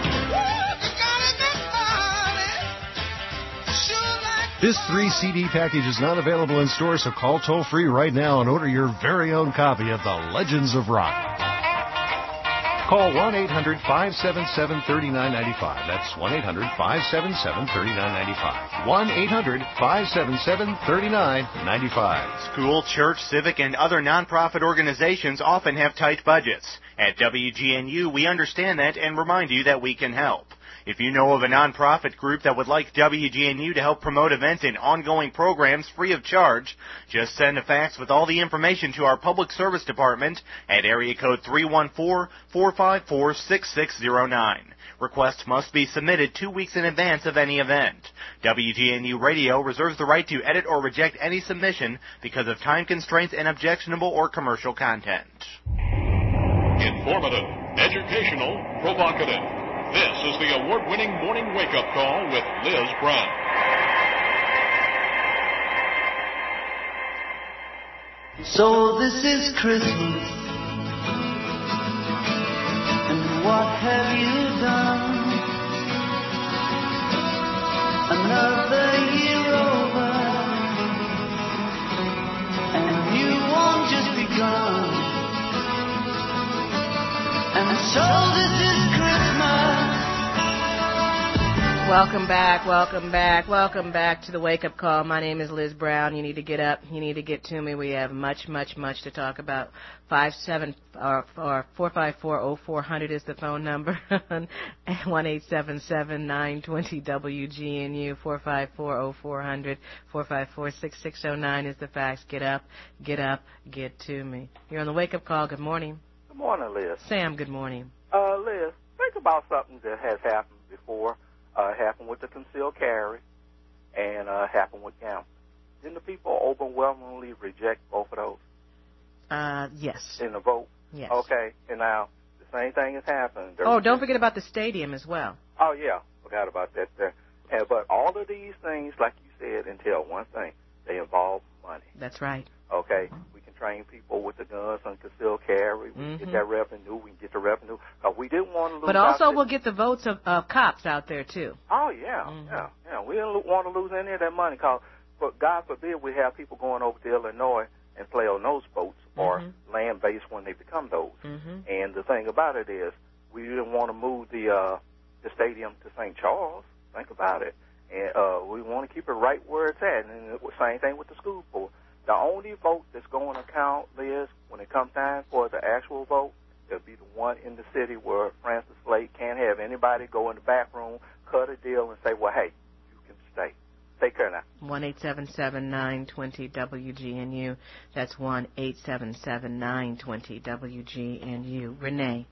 S10: This three C D package is not available in stores, so call toll-free right now and order your very own copy of The Legends of Rock. Call one eight hundred five seven seven three nine nine five. That's one eight hundred five seven seven three nine nine five. one eight hundred five seven seven three nine nine five.
S13: School, church, civic, and other nonprofit organizations often have tight budgets. At W G N U, we understand that and remind you that we can help. If you know of a nonprofit group that would like W G N U to help promote events and ongoing programs free of charge, just send a fax with all the information to our Public Service Department at area code three one four, four five four, six six zero nine. Requests must be submitted two weeks in advance of any event. W G N U Radio reserves the right to edit or reject any submission because of time constraints and objectionable or commercial content.
S1: Informative, educational, provocative. This is the award-winning Morning Wake-Up Call with Liz Brown.
S12: So this is Christmas, and what have you done? Another year over, and you won't just begun. And so this is Christmas.
S4: Welcome back, welcome back, welcome back to the Wake Up Call. My name is Liz Brown. You need to get up. You need to get to me. We have much, much, much to talk about. Five seven or, or four five four oh four hundred is the phone number. One eight seven seven nine twenty W G N U. Four five four oh four hundred. Four five four six six oh nine is the fax. Get up, get up, get to me. You're on the Wake Up Call. Good morning.
S15: Good morning, Liz.
S4: Sam. Good morning.
S15: Uh, Liz, think about something that has happened before. Uh, happened with the concealed carry, and uh, happened with gambling. Didn't the people overwhelmingly reject both of those?
S4: Uh, yes.
S15: In the vote?
S4: Yes.
S15: Okay, and now the same thing has happened. There
S4: oh, don't forget about the stadium as well.
S15: Oh, yeah, forgot about that there. And, but all of these things, like you said, entail one thing. They involve money.
S4: That's right.
S15: Okay, we can train people with the guns on concealed carry. We
S4: Mm-hmm.
S15: can get that revenue. We can get the revenue. Uh, we didn't want to lose.
S4: But also,
S15: out
S4: we'll get the votes of uh, cops out there too.
S15: Oh yeah, mm-hmm. yeah, yeah. We didn't want to lose any of that money, cause, but God forbid we have people going over to Illinois and play on those boats or
S4: mm-hmm.
S15: land based when they become those.
S4: Mm-hmm.
S15: And the thing about it is, we didn't want to move the uh, the stadium to Saint Charles. Think about it. And uh, we want to keep it right where it's at. And the same thing with the school board. The only vote that's going to count, Liz, when it comes time for the actual vote, it'll be the one in the city where Francis Slate can't have anybody go in the back room, cut a deal, and say, well, hey, you can stay. Take care now.
S4: one eight seven seven nine two zero W G N U. That's one eight seven seven nine two zero W G N U. Renee.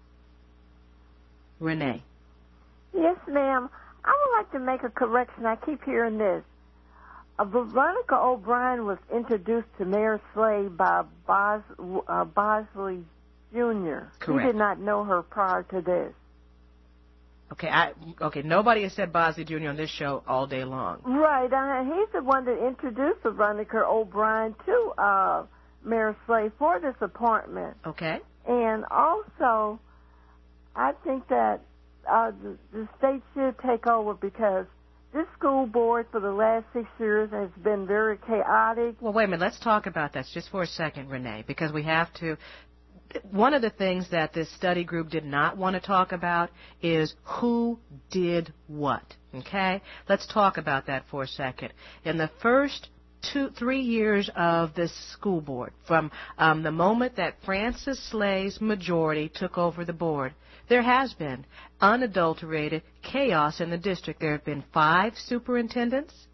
S4: Renee.
S16: Yes, ma'am. I would like to make a correction. I keep hearing this. Uh, Veronica O'Brien was introduced to Mayor Slade by Bos, uh, Bosley Junior
S4: Correct.
S16: He did not know her prior to this.
S4: Okay, I okay. Nobody has said Bosley Junior on this show all day long.
S16: Right. Uh, he's the one that introduced Veronica O'Brien to uh, Mayor Slade for this appointment.
S4: Okay.
S16: And also, I think that uh, the, the state should take over because this school board for the last six years has been very chaotic.
S4: Well, wait a minute. Let's talk about that just for a second, Renee, because we have to. One of the things that this study group did not want to talk about is who did what. Okay? Let's talk about that for a second. In the first two, three years of this school board, from um, the moment that Francis Slade's majority took over the board, there has been unadulterated chaos in the district. There have been five superintendents.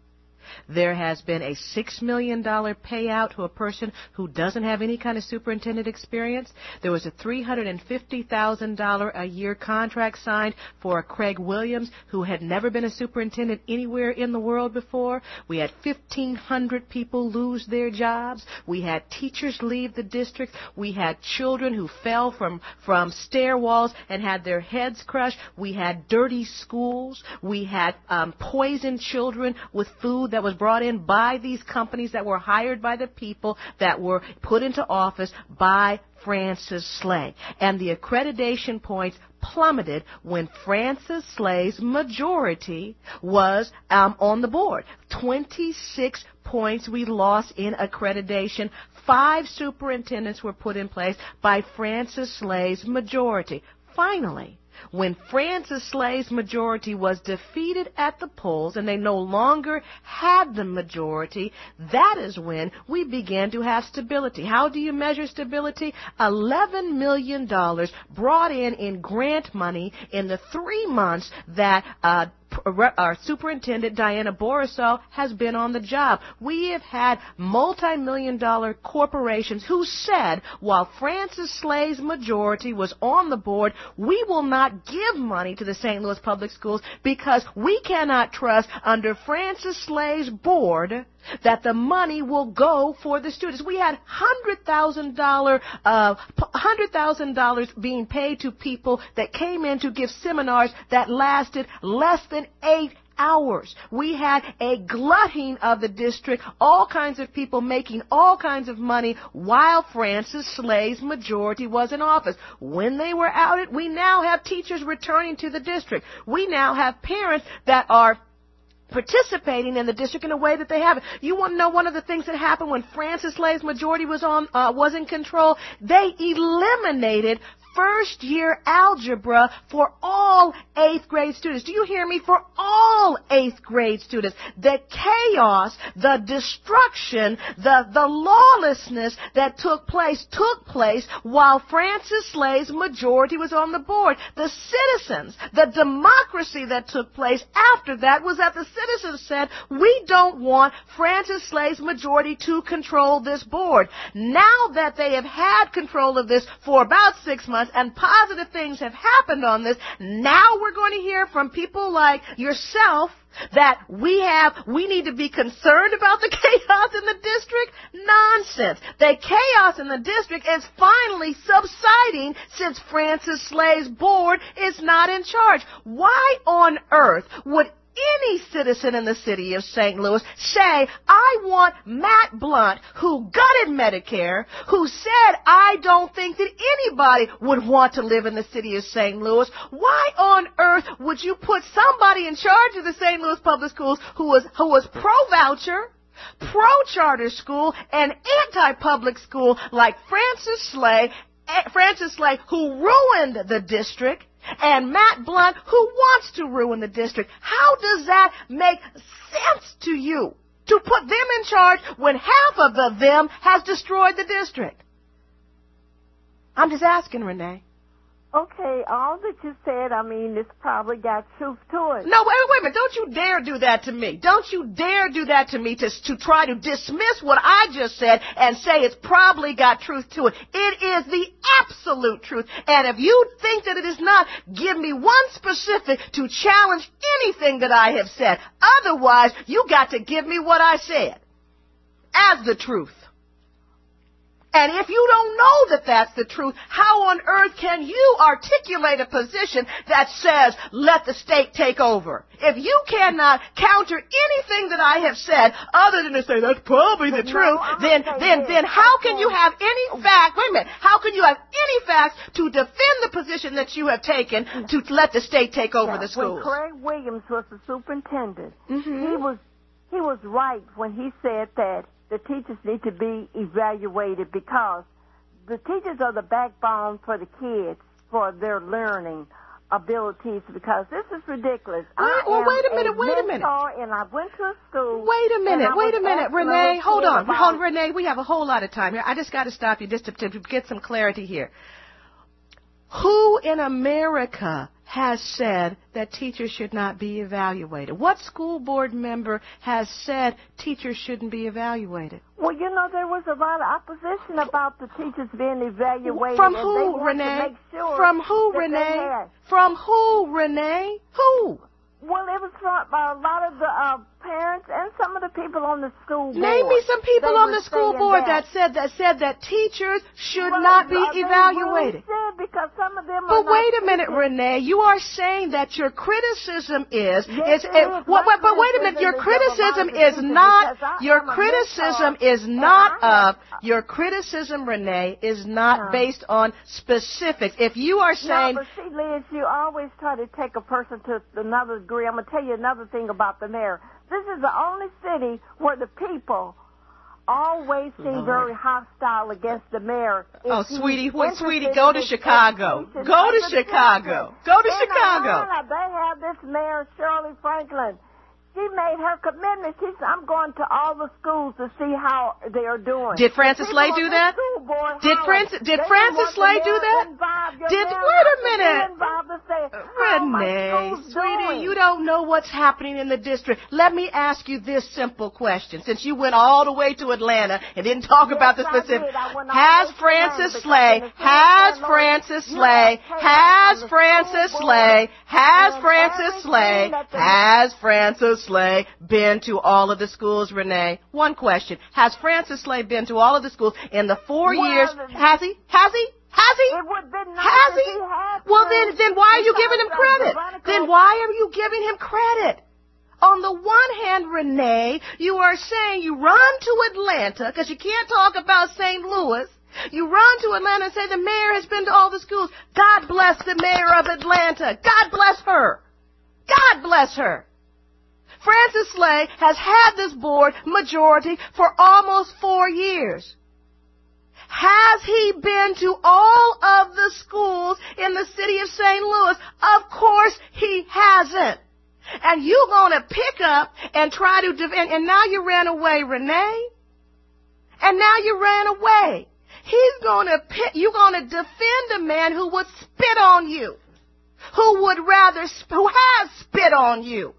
S4: There has been a six million dollars payout to a person who doesn't have any kind of superintendent experience. There was a three hundred fifty thousand dollars a year contract signed for Craig Williams, who had never been a superintendent anywhere in the world before. We had fifteen hundred people lose their jobs. We had teachers leave the district. We had children who fell from, from stair walls and had their heads crushed. We had dirty schools. We had um, poisoned children with food that was brought in by these companies that were hired by the people that were put into office by Francis Slay. And the accreditation points plummeted when Francis Slay's majority was um, on the board. twenty-six points we lost in accreditation. Five superintendents were put in place by Francis Slay's majority. Finally, when Francis Slay's majority was defeated at the polls and they no longer had the majority, that is when we began to have stability. How do you measure stability? eleven million dollars brought in in grant money in the three months that uh, our superintendent, Diana Borisov, has been on the job. We have had multi-million dollar corporations who said, while Francis Slay's majority was on the board, we will not give money to the Saint Louis Public Schools because we cannot trust under Francis Slay's board that the money will go for the students. We had one hundred thousand dollars uh, one hundred thousand dollars being paid to people that came in to give seminars that lasted less than eight hours. We had a glutting of the district, all kinds of people making all kinds of money while Francis Slay's majority was in office. When they were outed, we now have teachers returning to the district. We now have parents that are participating in the district in a way that they haven't. You want to know one of the things that happened when Francis Slay's majority was on uh, was in control? They eliminated first year algebra for all eighth grade students. Do you hear me? For all eighth grade students. The chaos, the destruction, the, the lawlessness that took place took place while Francis Slay's majority was on the board. The citizens, the democracy that took place after that was that the citizens said, we don't want Francis Slay's majority to control this board. Now that they have had control of this for about six months, and positive things have happened on this, now we're going to hear from people like yourself that we have, we need to be concerned about the chaos in the district? Nonsense. The chaos in the district is finally subsiding since Francis Slay's board is not in charge. Why on earth would any citizen in the city of Saint Louis say, I want Matt Blunt, who gutted Medicare, who said, I don't think that anybody would want to live in the city of Saint Louis. Why on earth would you put somebody in charge of the Saint Louis Public Schools who was, who was pro-voucher, pro-charter school, and anti-public school like Francis Slay, Francis Slay, who ruined the district, and Matt Blunt, who wants to ruin the district? How does that make sense to you, to put them in charge when half of the them has destroyed the district? I'm just asking, Renee.
S16: Okay, all that you said, I mean, it's probably got truth to it.
S4: No, wait, wait a minute. Don't you dare do that to me. Don't you dare do that to me to, to try to dismiss what I just said and say it's probably got truth to it. It is the absolute truth. And if you think that it is not, give me one specific to challenge anything that I have said. Otherwise, you got to give me what I said as the truth. And if you don't know that that's the truth, how on earth can you articulate a position that says, let the state take over? If you cannot counter anything that I have said, other than to say that's probably the truth, no, then, then, then how can you have any fact, wait a minute, how can you have any facts to defend the position that you have taken to let the state take over
S16: yeah,
S4: the schools?
S16: When Craig Williams was the superintendent,
S4: mm-hmm.
S16: he was, he was right when he said that the teachers need to be evaluated because the teachers are the backbone for the kids, for their learning abilities, because this is ridiculous.
S4: Well,
S16: I
S4: well
S16: am
S4: wait a minute,
S16: a
S4: wait a minute.
S16: And I went to a school.
S4: Wait a minute, wait a minute, Renee. Hold on.
S16: About...
S4: Hold on, Renee. We have a whole lot of time here. I just got to stop you just to, to get some clarity here. Who in America has said that teachers should not be evaluated? What school board member has said teachers shouldn't be evaluated?
S16: Well, you know, there was a lot of opposition about the teachers being evaluated.
S4: From
S16: and
S4: who,
S16: they wanted
S4: Renee?
S16: to make sure
S4: From who,
S16: that they
S4: Renee?
S16: had-
S4: From who, Renee? Who?
S16: Well, it was from uh, a lot of the uh, parents and some of the people on the school board.
S4: Name me some people
S16: They
S4: on
S16: were
S4: the school
S16: saying
S4: board
S16: that.
S4: that said that said that teachers should
S16: Well,
S4: not be
S16: uh, they
S4: evaluated.
S16: really said because some of them
S4: But
S16: are not
S4: wait a minute,
S16: teachers.
S4: Renee. You are saying that your criticism is
S16: Yes,
S4: is
S16: it
S4: it,
S16: is.
S4: what, what, but
S16: My
S4: wait a minute. Your
S16: criticism
S4: criticism
S16: is
S4: is
S16: of a lot of
S4: not
S16: the teachers
S4: your
S16: because I am a
S4: criticism
S16: mentor.
S4: is not
S16: Yeah, I
S4: of your criticism, Renee, is not
S16: Uh-huh.
S4: based on specifics. If you are saying
S16: No, but see, Liz, you always try to take a person to another degree. I'm going to tell you another thing about the mayor. This is the only city where the people always seem
S4: Lord.
S16: very hostile against the mayor.
S4: Oh,
S16: If he's
S4: sweetie, what,
S16: interested
S4: sweetie, go
S16: in
S4: to
S16: his
S4: Chicago.
S16: education
S4: Go
S16: of
S4: to
S16: the
S4: Chicago.
S16: children.
S4: Go to
S16: In
S4: Chicago.
S16: Atlanta, they have this mayor, Shirley Franklin. She made her commitment. She said, I'm going to all the schools to see how they are doing.
S4: Did Frances
S16: The
S4: Slay
S16: people
S4: do
S16: on the
S4: that?
S16: school board
S4: Did
S16: hollered.
S4: Frances- did
S16: They
S4: Frances
S16: want the
S4: Slay do
S16: mayor
S4: that?
S16: involved. Your
S4: Did-
S16: mayor
S4: wait a
S16: has to be
S4: minute.
S16: involved to say how my
S4: Renee,
S16: school's
S4: sweetie,
S16: doing.
S4: you don't know what's happening in the district. Let me ask you this simple question. Since you went all the way to Atlanta and didn't talk
S16: Yes,
S4: about the
S16: I
S4: specific,
S16: did. I went all
S4: has
S16: the way to
S4: Frances
S16: Atlanta
S4: Slay,
S16: because in the
S4: has
S16: Tennessee
S4: Frances
S16: Lord,
S4: Slay,
S16: you have
S4: has
S16: chaos on the
S4: Frances
S16: school
S4: Slay,
S16: board
S4: has
S16: and
S4: Frances
S16: everything
S4: Slay,
S16: that the-
S4: has Frances Slay been to all of the schools, Renee? One question. Has Frances Slay been to all of the schools in the four
S16: Well,
S4: years?
S16: the-
S4: Has he? Has he? Has he?
S16: It would have been nice
S4: Has
S16: if
S4: he?
S16: he had
S4: Well,
S16: to,
S4: then, then why are you giving him
S16: because of
S4: credit?
S16: Veronica-
S4: Then why are you giving him credit? On the one hand, Renee, you are saying you run to Atlanta because you can't talk about Saint Louis. You run to Atlanta and say the mayor has been to all the schools. God bless the mayor of Atlanta. God bless her. God bless her. Frances Slay has had this board majority for almost four years. Has he been to all of the schools in the city of Saint Louis? Of course he hasn't. And you're going to pick up and try to defend, and now you ran away, Renee. And now you ran away. He's going to pick, you're going to defend a man who would spit on you, who would rather, who has spit on you.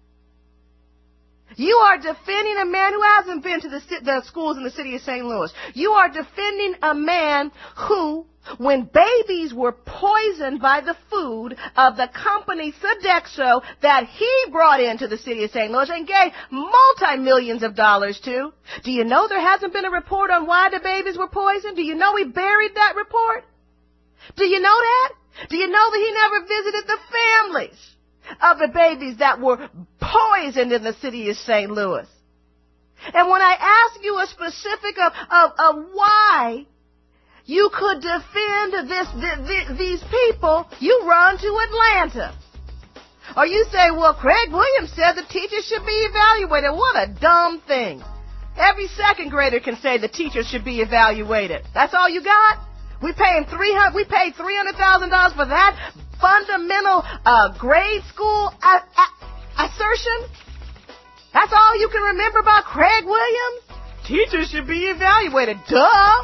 S4: You are defending a man who hasn't been to the, the schools in the city of Saint Louis. You are defending a man who, when babies were poisoned by the food of the company Sodexo that he brought into the city of Saint Louis and gave multi-millions of dollars to, do you know there hasn't been a report on why the babies were poisoned? Do you know he buried that report? Do you know that? Do you know that he never visited the families of the babies that were poisoned in the city of Saint Louis? And when I ask you a specific of, of, of why you could defend this, th- these people, you run to Atlanta. Or you say, well, Craig Williams said the teachers should be evaluated. What a dumb thing. Every second grader can say the teachers should be evaluated. That's all you got? We paying three hundred. We paid three hundred thousand dollars for that fundamental uh, grade school a- a- assertion. That's all you can remember about Craig Williams. Teachers should be evaluated. Duh.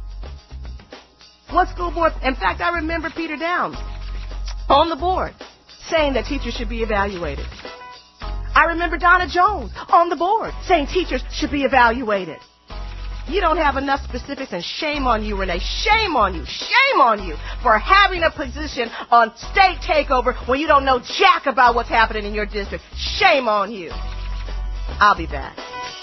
S4: What school board? In fact, I remember Peter Downs on the board saying that teachers should be evaluated. I remember Donna Jones on the board saying teachers should be evaluated. You don't have enough specifics, and shame on you, Renee. Shame on you. Shame on you for having a position on state takeover when you don't know jack about what's happening in your district. Shame on you. I'll be back.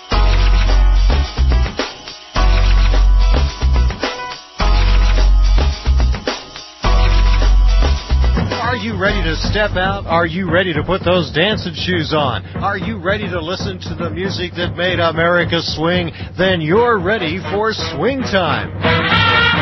S6: Are you ready to step out? Are you ready to put those dancing shoes on? Are you ready to listen to the music that made America swing? Then you're ready for Swing Time.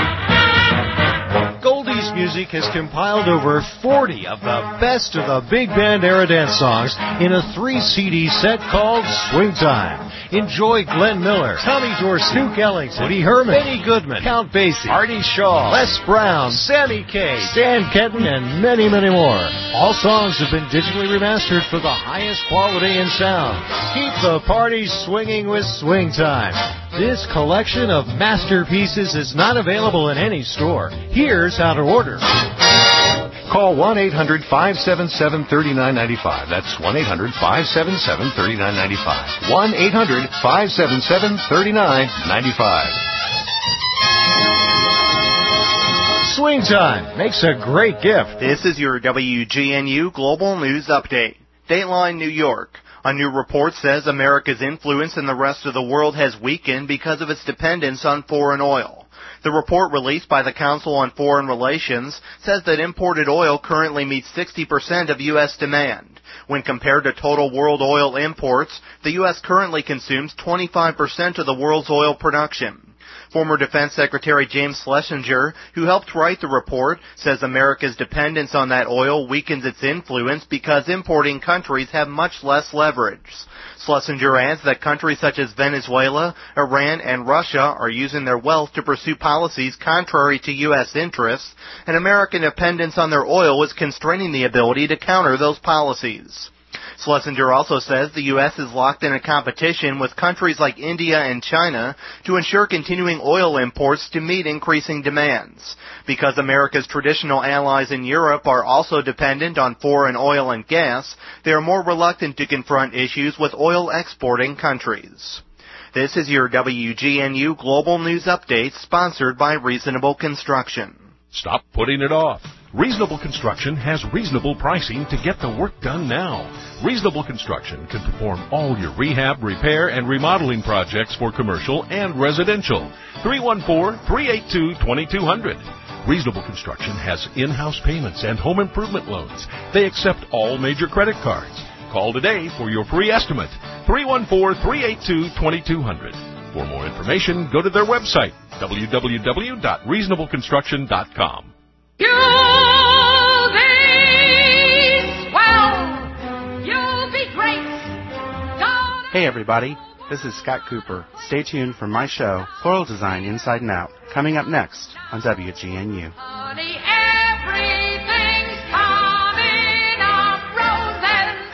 S6: Goldie's Music has compiled over forty of the best of the big band era dance songs in a three C D set called Swing Time. Enjoy Glenn Miller, Tommy Dorsey, Duke Ellington, Woody Herman, Benny Goodman, Count Basie, Artie Shaw, Les Brown, Sammy Kaye, Stan Kenton, and many, many more. All songs have been digitally remastered for the highest quality and sound. Keep the party swinging with Swing Time. This collection of masterpieces is not available in any store. Here's how to order.
S10: Call one eight hundred five seven seven three nine nine five. That's one eight hundred five seven seven three nine nine five. one eight hundred five seven seven three nine nine five.
S6: Swing Time makes a great gift.
S13: This is your W G N U Global News Update. Dateline, New York. A new report says America's influence in the rest of the world has weakened because of its dependence on foreign oil. The report released by the Council on Foreign Relations says that imported oil currently meets sixty percent of U S demand. When compared to total world oil imports, the U S currently consumes twenty-five percent of the world's oil production. Former Defense Secretary James Schlesinger, who helped write the report, says America's dependence on that oil weakens its influence because importing countries have much less leverage. Schlesinger adds that countries such as Venezuela, Iran, and Russia are using their wealth to pursue policies contrary to U S interests, and American dependence on their oil is constraining the ability to counter those policies. Schlesinger also says the U S is locked in a competition with countries like India and China to ensure continuing oil imports to meet increasing demands. Because America's traditional allies in Europe are also dependent on foreign oil and gas, they are more reluctant to confront issues with oil exporting countries. This is your W G N U Global News Update, sponsored by Reasonable Construction.
S1: Stop putting it off. Reasonable Construction has reasonable pricing to get the work done now. Reasonable Construction can perform all your rehab, repair, and remodeling projects for commercial and residential. three one four, three eight two, two two zero zero. Reasonable Construction has in-house payments and home improvement loans. They accept all major credit cards. Call today for your free estimate. three one four, three eight two, two two zero zero. For more information, go to their website, w w w dot reasonable construction dot com.
S14: You'll be swell. You'll be great.
S17: Hey everybody, this is Scott Cooper. Stay tuned for my show, Floral Design Inside and Out, coming up next on W G N U.
S14: Honey, everything's coming up roses.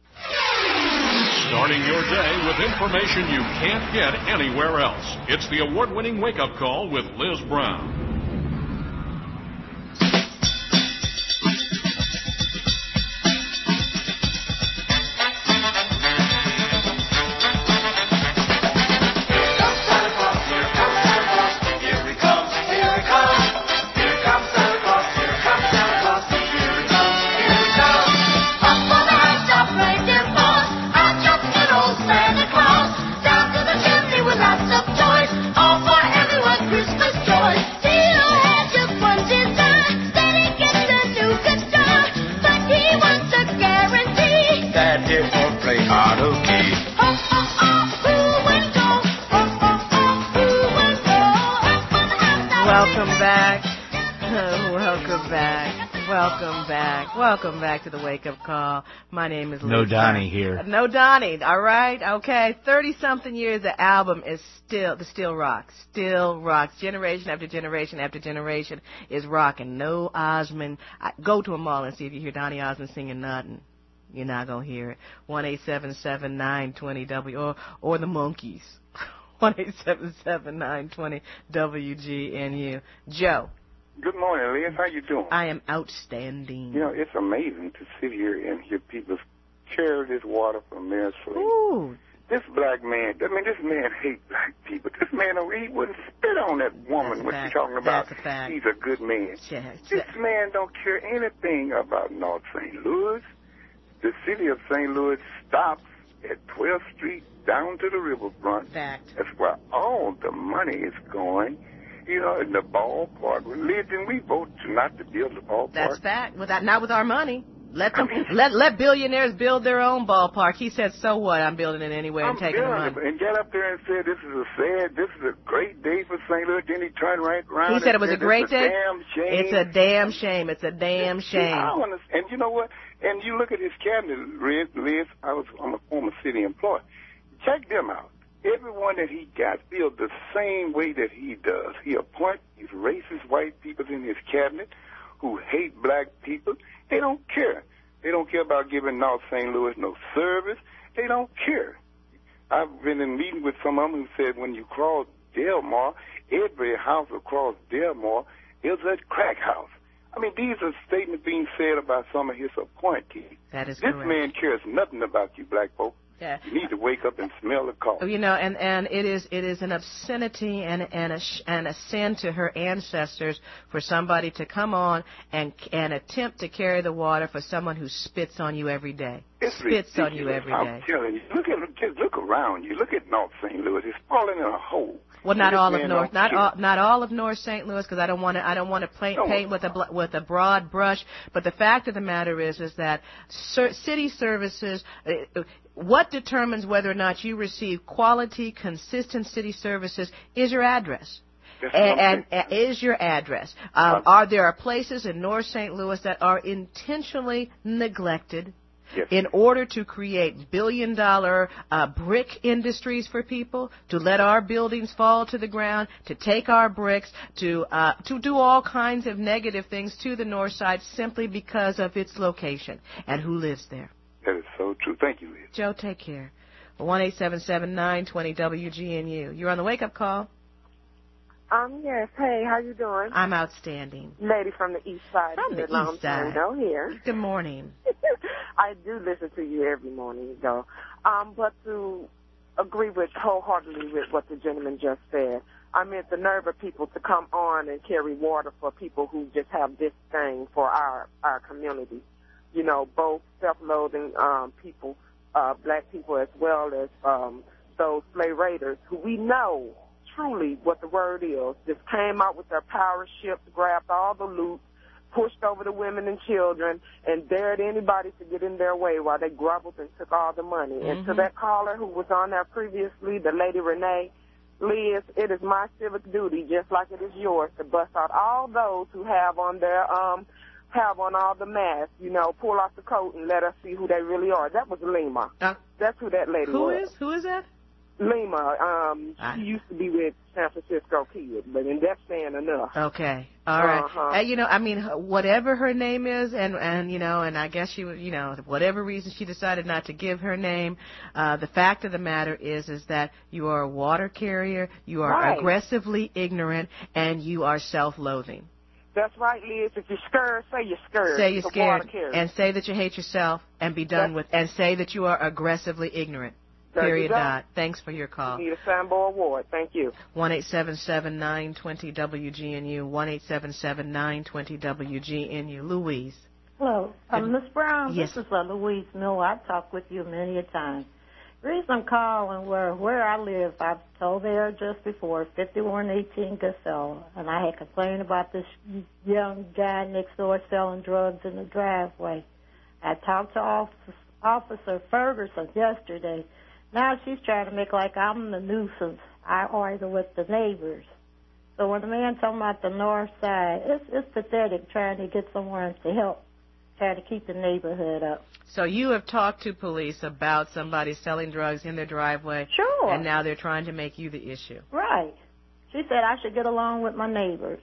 S1: Starting your day with information you can't get anywhere else. It's the award-winning wake-up call with Liz Brown.
S4: Welcome back to the Wake Up Call. My name is Liz.
S3: No Donnie here.
S4: No Donnie. All right. Okay. Thirty-something years. The album is still the still rocks. Still rocks. Generation after generation after generation is rocking. No Osmond. I, go to a mall and see if you hear Donnie Osmond singing nothing. You're not gonna hear it. One eight seven seven nine twenty W or or the Monkees. One eight seven seven nine twenty W G N U. Joe.
S18: Good morning, Liz. How you doing?
S4: I am outstanding.
S18: You know, it's amazing to sit here and hear people carry this water from Mary's Slade.
S4: Ooh.
S18: This black man, I mean, this man hates black people. This man, he wouldn't spit on that woman when she's talking about
S4: That's a fact.
S18: he's a good man.
S4: Yeah,
S18: this man don't care anything about North Saint Louis. The city of Saint Louis stops at twelfth Street down to the riverfront.
S4: Fact.
S18: That's where all the money is going. You know, in the ballpark. Religion, we vote not to build a ballpark.
S4: That's fact. Without, not with our money. Let them, let let billionaires build their own ballpark. He said, "So what? I'm building it anyway and
S18: I'm
S4: taking the money."
S18: It, and get up there and said, "This is a sad, this is a great day for Saint Louis." Then he turned right around.
S4: He said it was
S18: said,
S4: a great
S18: it's a
S4: day.
S18: Damn shame.
S4: It's a damn shame. It's a damn shame.
S18: I don't understand. And you know what? And you look at his cabinet, Liz. Liz I was, I'm a former city employee. Check them out. Everyone that he got feels the same way that he does. He appoints these racist white people in his cabinet who hate black people. They don't care. They don't care about giving North Saint Louis no service. They don't care. I've been in meeting with some of them who said when you cross Delmar, every house across Delmar is a crack house. I mean, these are statements being said about some of his appointees.
S4: That is
S18: this
S4: correct.
S18: man cares nothing about you, black folk.
S4: Yeah.
S18: You need to wake up and smell the coffee.
S4: You know, and, and it is it is an obscenity and and a sh- and a sin to her ancestors for somebody to come on and and attempt to carry the water for someone who spits on you every day.
S18: It's
S4: spits
S18: ridiculous.
S4: on you every
S18: I'm
S4: day.
S18: telling you, look at just look around you. Look at North Saint Louis. It's falling in a hole.
S4: Well, not
S18: This
S4: all of
S18: man
S4: North,
S18: don't
S4: not
S18: care.
S4: all, not all of North Saint Louis, because I don't want to, I don't want to paint,
S18: No.
S4: paint with a bl- with a broad brush. But the fact of the matter is, is that ser- city services, uh, what determines whether or not you receive quality, consistent city services is your address.
S18: That's what I'm
S4: And,
S18: saying.
S4: and is your address. Um, are there are places in North Saint Louis that are intentionally neglected?
S18: Yes.
S4: In order to create billion-dollar uh, brick industries for people, to let our buildings fall to the ground, to take our bricks, to uh, to do all kinds of negative things to the north side simply because of its location and who lives there.
S18: That is so true. Thank you, Liz.
S4: Joe, take care. one eight seven seven, nine two zero, W G N U. You're on the wake-up call.
S19: Um, yes. Hey, how you doing?
S4: I'm outstanding.
S19: Lady from the east side.
S4: From the
S19: Good long
S4: east
S19: time
S4: side.
S19: no here.
S4: Good morning.
S19: I do listen to you every morning, though. Um, but to agree with wholeheartedly with what the gentleman just said, I meant the nerve of people to come on and carry water for people who just have this thing for our our community. You know, both self-loathing um, people, uh, black people, as well as um, those slave raiders who we know truly what the word is, just came out with their power ships, grabbed all the loot, pushed over the women and children, and dared anybody to get in their way while they groveled and took all the money. Mm-hmm. And to that caller who was on there previously, the lady Renee, Liz, it is my civic duty, just like it is yours, to bust out all those who have on their um have on all the masks, you know, pull off the coat and let us see who they really are. That was Lima.
S4: Uh,
S19: That's who that lady
S4: who
S19: was.
S4: is? Who is that?
S19: Lima, um,
S4: I-
S19: she used to be with San Francisco Kid, but and that's saying enough.
S4: Okay, all right.
S19: Uh-huh.
S4: Uh, you know, I mean, h- whatever her name is, and and you know, and I guess she was, you know, whatever reason she decided not to give her name. Uh, the fact of the matter is, is that you are a water carrier, you are
S19: Right.
S4: aggressively ignorant, and you are self-loathing.
S19: That's right, Liz. If you're scared, say you're scared.
S4: Say you're
S19: It's a
S4: scared,
S19: water carrier.
S4: and say that you hate yourself, and be done with, and say that you are aggressively ignorant.
S19: There you
S4: Period.
S19: go.
S4: Dot. Thanks for your call.
S19: You need a Sambo Award. Thank you.
S4: One eight seven seven nine twenty W G N U. One eight seven seven nine twenty W G N U. Louise.
S21: Hello. Um, Miss Brown,
S4: Yes.
S21: this is uh, Louise Miller. I've talked with you many a time. The reason I'm calling where where I live, I've told the address before, fifty-one eighteen Gasell, and I had complained about this young guy next door selling drugs in the driveway. I talked to Officer, Officer Ferguson yesterday. Now she's trying to make like I'm the nuisance. I argue with the neighbors. So when the man talking about the north side, it's it's pathetic trying to get someone to help, try to keep the neighborhood up.
S4: So you have talked to police about somebody selling drugs in their driveway.
S21: Sure.
S4: And now they're trying to make you the issue.
S21: Right. She said I should get along with my neighbors.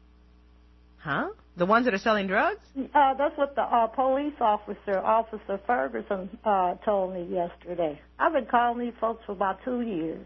S4: Huh? The ones that are selling drugs?
S21: Uh, that's what the uh, police officer, Officer Ferguson, uh, told me yesterday. I've been calling these folks for about two years.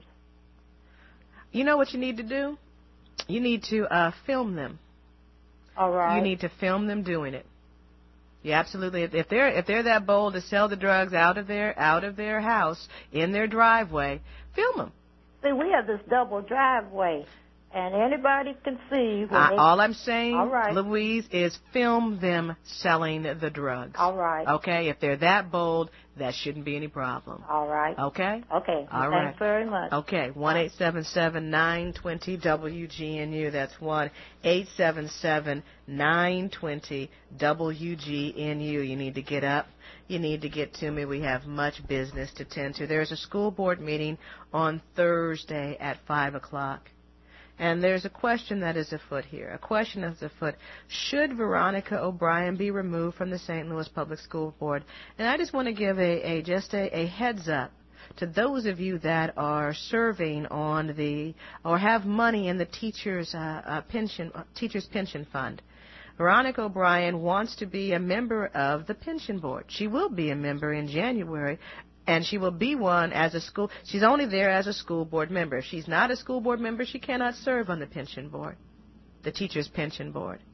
S4: You know what you need to do? You need to uh, film them.
S21: All right.
S4: You need to film them doing it. Yeah, absolutely. If if they're if they're that bold to sell the drugs out of their out of their house in their driveway, film them.
S21: See, we have this double driveway, and anybody can see. When
S4: Uh,
S21: they...
S4: all I'm saying,
S21: All right.
S4: Louise, is film them selling the drugs.
S21: All right.
S4: Okay? If they're that bold, that shouldn't be any problem.
S21: All right.
S4: Okay?
S21: Okay.
S4: All
S21: Thanks
S4: right.
S21: very much.
S4: Okay, one eight seven seven nine twenty W G N U. That's one eight seven seven nine twenty W G N U. You need to get up. You need to get to me. We have much business to tend to. There's a school board meeting on Thursday at five o'clock. And there's a question that is afoot here. A question is afoot. Should Veronica O'Brien be removed from the Saint Louis Public School Board? And I just want to give a, a just a, a heads up to those of you that are serving on the or have money in the teachers uh, uh, pension uh, teachers pension fund. Veronica O'Brien wants to be a member of the pension board. She will be a member in January. And she will be one as a school. She's only there as a school board member. If she's not a school board member, she cannot serve on the pension board, the teacher's pension board.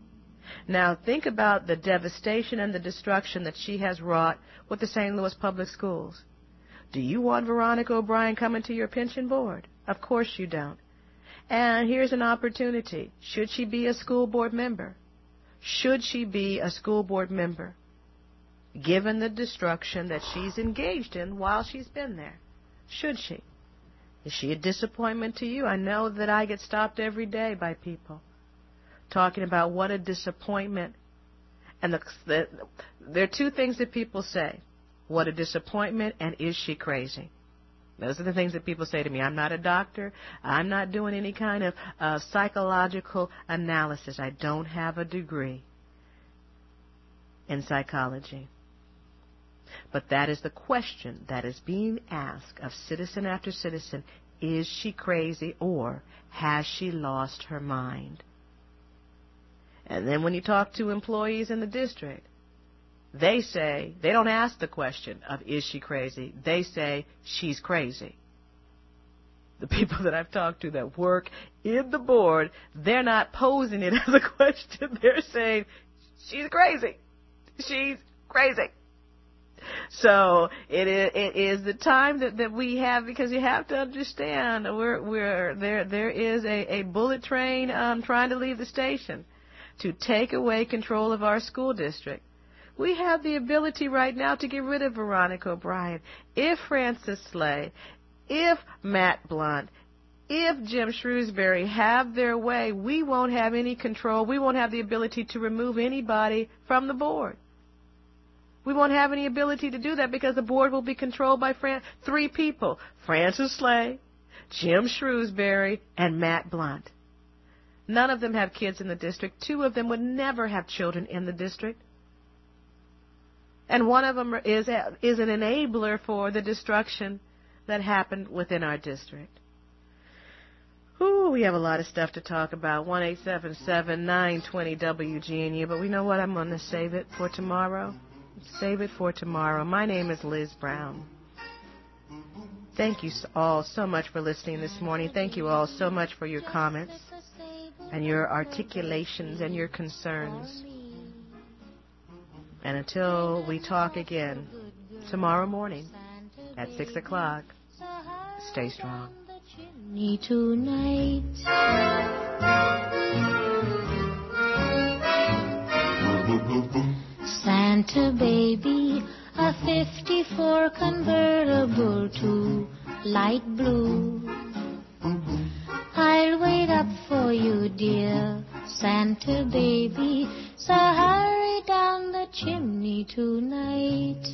S4: Now, think about the devastation and the destruction that she has wrought with the Saint Louis Public Schools. Do you want Veronica O'Brien coming to your pension board? Of course you don't. And here's an opportunity. Should she be a school board member? Should she be a school board member, given the destruction that she's engaged in while she's been there? Should she? Is she a disappointment to you? I know that I get stopped every day by people talking about what a disappointment. And the, the, there are two things that people say. What a disappointment, and is she crazy? Those are the things that people say to me. I'm not a doctor. I'm not doing any kind of uh, psychological analysis. I don't have a degree in psychology. But that is the question that is being asked of citizen after citizen. Is she crazy, or has she lost her mind? And then when you talk to employees in the district, they say, they don't ask the question of is she crazy. They say she's crazy. The people that I've talked to that work in the board, they're not posing it as a question. They're saying she's crazy. She's crazy. So it is, it is the time that, that we have, because you have to understand we're, we're, there, there is a, a bullet train um, trying to leave the station to take away control of our school district. We have the ability right now to get rid of Veronica O'Brien. If Francis Slay, if Matt Blunt, if Jim Shrewsbury have their way, we won't have any control. We won't have the ability to remove anybody from the board. We won't have any ability to do that because the board will be controlled by Fran- three people, Francis Slay, Jim Shrewsbury, and Matt Blunt. None of them have kids in the district. Two of them would never have children in the district. And one of them is, a, is an enabler for the destruction that happened within our district. Ooh, we have a lot of stuff to talk about. one eight seven seven, nine two zero, W G N U. But we know what? I'm going to save it for tomorrow. Save it for tomorrow. My name is Liz Brown. Thank you all so much for listening this morning. Thank you all so much for your comments and your articulations and your concerns. And until we talk again tomorrow morning at six o'clock, stay strong.
S2: Tonight. Santa baby, a fifty-four convertible to light blue. I'll wait up for you, dear Santa baby, so hurry down the chimney tonight.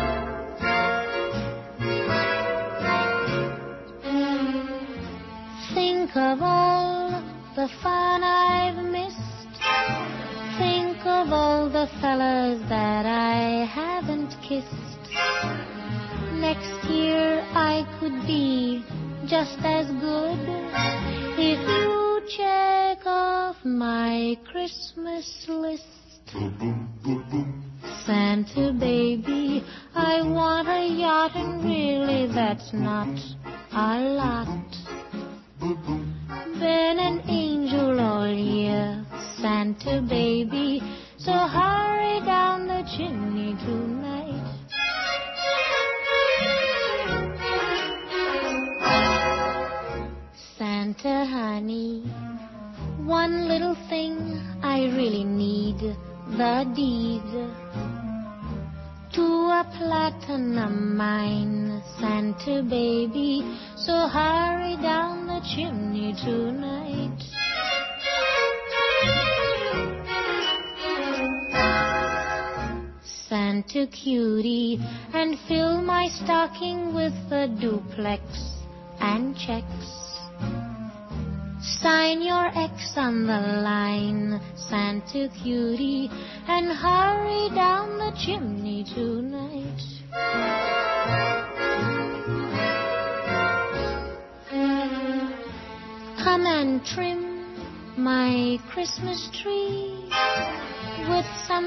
S2: Think of all the fun I've missed. Think of all the fellas that I haven't kissed. Next year I could be just as good if you check off my Christmas list. Santa baby, I want a yacht, and really that's not a lot. Been an angel all year, Santa baby, so hurry down the chimney tonight. Santa honey, one little thing I really need, the deed to a platinum mine, Santa baby, so hurry down the chimney tonight. Santa cutie, and fill my stocking with a duplex and checks. Sign your X on the line, Santa cutie, and hurry down the chimney tonight. Come and trim my Christmas tree with some